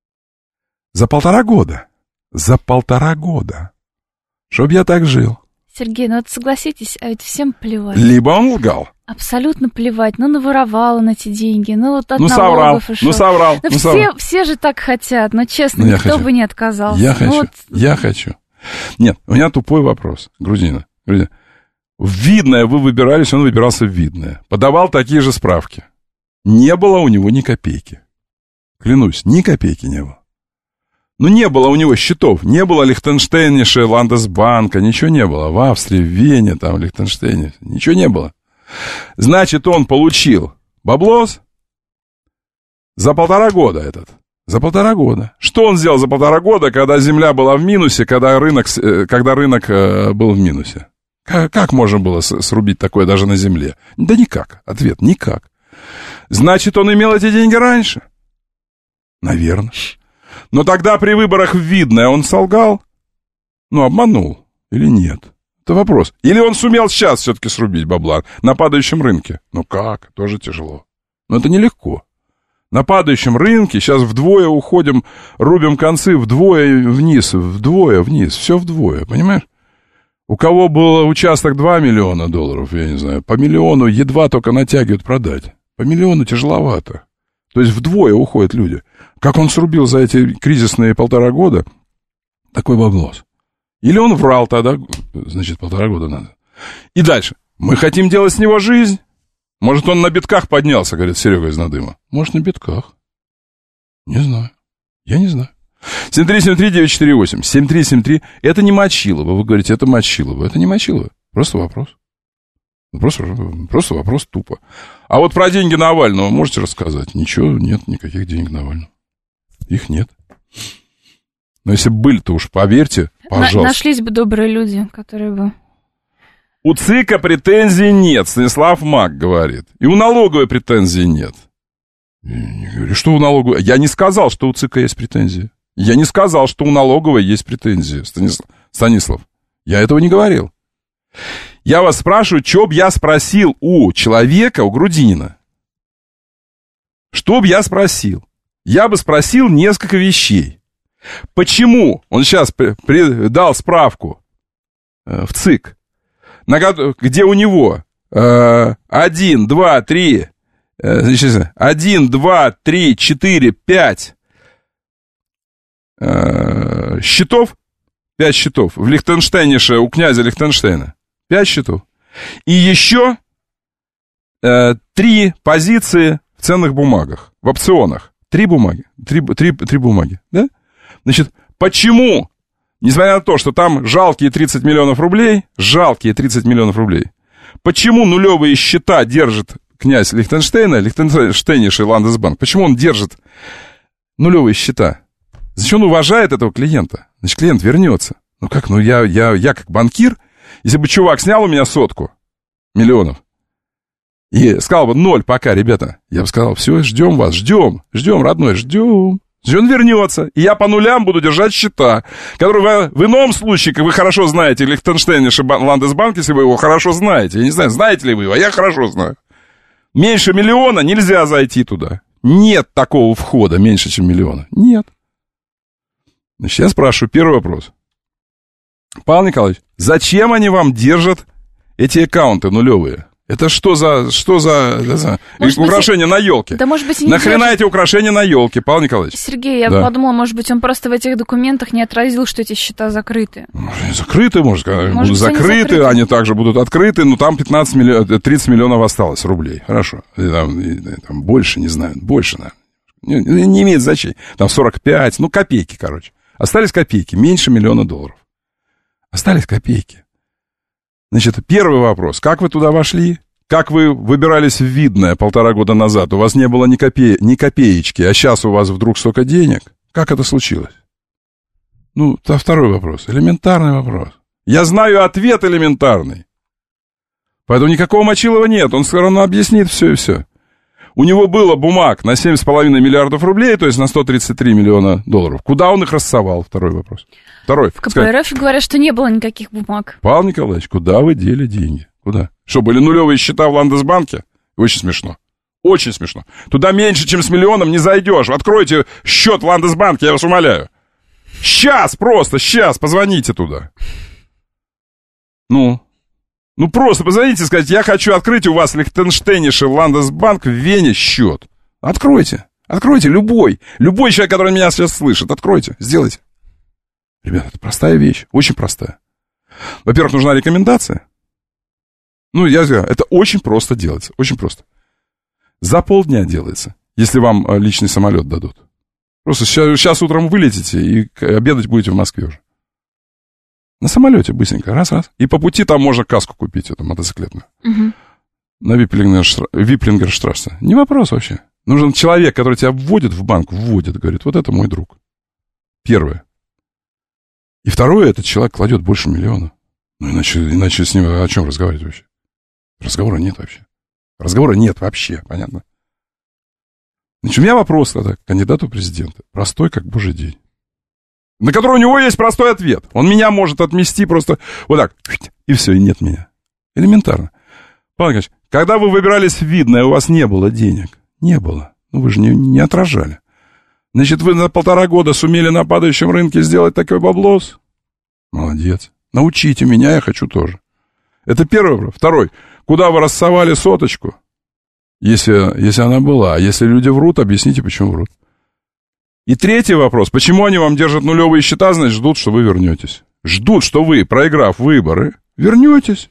за полтора года. За полтора года. Чтоб я так жил. Сергей, ну вот согласитесь, а ведь всем плевать. Либо он лгал. Абсолютно плевать. Ну, наворовал он эти деньги. Ну, вот от ну, налогов соврал, ушел. Ну, соврал. Ну, ну, все, соврал. все же так хотят. Но, честно, ну, никто хочу. бы не отказался. Я ну, хочу. Вот... Я хочу. Нет, у меня тупой вопрос. Грудина. Грудина. В Видное вы выбирались, он выбирался в Видное. Подавал такие же справки. Не было у него ни копейки. Клянусь, ни копейки не было. Ну, не было у него счетов, не было Лихтенштейниша, Ландесбанка, ничего не было. В Австрии, в Вене, там, в Лихтенштейне, ничего не было. Значит, он получил баблос за полтора года этот. За полтора года. Что он сделал за полтора года, когда земля была в минусе, когда рынок, когда рынок был в минусе? Как, как можно было срубить такое даже на земле? Да никак. Ответ, никак. Значит, он имел эти деньги раньше? Наверное. Но тогда при выборах в Видное он солгал? Ну, обманул или нет? Это вопрос. Или он сумел сейчас все-таки срубить бабла на падающем рынке? Ну как? Тоже тяжело. Но это нелегко. На падающем рынке сейчас вдвое уходим, рубим концы вдвое вниз, вдвое вниз, все вдвое, понимаешь? У кого был участок два миллиона долларов, я не знаю, по миллиону едва только натягивают продать. По миллиону тяжеловато. То есть вдвое уходят люди. Как он срубил за эти кризисные полтора года такой баблос? Или он врал тогда, значит, полтора года надо. И дальше. Мы хотим делать с него жизнь. Может, он на битках поднялся, говорит Серега из Надыма. Может, на битках. Не знаю. Я не знаю. семь три семь три девять четыре восемь. семь три семь три. Это не Мочилово. Вы говорите, это Мочилово. Это не Мочилово. Просто вопрос. Просто, просто вопрос тупо. А вот про деньги Навального можете рассказать? Ничего, нет никаких денег Навального. Их нет. Но если бы были, то уж поверьте, пожалуйста. На- нашлись бы добрые люди, которые бы... У ЦИКа претензий нет, Станислав Мак говорит. И у налоговой претензий нет. И что у налоговой? Я не сказал, что у ЦИКа есть претензии. Я не сказал, что у налоговой есть претензии, Станислав. Станислав. Я этого не говорил. Я вас спрашиваю, что б я спросил у человека, у Грудинина? Что б я спросил? Я бы спросил несколько вещей. Почему он сейчас при, при, дал справку э, в ЦИК, на, где у него э, один, два, три, э, значит, один, два, три, четыре, пять э, счетов, пять счетов в Лихтенштейнише у князя Лихтенштейна, пять счетов, и еще э, три позиции в ценных бумагах, в опционах, три бумаги, три, три, три бумаги, да? Значит, почему, несмотря на то, что там жалкие тридцать миллионов рублей, жалкие тридцать миллионов рублей, почему нулевые счета держит князь Лихтенштейна, Лихтенштейниш и Ландесбанк, почему он держит нулевые счета? Зачем он уважает этого клиента? Значит, клиент вернется. Ну как, ну я, я, я как банкир, если бы чувак снял у меня сотку миллионов и сказал бы ноль пока, ребята, я бы сказал, все, ждем вас, ждем, ждем, родной, ждем. Он вернется, и я по нулям буду держать счета, которые вы, в ином случае, как вы хорошо знаете, Лихтенштейниш и Ландесбанк, если вы его хорошо знаете, я не знаю, знаете ли вы его, я хорошо знаю. Меньше миллиона нельзя зайти туда. Нет такого входа меньше, чем миллиона. Нет. Значит, я спрашиваю первый вопрос. Павел Николаевич, зачем они вам держат эти аккаунты нулевые? Это что за, что за, за украшения быть, на елке? Да, может быть, и не Нахрена держит. Эти украшения на елке, Павел Николаевич? Сергей, я да. подумала, может быть, он просто в этих документах не отразил, что эти счета закрыты. Может, закрыты, может, может будут быть, закрыты, они, закрыты, они также будут открыты, но там пятнадцать миллионов, тридцать миллионов осталось рублей. Хорошо. И там, и, там больше, не знаю, больше, наверное. Не, не имеет значения. Там сорок пять, ну, копейки, короче. Остались копейки, меньше миллиона долларов. Остались копейки. Значит, первый вопрос. Как вы туда вошли? Как вы выбирались в Видное полтора года назад? У вас не было ни, копе... ни копеечки, а сейчас у вас вдруг столько денег? Как это случилось? Ну, это второй вопрос. Элементарный вопрос. Я знаю ответ элементарный. Поэтому никакого Мочилова нет. Он все равно объяснит все и все. У него было бумаг на семь с половиной миллиардов рублей, то есть на сто тридцать три миллиона долларов. Куда он их рассовал? Второй вопрос. Второй. В ка пэ эр эф говорят, что не было никаких бумаг. Павел Николаевич, куда вы дели деньги? Куда? Что, были нулевые счета в Ландесбанке? Очень смешно. Очень смешно. Туда меньше, чем с миллионом не зайдешь. Откройте счет в Ландесбанке, я вас умоляю. Сейчас, просто, сейчас, позвоните туда. Ну, ну просто позвоните и скажите, я хочу открыть у вас Лихтенштейниш и Ландесбанк в Вене счет. Откройте, откройте, любой. Любой человек, который меня сейчас слышит, откройте, сделайте. Ребята, это простая вещь, очень простая. Во-первых, нужна рекомендация. Ну, я говорю, это очень просто делается, очень просто. За полдня делается, если вам личный самолет дадут. Просто сейчас, сейчас утром вылетите и обедать будете в Москве уже. На самолете быстренько, раз-раз. И по пути там можно каску купить, эту мотоциклетную. Угу. На Виплингерштрассе. Не вопрос вообще. Нужен человек, который тебя вводит в банк, вводит, говорит, вот это мой друг. Первое. И второе, этот человек кладет больше миллиона. Ну, иначе, иначе с ним о чем разговаривать вообще? Разговора нет вообще. Разговора нет вообще, понятно? Значит, у меня вопрос тогда к кандидату в президенты. Простой, как божий день. На который у него есть простой ответ. Он меня может отмести просто вот так. И все, и нет меня. Элементарно. Павел Николаевич, когда вы выбирались в Видное, у вас не было денег. Не было. Ну, вы же не, не отражали. Значит, вы за полтора года сумели на падающем рынке сделать такой баблос? Молодец. Научите меня, я хочу тоже. Это первый вопрос. Второй. Куда вы рассовали соточку? Если, если она была. А если люди врут, объясните, почему врут. И третий вопрос. Почему они вам держат нулевые счета, значит, ждут, что вы вернетесь. Ждут, что вы, проиграв выборы, вернетесь.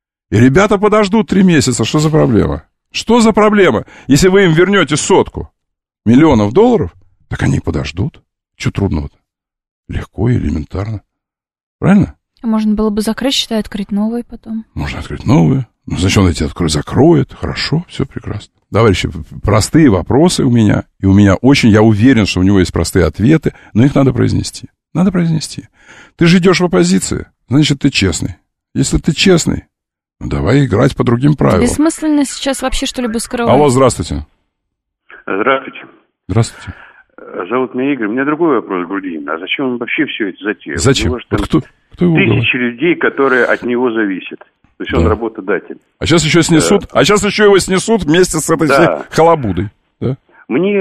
И ребята подождут три месяца. Что за проблема? Что за проблема? Если вы им вернете сотку миллионов долларов, так они подождут. Что трудного-то? Легко и элементарно. Правильно? Можно было бы закрыть счета и открыть новые потом. Можно открыть новые. Ну, значит, он эти откроет, закроет. Хорошо, все прекрасно. Товарищи, простые вопросы у меня. И у меня очень, я уверен, что у него есть простые ответы, но их надо произнести. Надо произнести. Ты же идешь в оппозицию, значит, ты честный. Если ты честный, ну, давай играть по другим правилам. Бессмысленно сейчас вообще что-либо скрывать. Алло, здравствуйте. Здравствуйте. Здравствуйте. Зовут меня Игорь. У меня другой вопрос, Грудинин. А зачем он вообще все это затеял? Зачем? Вот кто, кто его тысячи говорит? Людей, которые от него зависят. То есть да. Он работодатель. А сейчас еще снесут, да. а сейчас еще его снесут вместе с этой да. халабудой. Да? Мне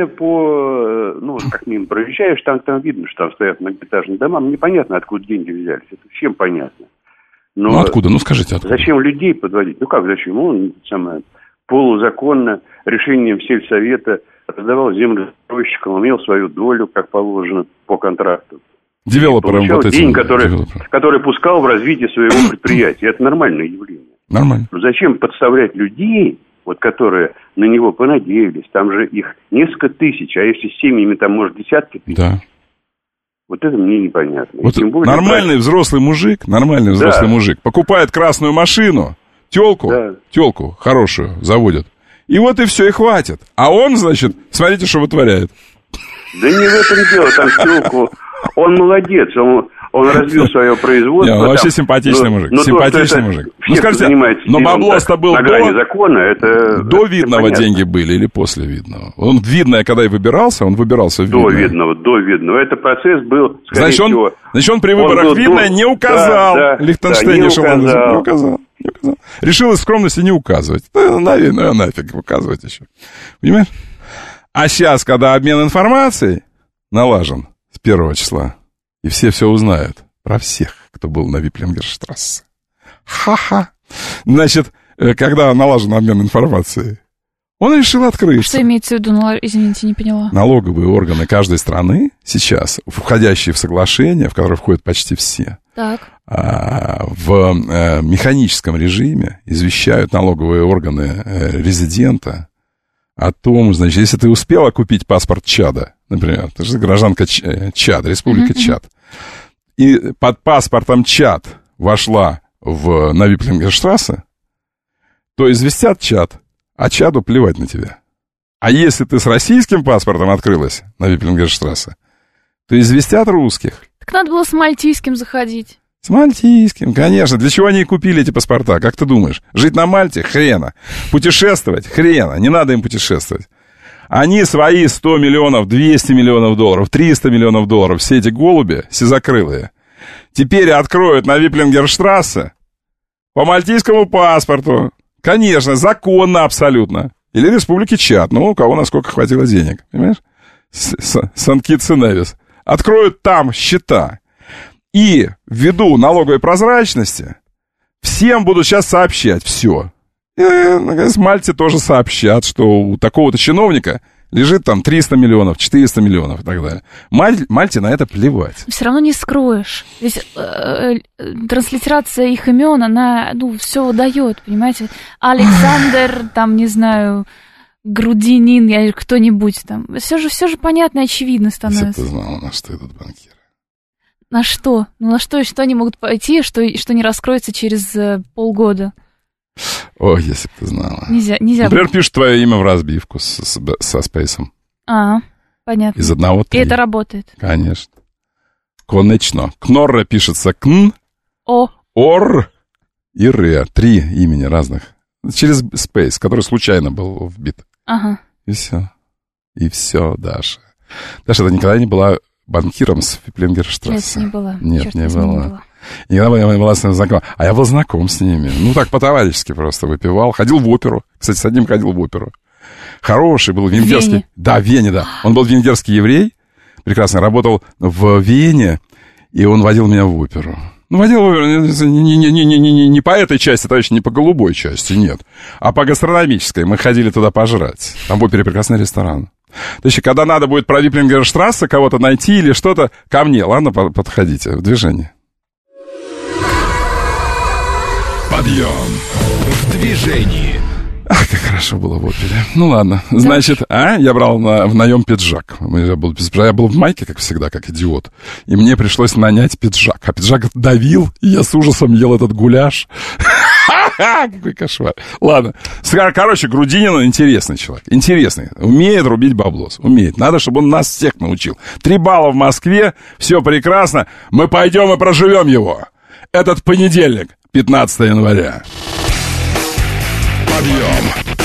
по, ну, как мимо проезжаешь, там, там видно, что там стоят многоэтажные дома. Мне понятно, откуда деньги взялись. Это всем понятно. Но ну откуда? Ну скажите, откуда? Зачем людей подводить? Ну как зачем? Он самое, полузаконно решением сельсовета раздавал землю застройщикам, имел свою долю, как положено, по контракту. Девелоперам вот этим. Деньги, который, который пускал в развитие своего предприятия. Это нормальное явление. Нормально. Но зачем подставлять людей, вот, которые на него понадеялись? Там же их несколько тысяч, а если с семьями там, может, десятки тысяч. Да. Вот это мне непонятно. Вот тем более, нормальный брать... взрослый мужик, нормальный взрослый да. мужик покупает красную машину, тёлку, да. тёлку хорошую заводит. И вот и все, и хватит. А он, значит, смотрите, что вытворяет. Да не в этом дело, там тёлку... Он молодец, он, он развил свое производство. Не, он вообще симпатичный мужик, ну, симпатичный то, мужик. Ну, скажите, но бабло-то было до, закона, это, до видного деньги были или после видного? Он видное, когда и выбирался, он выбирался в видное. До видного, до видного. Это процесс был, скорее значит, он, всего... Значит, он при выборах он видное до... не указал. Да, да, Лихтенштейн да, не, указал. не указал. Не указал. Решил из скромности не указывать. Ну, нафиг, ну, нафиг указывать еще. Понимаешь? А сейчас, когда обмен информацией налажен, с первого числа. И все все узнают про всех, кто был на Виплингерштрассе. Ха-ха. Значит, когда налажен обмен информацией, он решил открыться. Что имеется в виду, извините, не поняла? Налоговые органы каждой страны сейчас, входящие в соглашение, в которое входят почти все, так. в механическом режиме извещают налоговые органы резидента о том, значит, если ты успела купить паспорт Чада, например, ты же гражданка Чада, Республика mm-hmm. Чад, и под паспортом Чад вошла в, на Виплингерштрассе, то известят Чад, а Чаду плевать на тебя. А если ты с российским паспортом открылась на Виплингерштрассе, то известят русских. Так надо было с мальтийским заходить. С мальтийским, конечно. Для чего они и купили эти паспорта? Как ты думаешь? Жить на Мальте? Хрена. Путешествовать? Хрена. Не надо им путешествовать. Они свои сто миллионов, двести миллионов долларов, триста миллионов долларов, все эти голуби сизокрылые, теперь откроют на Виплингерштрассе по мальтийскому паспорту. Конечно, законно абсолютно. Или Республики Чад. Ну, у кого насколько хватило денег. Понимаешь? Сан-Китс-и-Невис. Откроют там счета. И ввиду налоговой прозрачности всем будут сейчас сообщать все. И, наконец, Мальте тоже сообщат, что у такого-то чиновника лежит там триста миллионов, четыреста миллионов и так далее. Маль, Мальте на это плевать. Все равно не скроешь. Ведь э, э, транслитерация их имен, она, ну, все выдает, понимаете? Александр, там, не знаю, Грудинин, я кто-нибудь там. Все же, все же понятно и очевидно становится. Если бы ты знала, на что идут банкиры. На что? Ну, на что, что они могут пойти, что, что не раскроется через э, полгода? Ой, если бы ты знала. Нельзя, нельзя. Например, пишут твое имя в разбивку с, с, со спейсом. А, понятно. Из одного три. И это работает? Конечно. Конечно. Кнорра пишется кн, О. ор и ре. Три имени разных. Через спейс, который случайно был вбит. Ага. И все. И все, Даша. Даша, ты никогда не была банкиром с Фиплингерштрассе? Нет, не была. Нет, Черт, не не была. была. Никогда не была с ним знакома. А я был знаком с ними. Ну, так, по-товарищески просто выпивал. Ходил в оперу. Кстати, с одним ходил в оперу. Хороший был венгерский... В Вене. Да, в Вене, да. Он был венгерский еврей. Прекрасно. Работал в Вене. И он водил меня в оперу. Ну, водил не, не, не, не, не, не по этой части, товарищ, не по голубой части, нет. А по гастрономической. Мы ходили туда пожрать. Там в опере прекрасный ресторан. То есть, когда надо будет про Виплингерштрассе кого-то найти или что-то, ко мне, ладно, подходите в движение. Подъем в движении. Ах, как хорошо было в опере. Ну ладно, значит, а, я брал на, в наем пиджак. Я был, я был в майке, как всегда, как идиот. И мне пришлось нанять пиджак. А пиджак давил, и я с ужасом ел этот гуляш. Какой кошмар. Ладно. Короче, Грудинин интересный человек. Интересный. Умеет рубить баблос. Умеет. Надо, чтобы он нас всех научил. Три балла в Москве. Все прекрасно. Мы пойдем и проживем его. Этот понедельник, пятнадцатого января. Подъем.